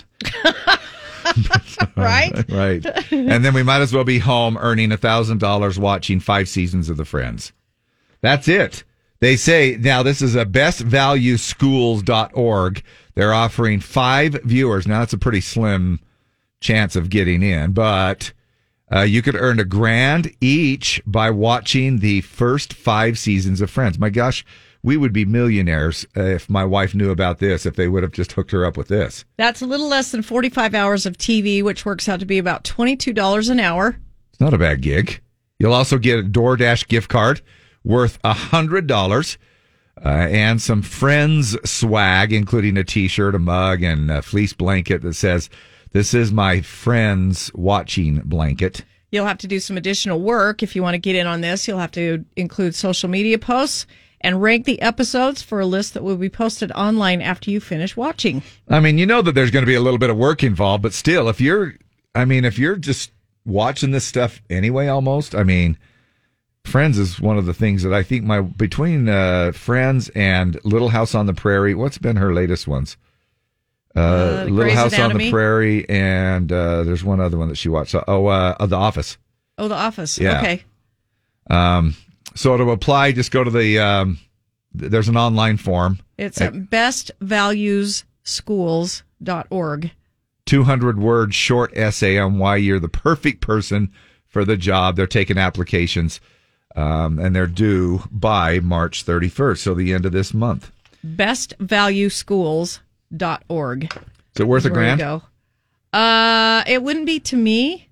Right? Right. And then we might as well be home earning one thousand dollars watching five seasons of The Friends. That's it. They say, now this is a best value schools dot org. They're offering five viewers. Now, that's a pretty slim chance of getting in, but uh, you could earn a grand each by watching the first five seasons of Friends. My gosh, we would be millionaires uh, if my wife knew about this, if they would have just hooked her up with this. That's a little less than forty-five hours of T V, which works out to be about twenty-two dollars an hour. It's not a bad gig. You'll also get a DoorDash gift card worth one hundred dollars uh, and some Friends swag, including a T-shirt, a mug, and a fleece blanket that says, "This is my Friends watching blanket." You'll have to do some additional work if you want to get in on this. You'll have to include social media posts and rank the episodes for a list that will be posted online after you finish watching. I mean, you know that there's going to be a little bit of work involved, but still, if you're, I mean, if you're just watching this stuff anyway, almost, I mean, Friends is one of the things that I think my, between uh, Friends and Little House on the Prairie, what's been her latest ones? Uh, Uh, Little Grey's House on Anatomy. the Prairie, and uh, there's one other one that she watched. Oh, uh, The Office. Oh, The Office. Yeah. Okay. Um, so to apply, just go to the. Um, th- there's an online form. It's at best values schools dot org. two hundred word short essay on why you're the perfect person for the job. They're taking applications, um, and they're due by March thirty-first, so the end of this month. best value schools dot org. Is it worth a Where to grand? go. Uh, it wouldn't be to me,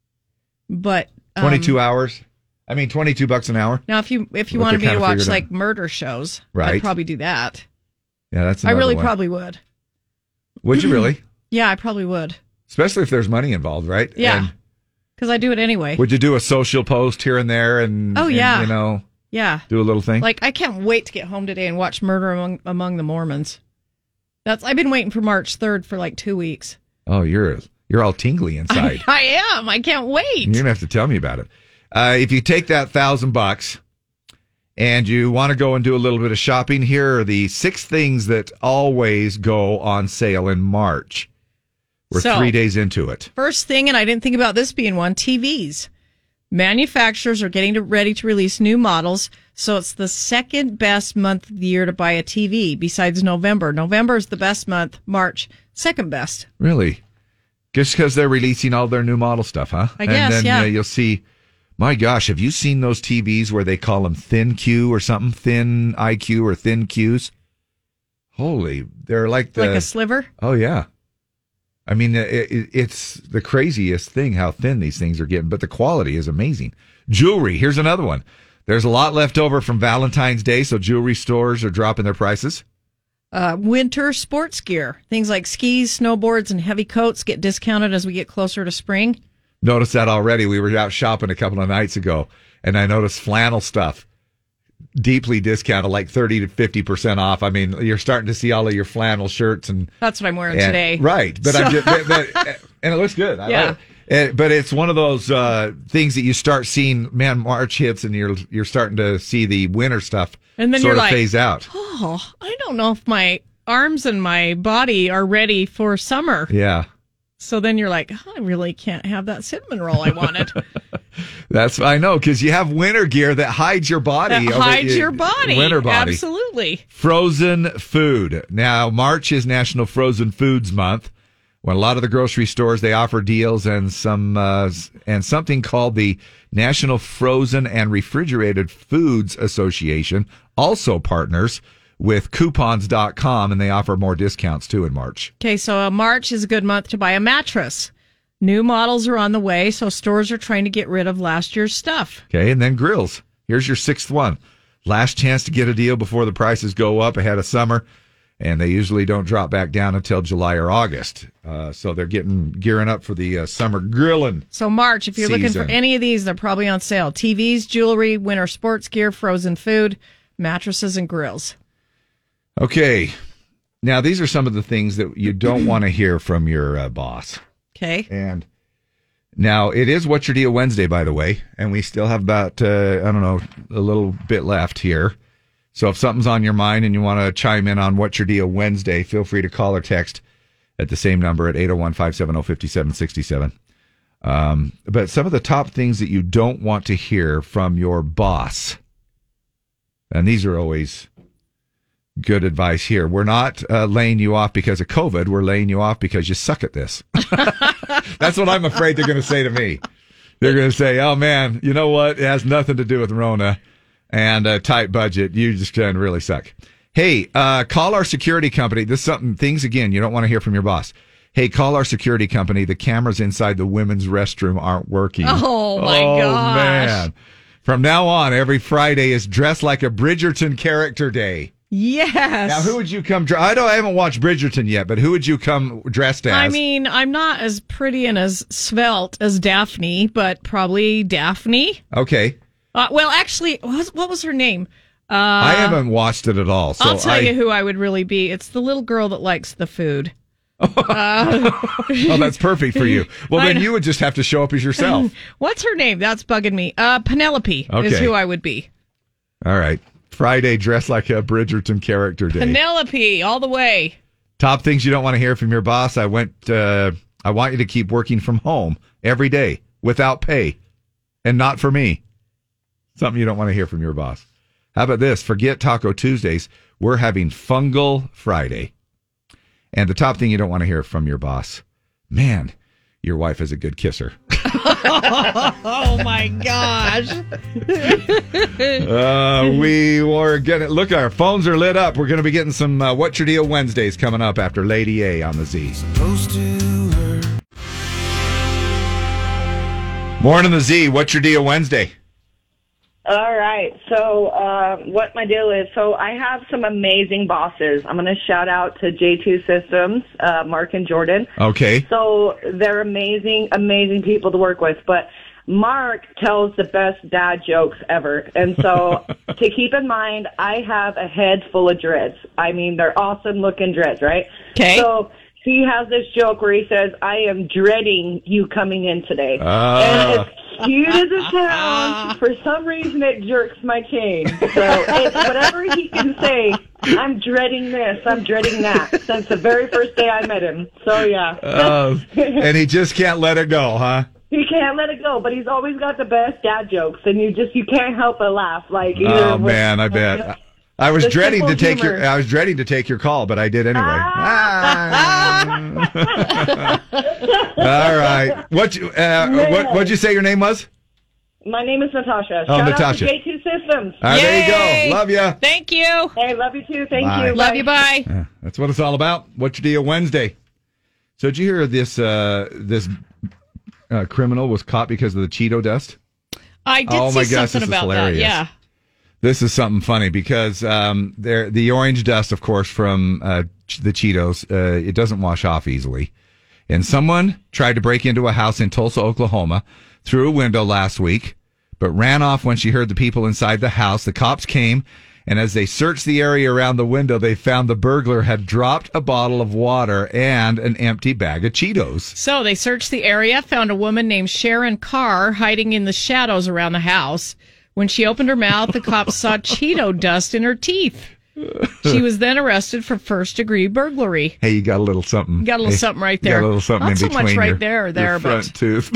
but um, twenty-two hours. I mean, twenty-two bucks an hour. Now, if you if you What wanted they're me to kinda watch figured like out. murder shows, Right. I'd probably do that. Yeah, that's. I another really one. probably would. Would you really? Yeah, I probably would. Especially if there's money involved, right? Yeah, And because I do it anyway. would you do a social post here and there? And Oh, and, yeah. you know, Yeah, do a little thing. like I can't wait to get home today and watch Murder Among Among the Mormons. That's I've been waiting for March third for like two weeks. Oh, you're you're all tingly inside. I am. I can't wait. You're gonna have to tell me about it. Uh, if you take that thousand bucks and you want to go and do a little bit of shopping, here are the six things that always go on sale in March. We're So- three days into it. First thing, and I didn't think about this being one, T Vs. Manufacturers are getting to, ready to release new models, so it's the second best month of the year to buy a T V besides November. November is the best month, March, second best. Really? Just because they're releasing all their new model stuff, huh? I guess, And then yeah. uh, you'll see, my gosh, have you seen those T Vs where they call them thin Q or something? Thin I Q or thin Qs? Holy, they're like the... Like a sliver? Oh, yeah. I mean, it, it, it's the craziest thing how thin these things are getting, but the quality is amazing. Jewelry, here's another one. There's a lot left over from Valentine's Day, so jewelry stores are dropping their prices. Uh, winter sports gear. Things like skis, snowboards, and heavy coats get discounted as we get closer to spring. Noticed that already. We were out shopping a couple of nights ago, and I noticed flannel stuff deeply discounted, like thirty to fifty percent off. I mean, you're starting to see all of your flannel shirts and That's what I'm wearing and- today. right? But So- I'm just, but, but- and it looks good. I Yeah. love it. Uh, But it's one of those uh, things that you start seeing. Man, March hits, and you're you're starting to see the winter stuff And then sort you're of like, phase out. Oh, I don't know if my arms and my body are ready for summer. Yeah, So then you're like, oh, I really can't have that cinnamon roll I wanted. that's I know because you have winter gear that hides your body. That over- hides your body. Winter body. Absolutely. Frozen food. Now, March is National Frozen Foods Month. When a lot of the grocery stores they offer deals and some uh, and something called the National Frozen and Refrigerated Foods Association also partners with coupons dot com, and they offer more discounts too in March. Okay, so uh, March is a good month to buy a mattress. New models are on the way, so stores are trying to get rid of last year's stuff. Okay, and then grills. Here's your sixth one. Last chance to get a deal before the prices go up ahead of summer, and they usually don't drop back down until July or August. Uh, so they're getting gearing up for the uh, summer grilling. So March, if you're looking Season. for any of these, they're probably on sale. T Vs, jewelry, winter sports gear, frozen food, mattresses, and grills. Okay, now these are some of the things that you don't want to hear from your uh, boss. Okay. And now it is What's Your Deal Wednesday, by the way, and we still have about, uh, I don't know, a little bit left here. So if something's on your mind and you want to chime in on What's Your Deal Wednesday, feel free to call or text at the same number at eight oh one, five seven oh, five seven six seven. Um, but some of the top things that you don't want to hear from your boss, and these are always good advice here. We're not uh, laying you off because of COVID. We're laying you off because you suck at this. That's what I'm afraid they're going to say to me. They're going to say, oh, man, you know what? It has nothing to do with Rona and a tight budget. You just can really suck. Hey, uh, call our security company. This is something, things, again, you don't want to hear from your boss. Hey, call our security company. The cameras inside the women's restroom aren't working. Oh, my oh, gosh. man. From now on, every Friday is Dress Like a Bridgerton Character Day. Yes. Now, who would you come? Dr- I don't. I haven't watched Bridgerton yet, but who would you come dressed as? I mean, I'm not as pretty and as svelte as Daphne, but probably Daphne. Okay, Uh, well, actually, what was, what was her name? Uh, I haven't watched it at all. So I'll tell I, you who I would really be. It's the little girl that likes the food. uh, oh, that's perfect for you. Well, I then know. you would just have to show up as yourself. What's her name? That's bugging me. Uh, Penelope is Okay. who I would be. All right, Friday, dress like a Bridgerton character day. Penelope, all the way. Top things you don't want to hear from your boss. I went. Uh, I want you to keep working from home every day without pay, and not for me. Something you don't want to hear from your boss. How about this? Forget Taco Tuesdays. We're having Fungal Friday. And the top thing you don't want to hear from your boss. Man, your wife is a good kisser. Oh, my gosh. uh, we were getting, look, our phones are lit up. We're going to be getting some uh, What's Your Deal Wednesdays coming up after Lady A on the Z. Morning, the Z. What's Your Deal Wednesday? All right. So, uh, what my deal is, so I have some amazing bosses. I'm going to shout out to J two Systems, uh, Mark and Jordan. Okay. So, they're amazing, amazing people to work with. But Mark tells the best dad jokes ever. And so, to keep in mind, I have a head full of dreads. I mean, they're awesome looking dreads, right? Okay. So, he has this joke where he says, I am dreading you coming in today. Uh. And it's cute as it sounds, for some reason it jerks my chain. So it's whatever he can say, I'm dreading this, I'm dreading that, since the very first day I met him. So yeah. Uh, and he just can't let it go, huh? He can't let it go, but he's always got the best dad jokes, and you just, you can't help but laugh. Like, either Oh, with- man, I bet. I was The dreading to simple take humor. your. I was dreading to take your call, but I did anyway. Ah. All right. What? You, uh, what? What'd you say your name was? My name is Natasha. Oh, Shout Natasha. out to J two Systems. All right, there you go. Love you. Thank you. Hey, love you too. Thank Bye. you. Love you. Bye. Yeah, that's what it's all about. What's your deal Wednesday? So did you hear this? Uh, this uh, criminal was caught because of the Cheeto dust. I did Oh see my gosh, something this is about that. hilarious. Yeah. This is something funny because um, there the orange dust, of course, from uh, ch- the Cheetos, uh, it doesn't wash off easily. And someone tried to break into a house in Tulsa, Oklahoma, through a window last week, but ran off when she heard the people inside the house. The cops came, and as they searched the area around the window, they found the burglar had dropped a bottle of water and an empty bag of Cheetos. So they searched the area, found a woman named Sharon Carr hiding in the shadows around the house. When she opened her mouth, the cops saw Cheeto dust in her teeth. She was then arrested for first-degree burglary. Hey, you got a little something. You got a little Hey, something right you there. Got a little something Not in so between much right your, there or there, your front but tooth.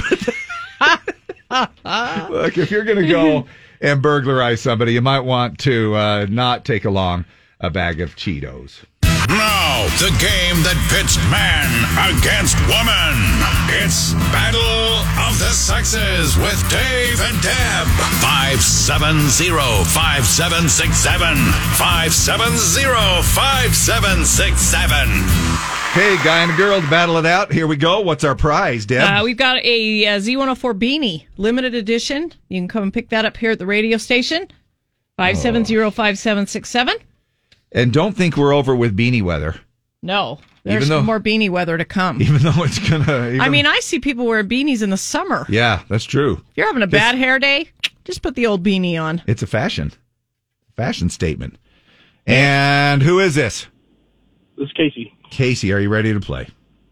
Look, if you're going to go and burglarize somebody, you might want to uh, not take along a bag of Cheetos. Now, the game that pits man against woman. It's Battle of the Sexes with Dave and Deb. five seven zero, five seven six seven. five seven zero, five seven six seven. Hey, guy and a girl to battle it out. Here we go. What's our prize, Deb? Uh, we've got a, uh Z one oh four beanie, limited edition. You can come and pick that up here at the radio station. five seven zero, five seven six seven. And don't think we're over with beanie weather. No, there's though- more beanie weather to come. Even though it's going to... I mean, I see people wear beanies in the summer. Yeah, that's true. If you're having a bad hair day, just put the old beanie on. It's a fashion. Fashion statement. And who is this? This is Casey. Casey, are you ready to play?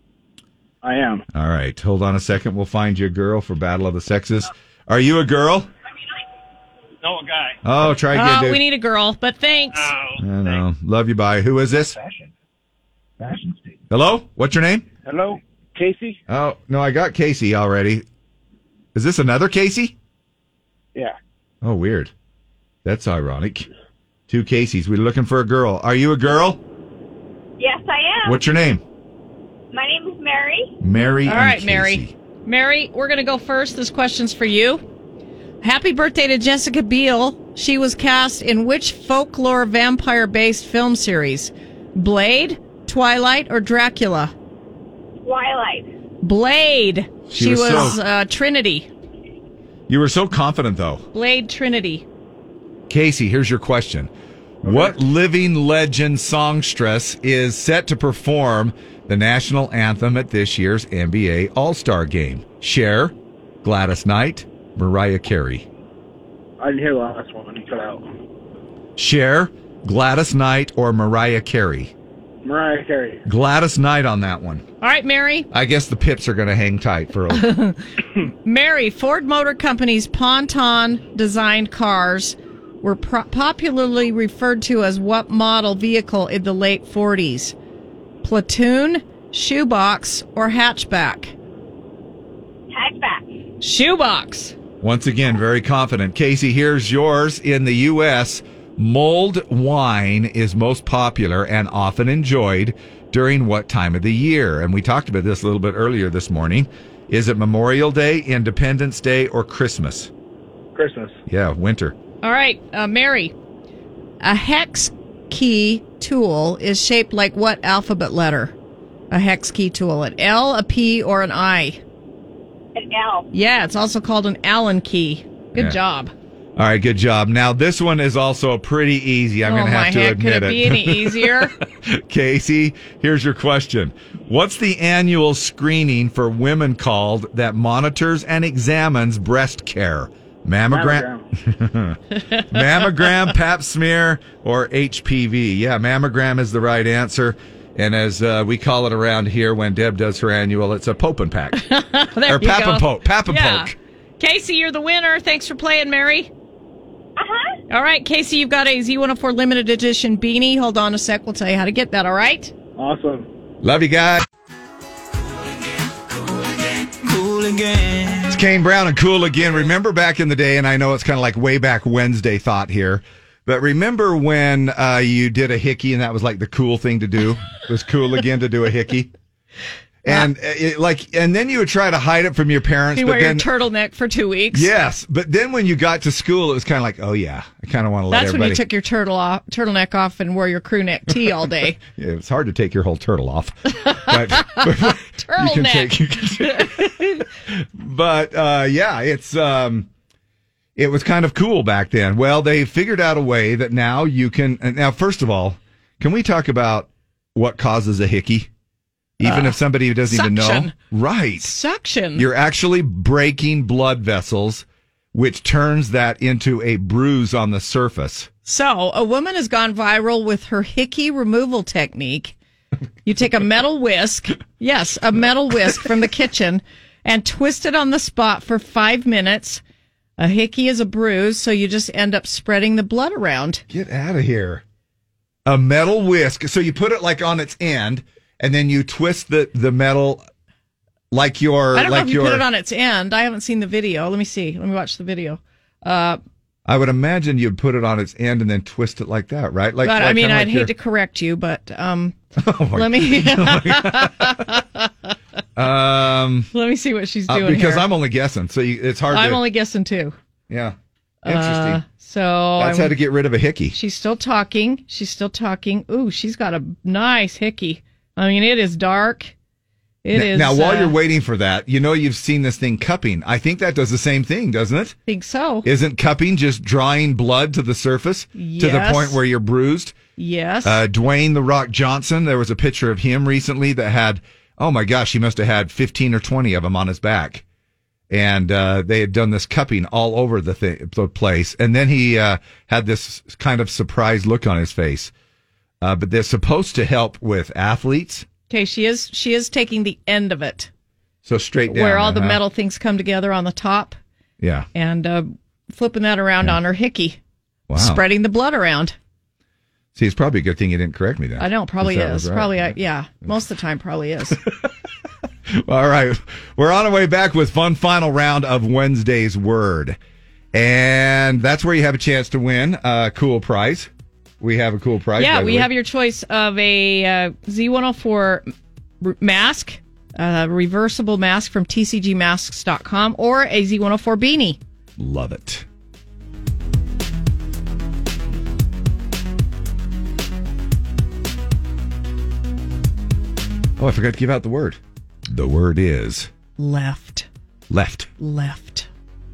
I am. All right. Hold on a second. We'll find you a girl for Battle of the Sexes. Are you a girl? No, a guy. Oh, try again, Oh, dude. we need a girl, but thanks. I know. Love you, bye. Who is this? Fashion. Fashion statement. Hello? What's your name? Hello, Casey? Oh, no, I got Casey already. Is this another Casey? Yeah. Oh, weird. That's ironic. Two Caseys. We're looking for a girl. Are you a girl? Yes, I am. What's your name? My name is Mary. Mary All and right, Casey. Mary. Mary, we're going to go first. This question's for you. Happy birthday to Jessica Biel. She was cast in which folklore vampire-based film series? Blade, Twilight, or Dracula? Twilight. Blade. She She, was was, so- uh, Trinity. You were so confident, though. Blade Trinity. Casey, here's your question. What living legend songstress is set to perform the national anthem at this year's N B A All-Star Game? Cher, Gladys Knight, Mariah Carey. I didn't hear the last one. You cut out. Cher, Gladys Knight, or Mariah Carey? Mariah Carey. Gladys Knight on that one. All right, Mary. I guess the pips are going to hang tight for a Mary, Ford Motor Company's Ponton-designed cars were pro- popularly referred to as what model vehicle in the late forties? platoon, shoebox, or hatchback? Hatchback. Shoebox. Once again, very confident. Casey, here's yours. In the U S, mulled wine is most popular and often enjoyed during what time of the year? And we talked about this a little bit earlier this morning. Is it Memorial Day, Independence Day, or Christmas? Christmas. Yeah, winter. All right, uh, Mary. A hex key tool is shaped like what alphabet letter? A hex key tool. An L, a P, or an I? An L. Yeah, it's also called an Allen key. Good Yeah. job. All right, good job. Now, this one is also pretty easy. I'm oh, going to have my to heck. admit Could it be any easier? Casey, here's your question. What's the annual screening for women called that monitors and examines breast care? Mammogram, mammogram, mammogram pap smear, or H P V? Yeah, mammogram is the right answer. And as uh, we call it around here when Deb does her annual, it's a pope and pack. There or you pap go. and poke. Pap and Yeah. poke. Casey, you're the winner. Thanks for playing, Mary. Uh-huh. All right, Casey, you've got a Z one oh four limited edition beanie. Hold on a sec. We'll tell you how to get that, all right? Awesome. Love you guys. Cool again. It's Kane Brown and Cool Again. Remember back in the day, and I know it's kind of like way back Wednesday thought here, but remember when uh, you did a hickey and that was like the cool thing to do? It was cool again to do a hickey. And it, like, and then you would try to hide it from your parents. You but wear then, your turtleneck for two weeks. yes, but then when you got to school, it was kind of like, oh yeah, I kind of want to let That's everybody. when you took your turtle off, turtleneck off and wore your crew neck tee all day. Yeah, it's hard to take your whole turtle off. But, but you can take, you can take but uh, yeah, it's um, it was kind of cool back then. Well, they figured out a way that now you can. and Now, first of all, can we talk about what causes a hickey? Even Uh, if somebody who doesn't even know, suction. right? Suction. You're actually breaking blood vessels, which turns that into a bruise on the surface. So, a woman has gone viral with her hickey removal technique. You take a metal whisk, yes, a metal whisk from the kitchen, and twist it on the spot for five minutes. A hickey is a bruise, so you just end up spreading the blood around. Get out of here. A metal whisk. So you put it like on its end, and then you twist the, the metal like your. I don't like know if you your, put it on its end. I haven't seen the video. Let me see. Let me watch the video. Uh, I would imagine you'd put it on its end and then twist it like that, right? Like, but like I mean, kinda I'd like hate your- to correct you, but um, Oh my- let me Um, let me see what she's uh, doing because here. I'm only guessing, so you, it's hard. I'm to, only guessing too. Yeah, interesting. Uh, so That's I'm- how to get rid of a hickey. She's still talking. She's still talking. Ooh, she's got a nice hickey. I mean, it is dark. It now, is. now, while uh, you're waiting for that, you know you've seen this thing cupping. I think that does the same thing, doesn't it? think so. Isn't cupping just drawing blood to the surface to the Yes. point where you're bruised? Yes. Uh, Dwayne The Rock Johnson, there was a picture of him recently that had, oh my gosh, he must have had fifteen or twenty of them on his back. And uh, they had done this cupping all over the, th- the place. And then he uh, had this kind of surprised look on his face. Uh, but they're supposed to help with athletes. Okay, she is. She is taking the end of it, So straight down. where all the then, huh? metal things come together on the top, Yeah. and uh, flipping that around on her hickey, Wow. spreading the blood around. See, it's probably a good thing you didn't correct me then. I know, probably That is. was right. Probably, uh, yeah. Most of the time, probably is. All right. We're on our way back with fun final round of Wednesday's Word. And that's where you have a chance to win a cool prize. We have a cool prize. Yeah, by the we way. have your choice of a uh, Z one oh four r- mask, a reversible mask from T C G masks dot com, or a Z one oh four beanie. Love it. Oh, I forgot to give out the word. The word is Left. left. Left.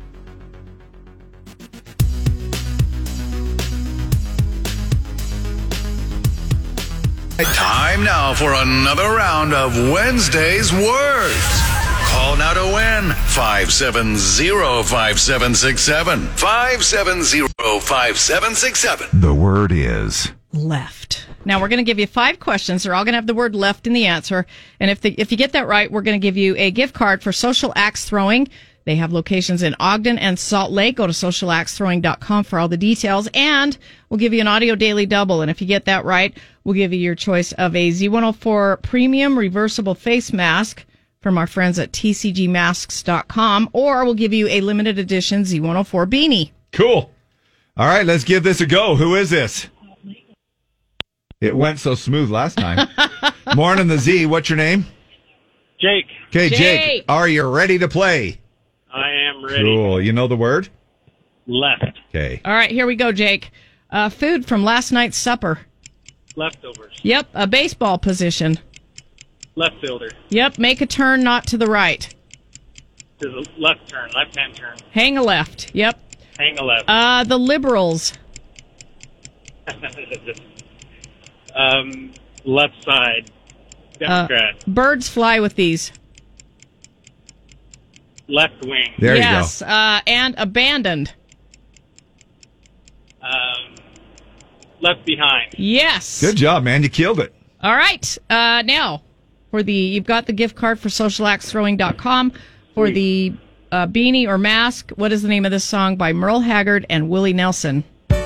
Time now for another round of Wednesday's Words. Call now to win five seven zero, five seven six seven. five seven zero, five seven six seven. The word is Left. Now we're going to give you five questions. They're all going to have the word left in the answer. And if the, if you get that right, we're going to give you a gift card for Social Axe Throwing. They have locations in Ogden and Salt Lake. Go to social axe throwing dot com for all the details. And we'll give you an audio daily double. And if you get that right, we'll give you your choice of a Z one oh four premium reversible face mask from our friends at T C G masks dot com. Or we'll give you a limited edition Z one oh four beanie. Cool. All right, let's give this a go. Who is this? It went so smooth last time. Morning, the Z. What's your name? Jake. Okay, Jake. Jake. Are you ready to play? I am ready. Cool. You know the word? Left. Okay. All right, here we go, Jake. Uh, food from last night's supper. Leftovers. Yep, a baseball position. Left fielder. Yep, make a turn not to the right. To the left turn. Left hand turn. Hang a left. Yep. Hang a left. Uh, the Liberals. um, left side. Democrat. Uh, birds fly with these. Left wing. There you go. Yes, uh, and abandoned. Um, left behind. Yes. Good job, man. You killed it. All right. Uh, now, for the you've got the gift card for social axe throwing dot com for the uh, beanie or mask. What is the name of this song by Merle Haggard and Willie Nelson?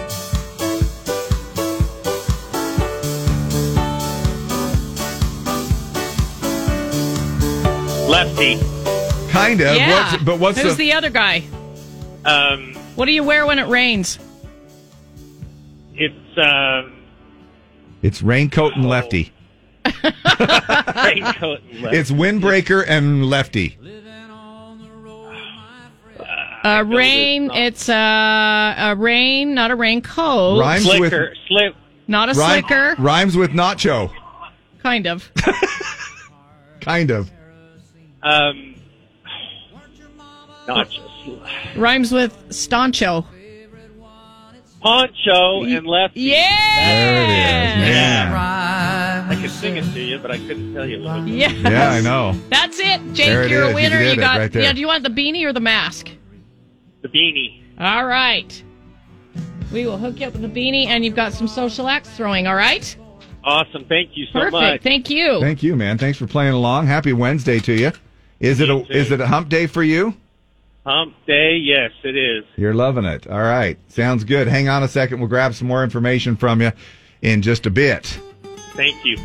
Lefty. Kind of. Yeah. What's, but what's Who's the... the other guy? Um, What do you wear when it rains? it's um, It's raincoat and lefty. raincoat and lefty. It's windbreaker and lefty. Uh, rain. It's uh, a rain, not a raincoat. Rhymes Slicker. with Slip. Not a rhyme- slicker. Rhymes with nacho. Kind of. Kind of. Um, not just Rhymes with stancho. poncho and lefty. Yeah. There it is, man. I could sing it to you, but I couldn't tell you what. Yes. Yeah, I know. That's it, Jake. There it You're is. a You winner. did You it got. right there. Yeah. Do you want the beanie or the mask? The beanie. All right. We will hook you up with the beanie, and you've got some social axe throwing. All right. Awesome. Thank you so Perfect. much. Thank you. Thank you, man. Thanks for playing along. Happy Wednesday to you. Is it a You too. is it a hump day for you? Hump day. Yes, it is. You're loving it. All right. Sounds good. Hang on a second. We'll grab some more information from you in just a bit. Thank you.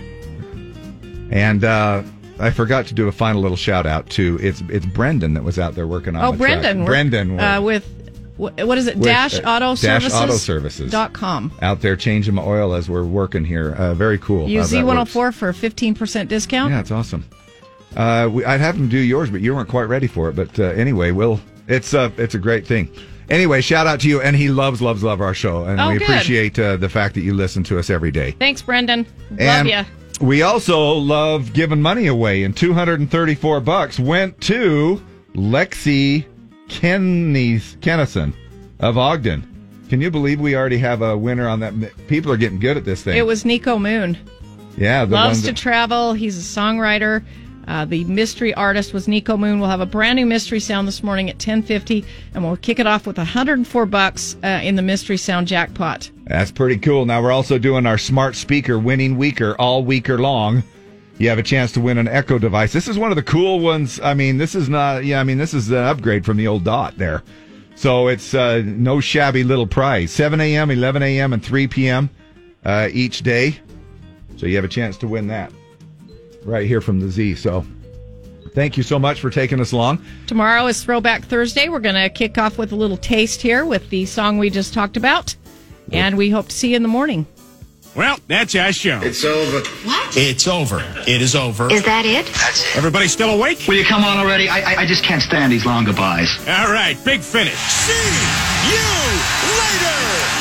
And uh, I forgot to do a final little shout out to it's it's Brendan that was out there working on Oh, the Brendan. truck. Brendan Uh, with wh- what is it? with, Dash uh, Auto Dash Services. Auto Services dot com. out there changing my oil as we're working here. Uh, very cool. how Use that Z one oh works. four for a fifteen percent discount. Yeah, it's awesome. Uh, we, I'd have them do yours, but you weren't quite ready for it. But uh, anyway, we'll. It's uh, it's a great thing. Anyway, shout out to you, and he loves loves love our show, and Oh, we good. appreciate uh, the fact that you listen to us every day. Thanks, Brendan. Love And ya. we also love giving money away, and two hundred thirty-four bucks went to Lexi Kennis, Kennison of Ogden. Can you believe we already have a winner on that? People are getting good at this thing. It was Nico Moon. yeah, the Loves one to that- travel. He's a songwriter. Uh, the mystery artist was Nico Moon. We'll have a brand new mystery sound this morning at ten fifty, and we'll kick it off with one hundred four bucks uh, in the mystery sound jackpot. That's pretty cool. Now we're also doing our smart speaker winning weeker all weeker long. You have a chance to win an Echo device. This is one of the cool ones. I mean, this is not. Yeah, I mean, this is an upgrade from the old Dot there. So it's uh, no shabby little prize. seven a.m., eleven a.m., and three p.m. Uh, each day. So you have a chance to win that right here from the Z. So thank you so much for taking us along. Tomorrow is Throwback Thursday. We're going to kick off with a little taste here with the song we just talked about. And we hope to see you in the morning. Well, that's our show. It's over. What? It's over. It is over. Is that it? That's it. Everybody still awake? Will you come on already? I, I I just can't stand these long goodbyes. All right, big finish. See you later.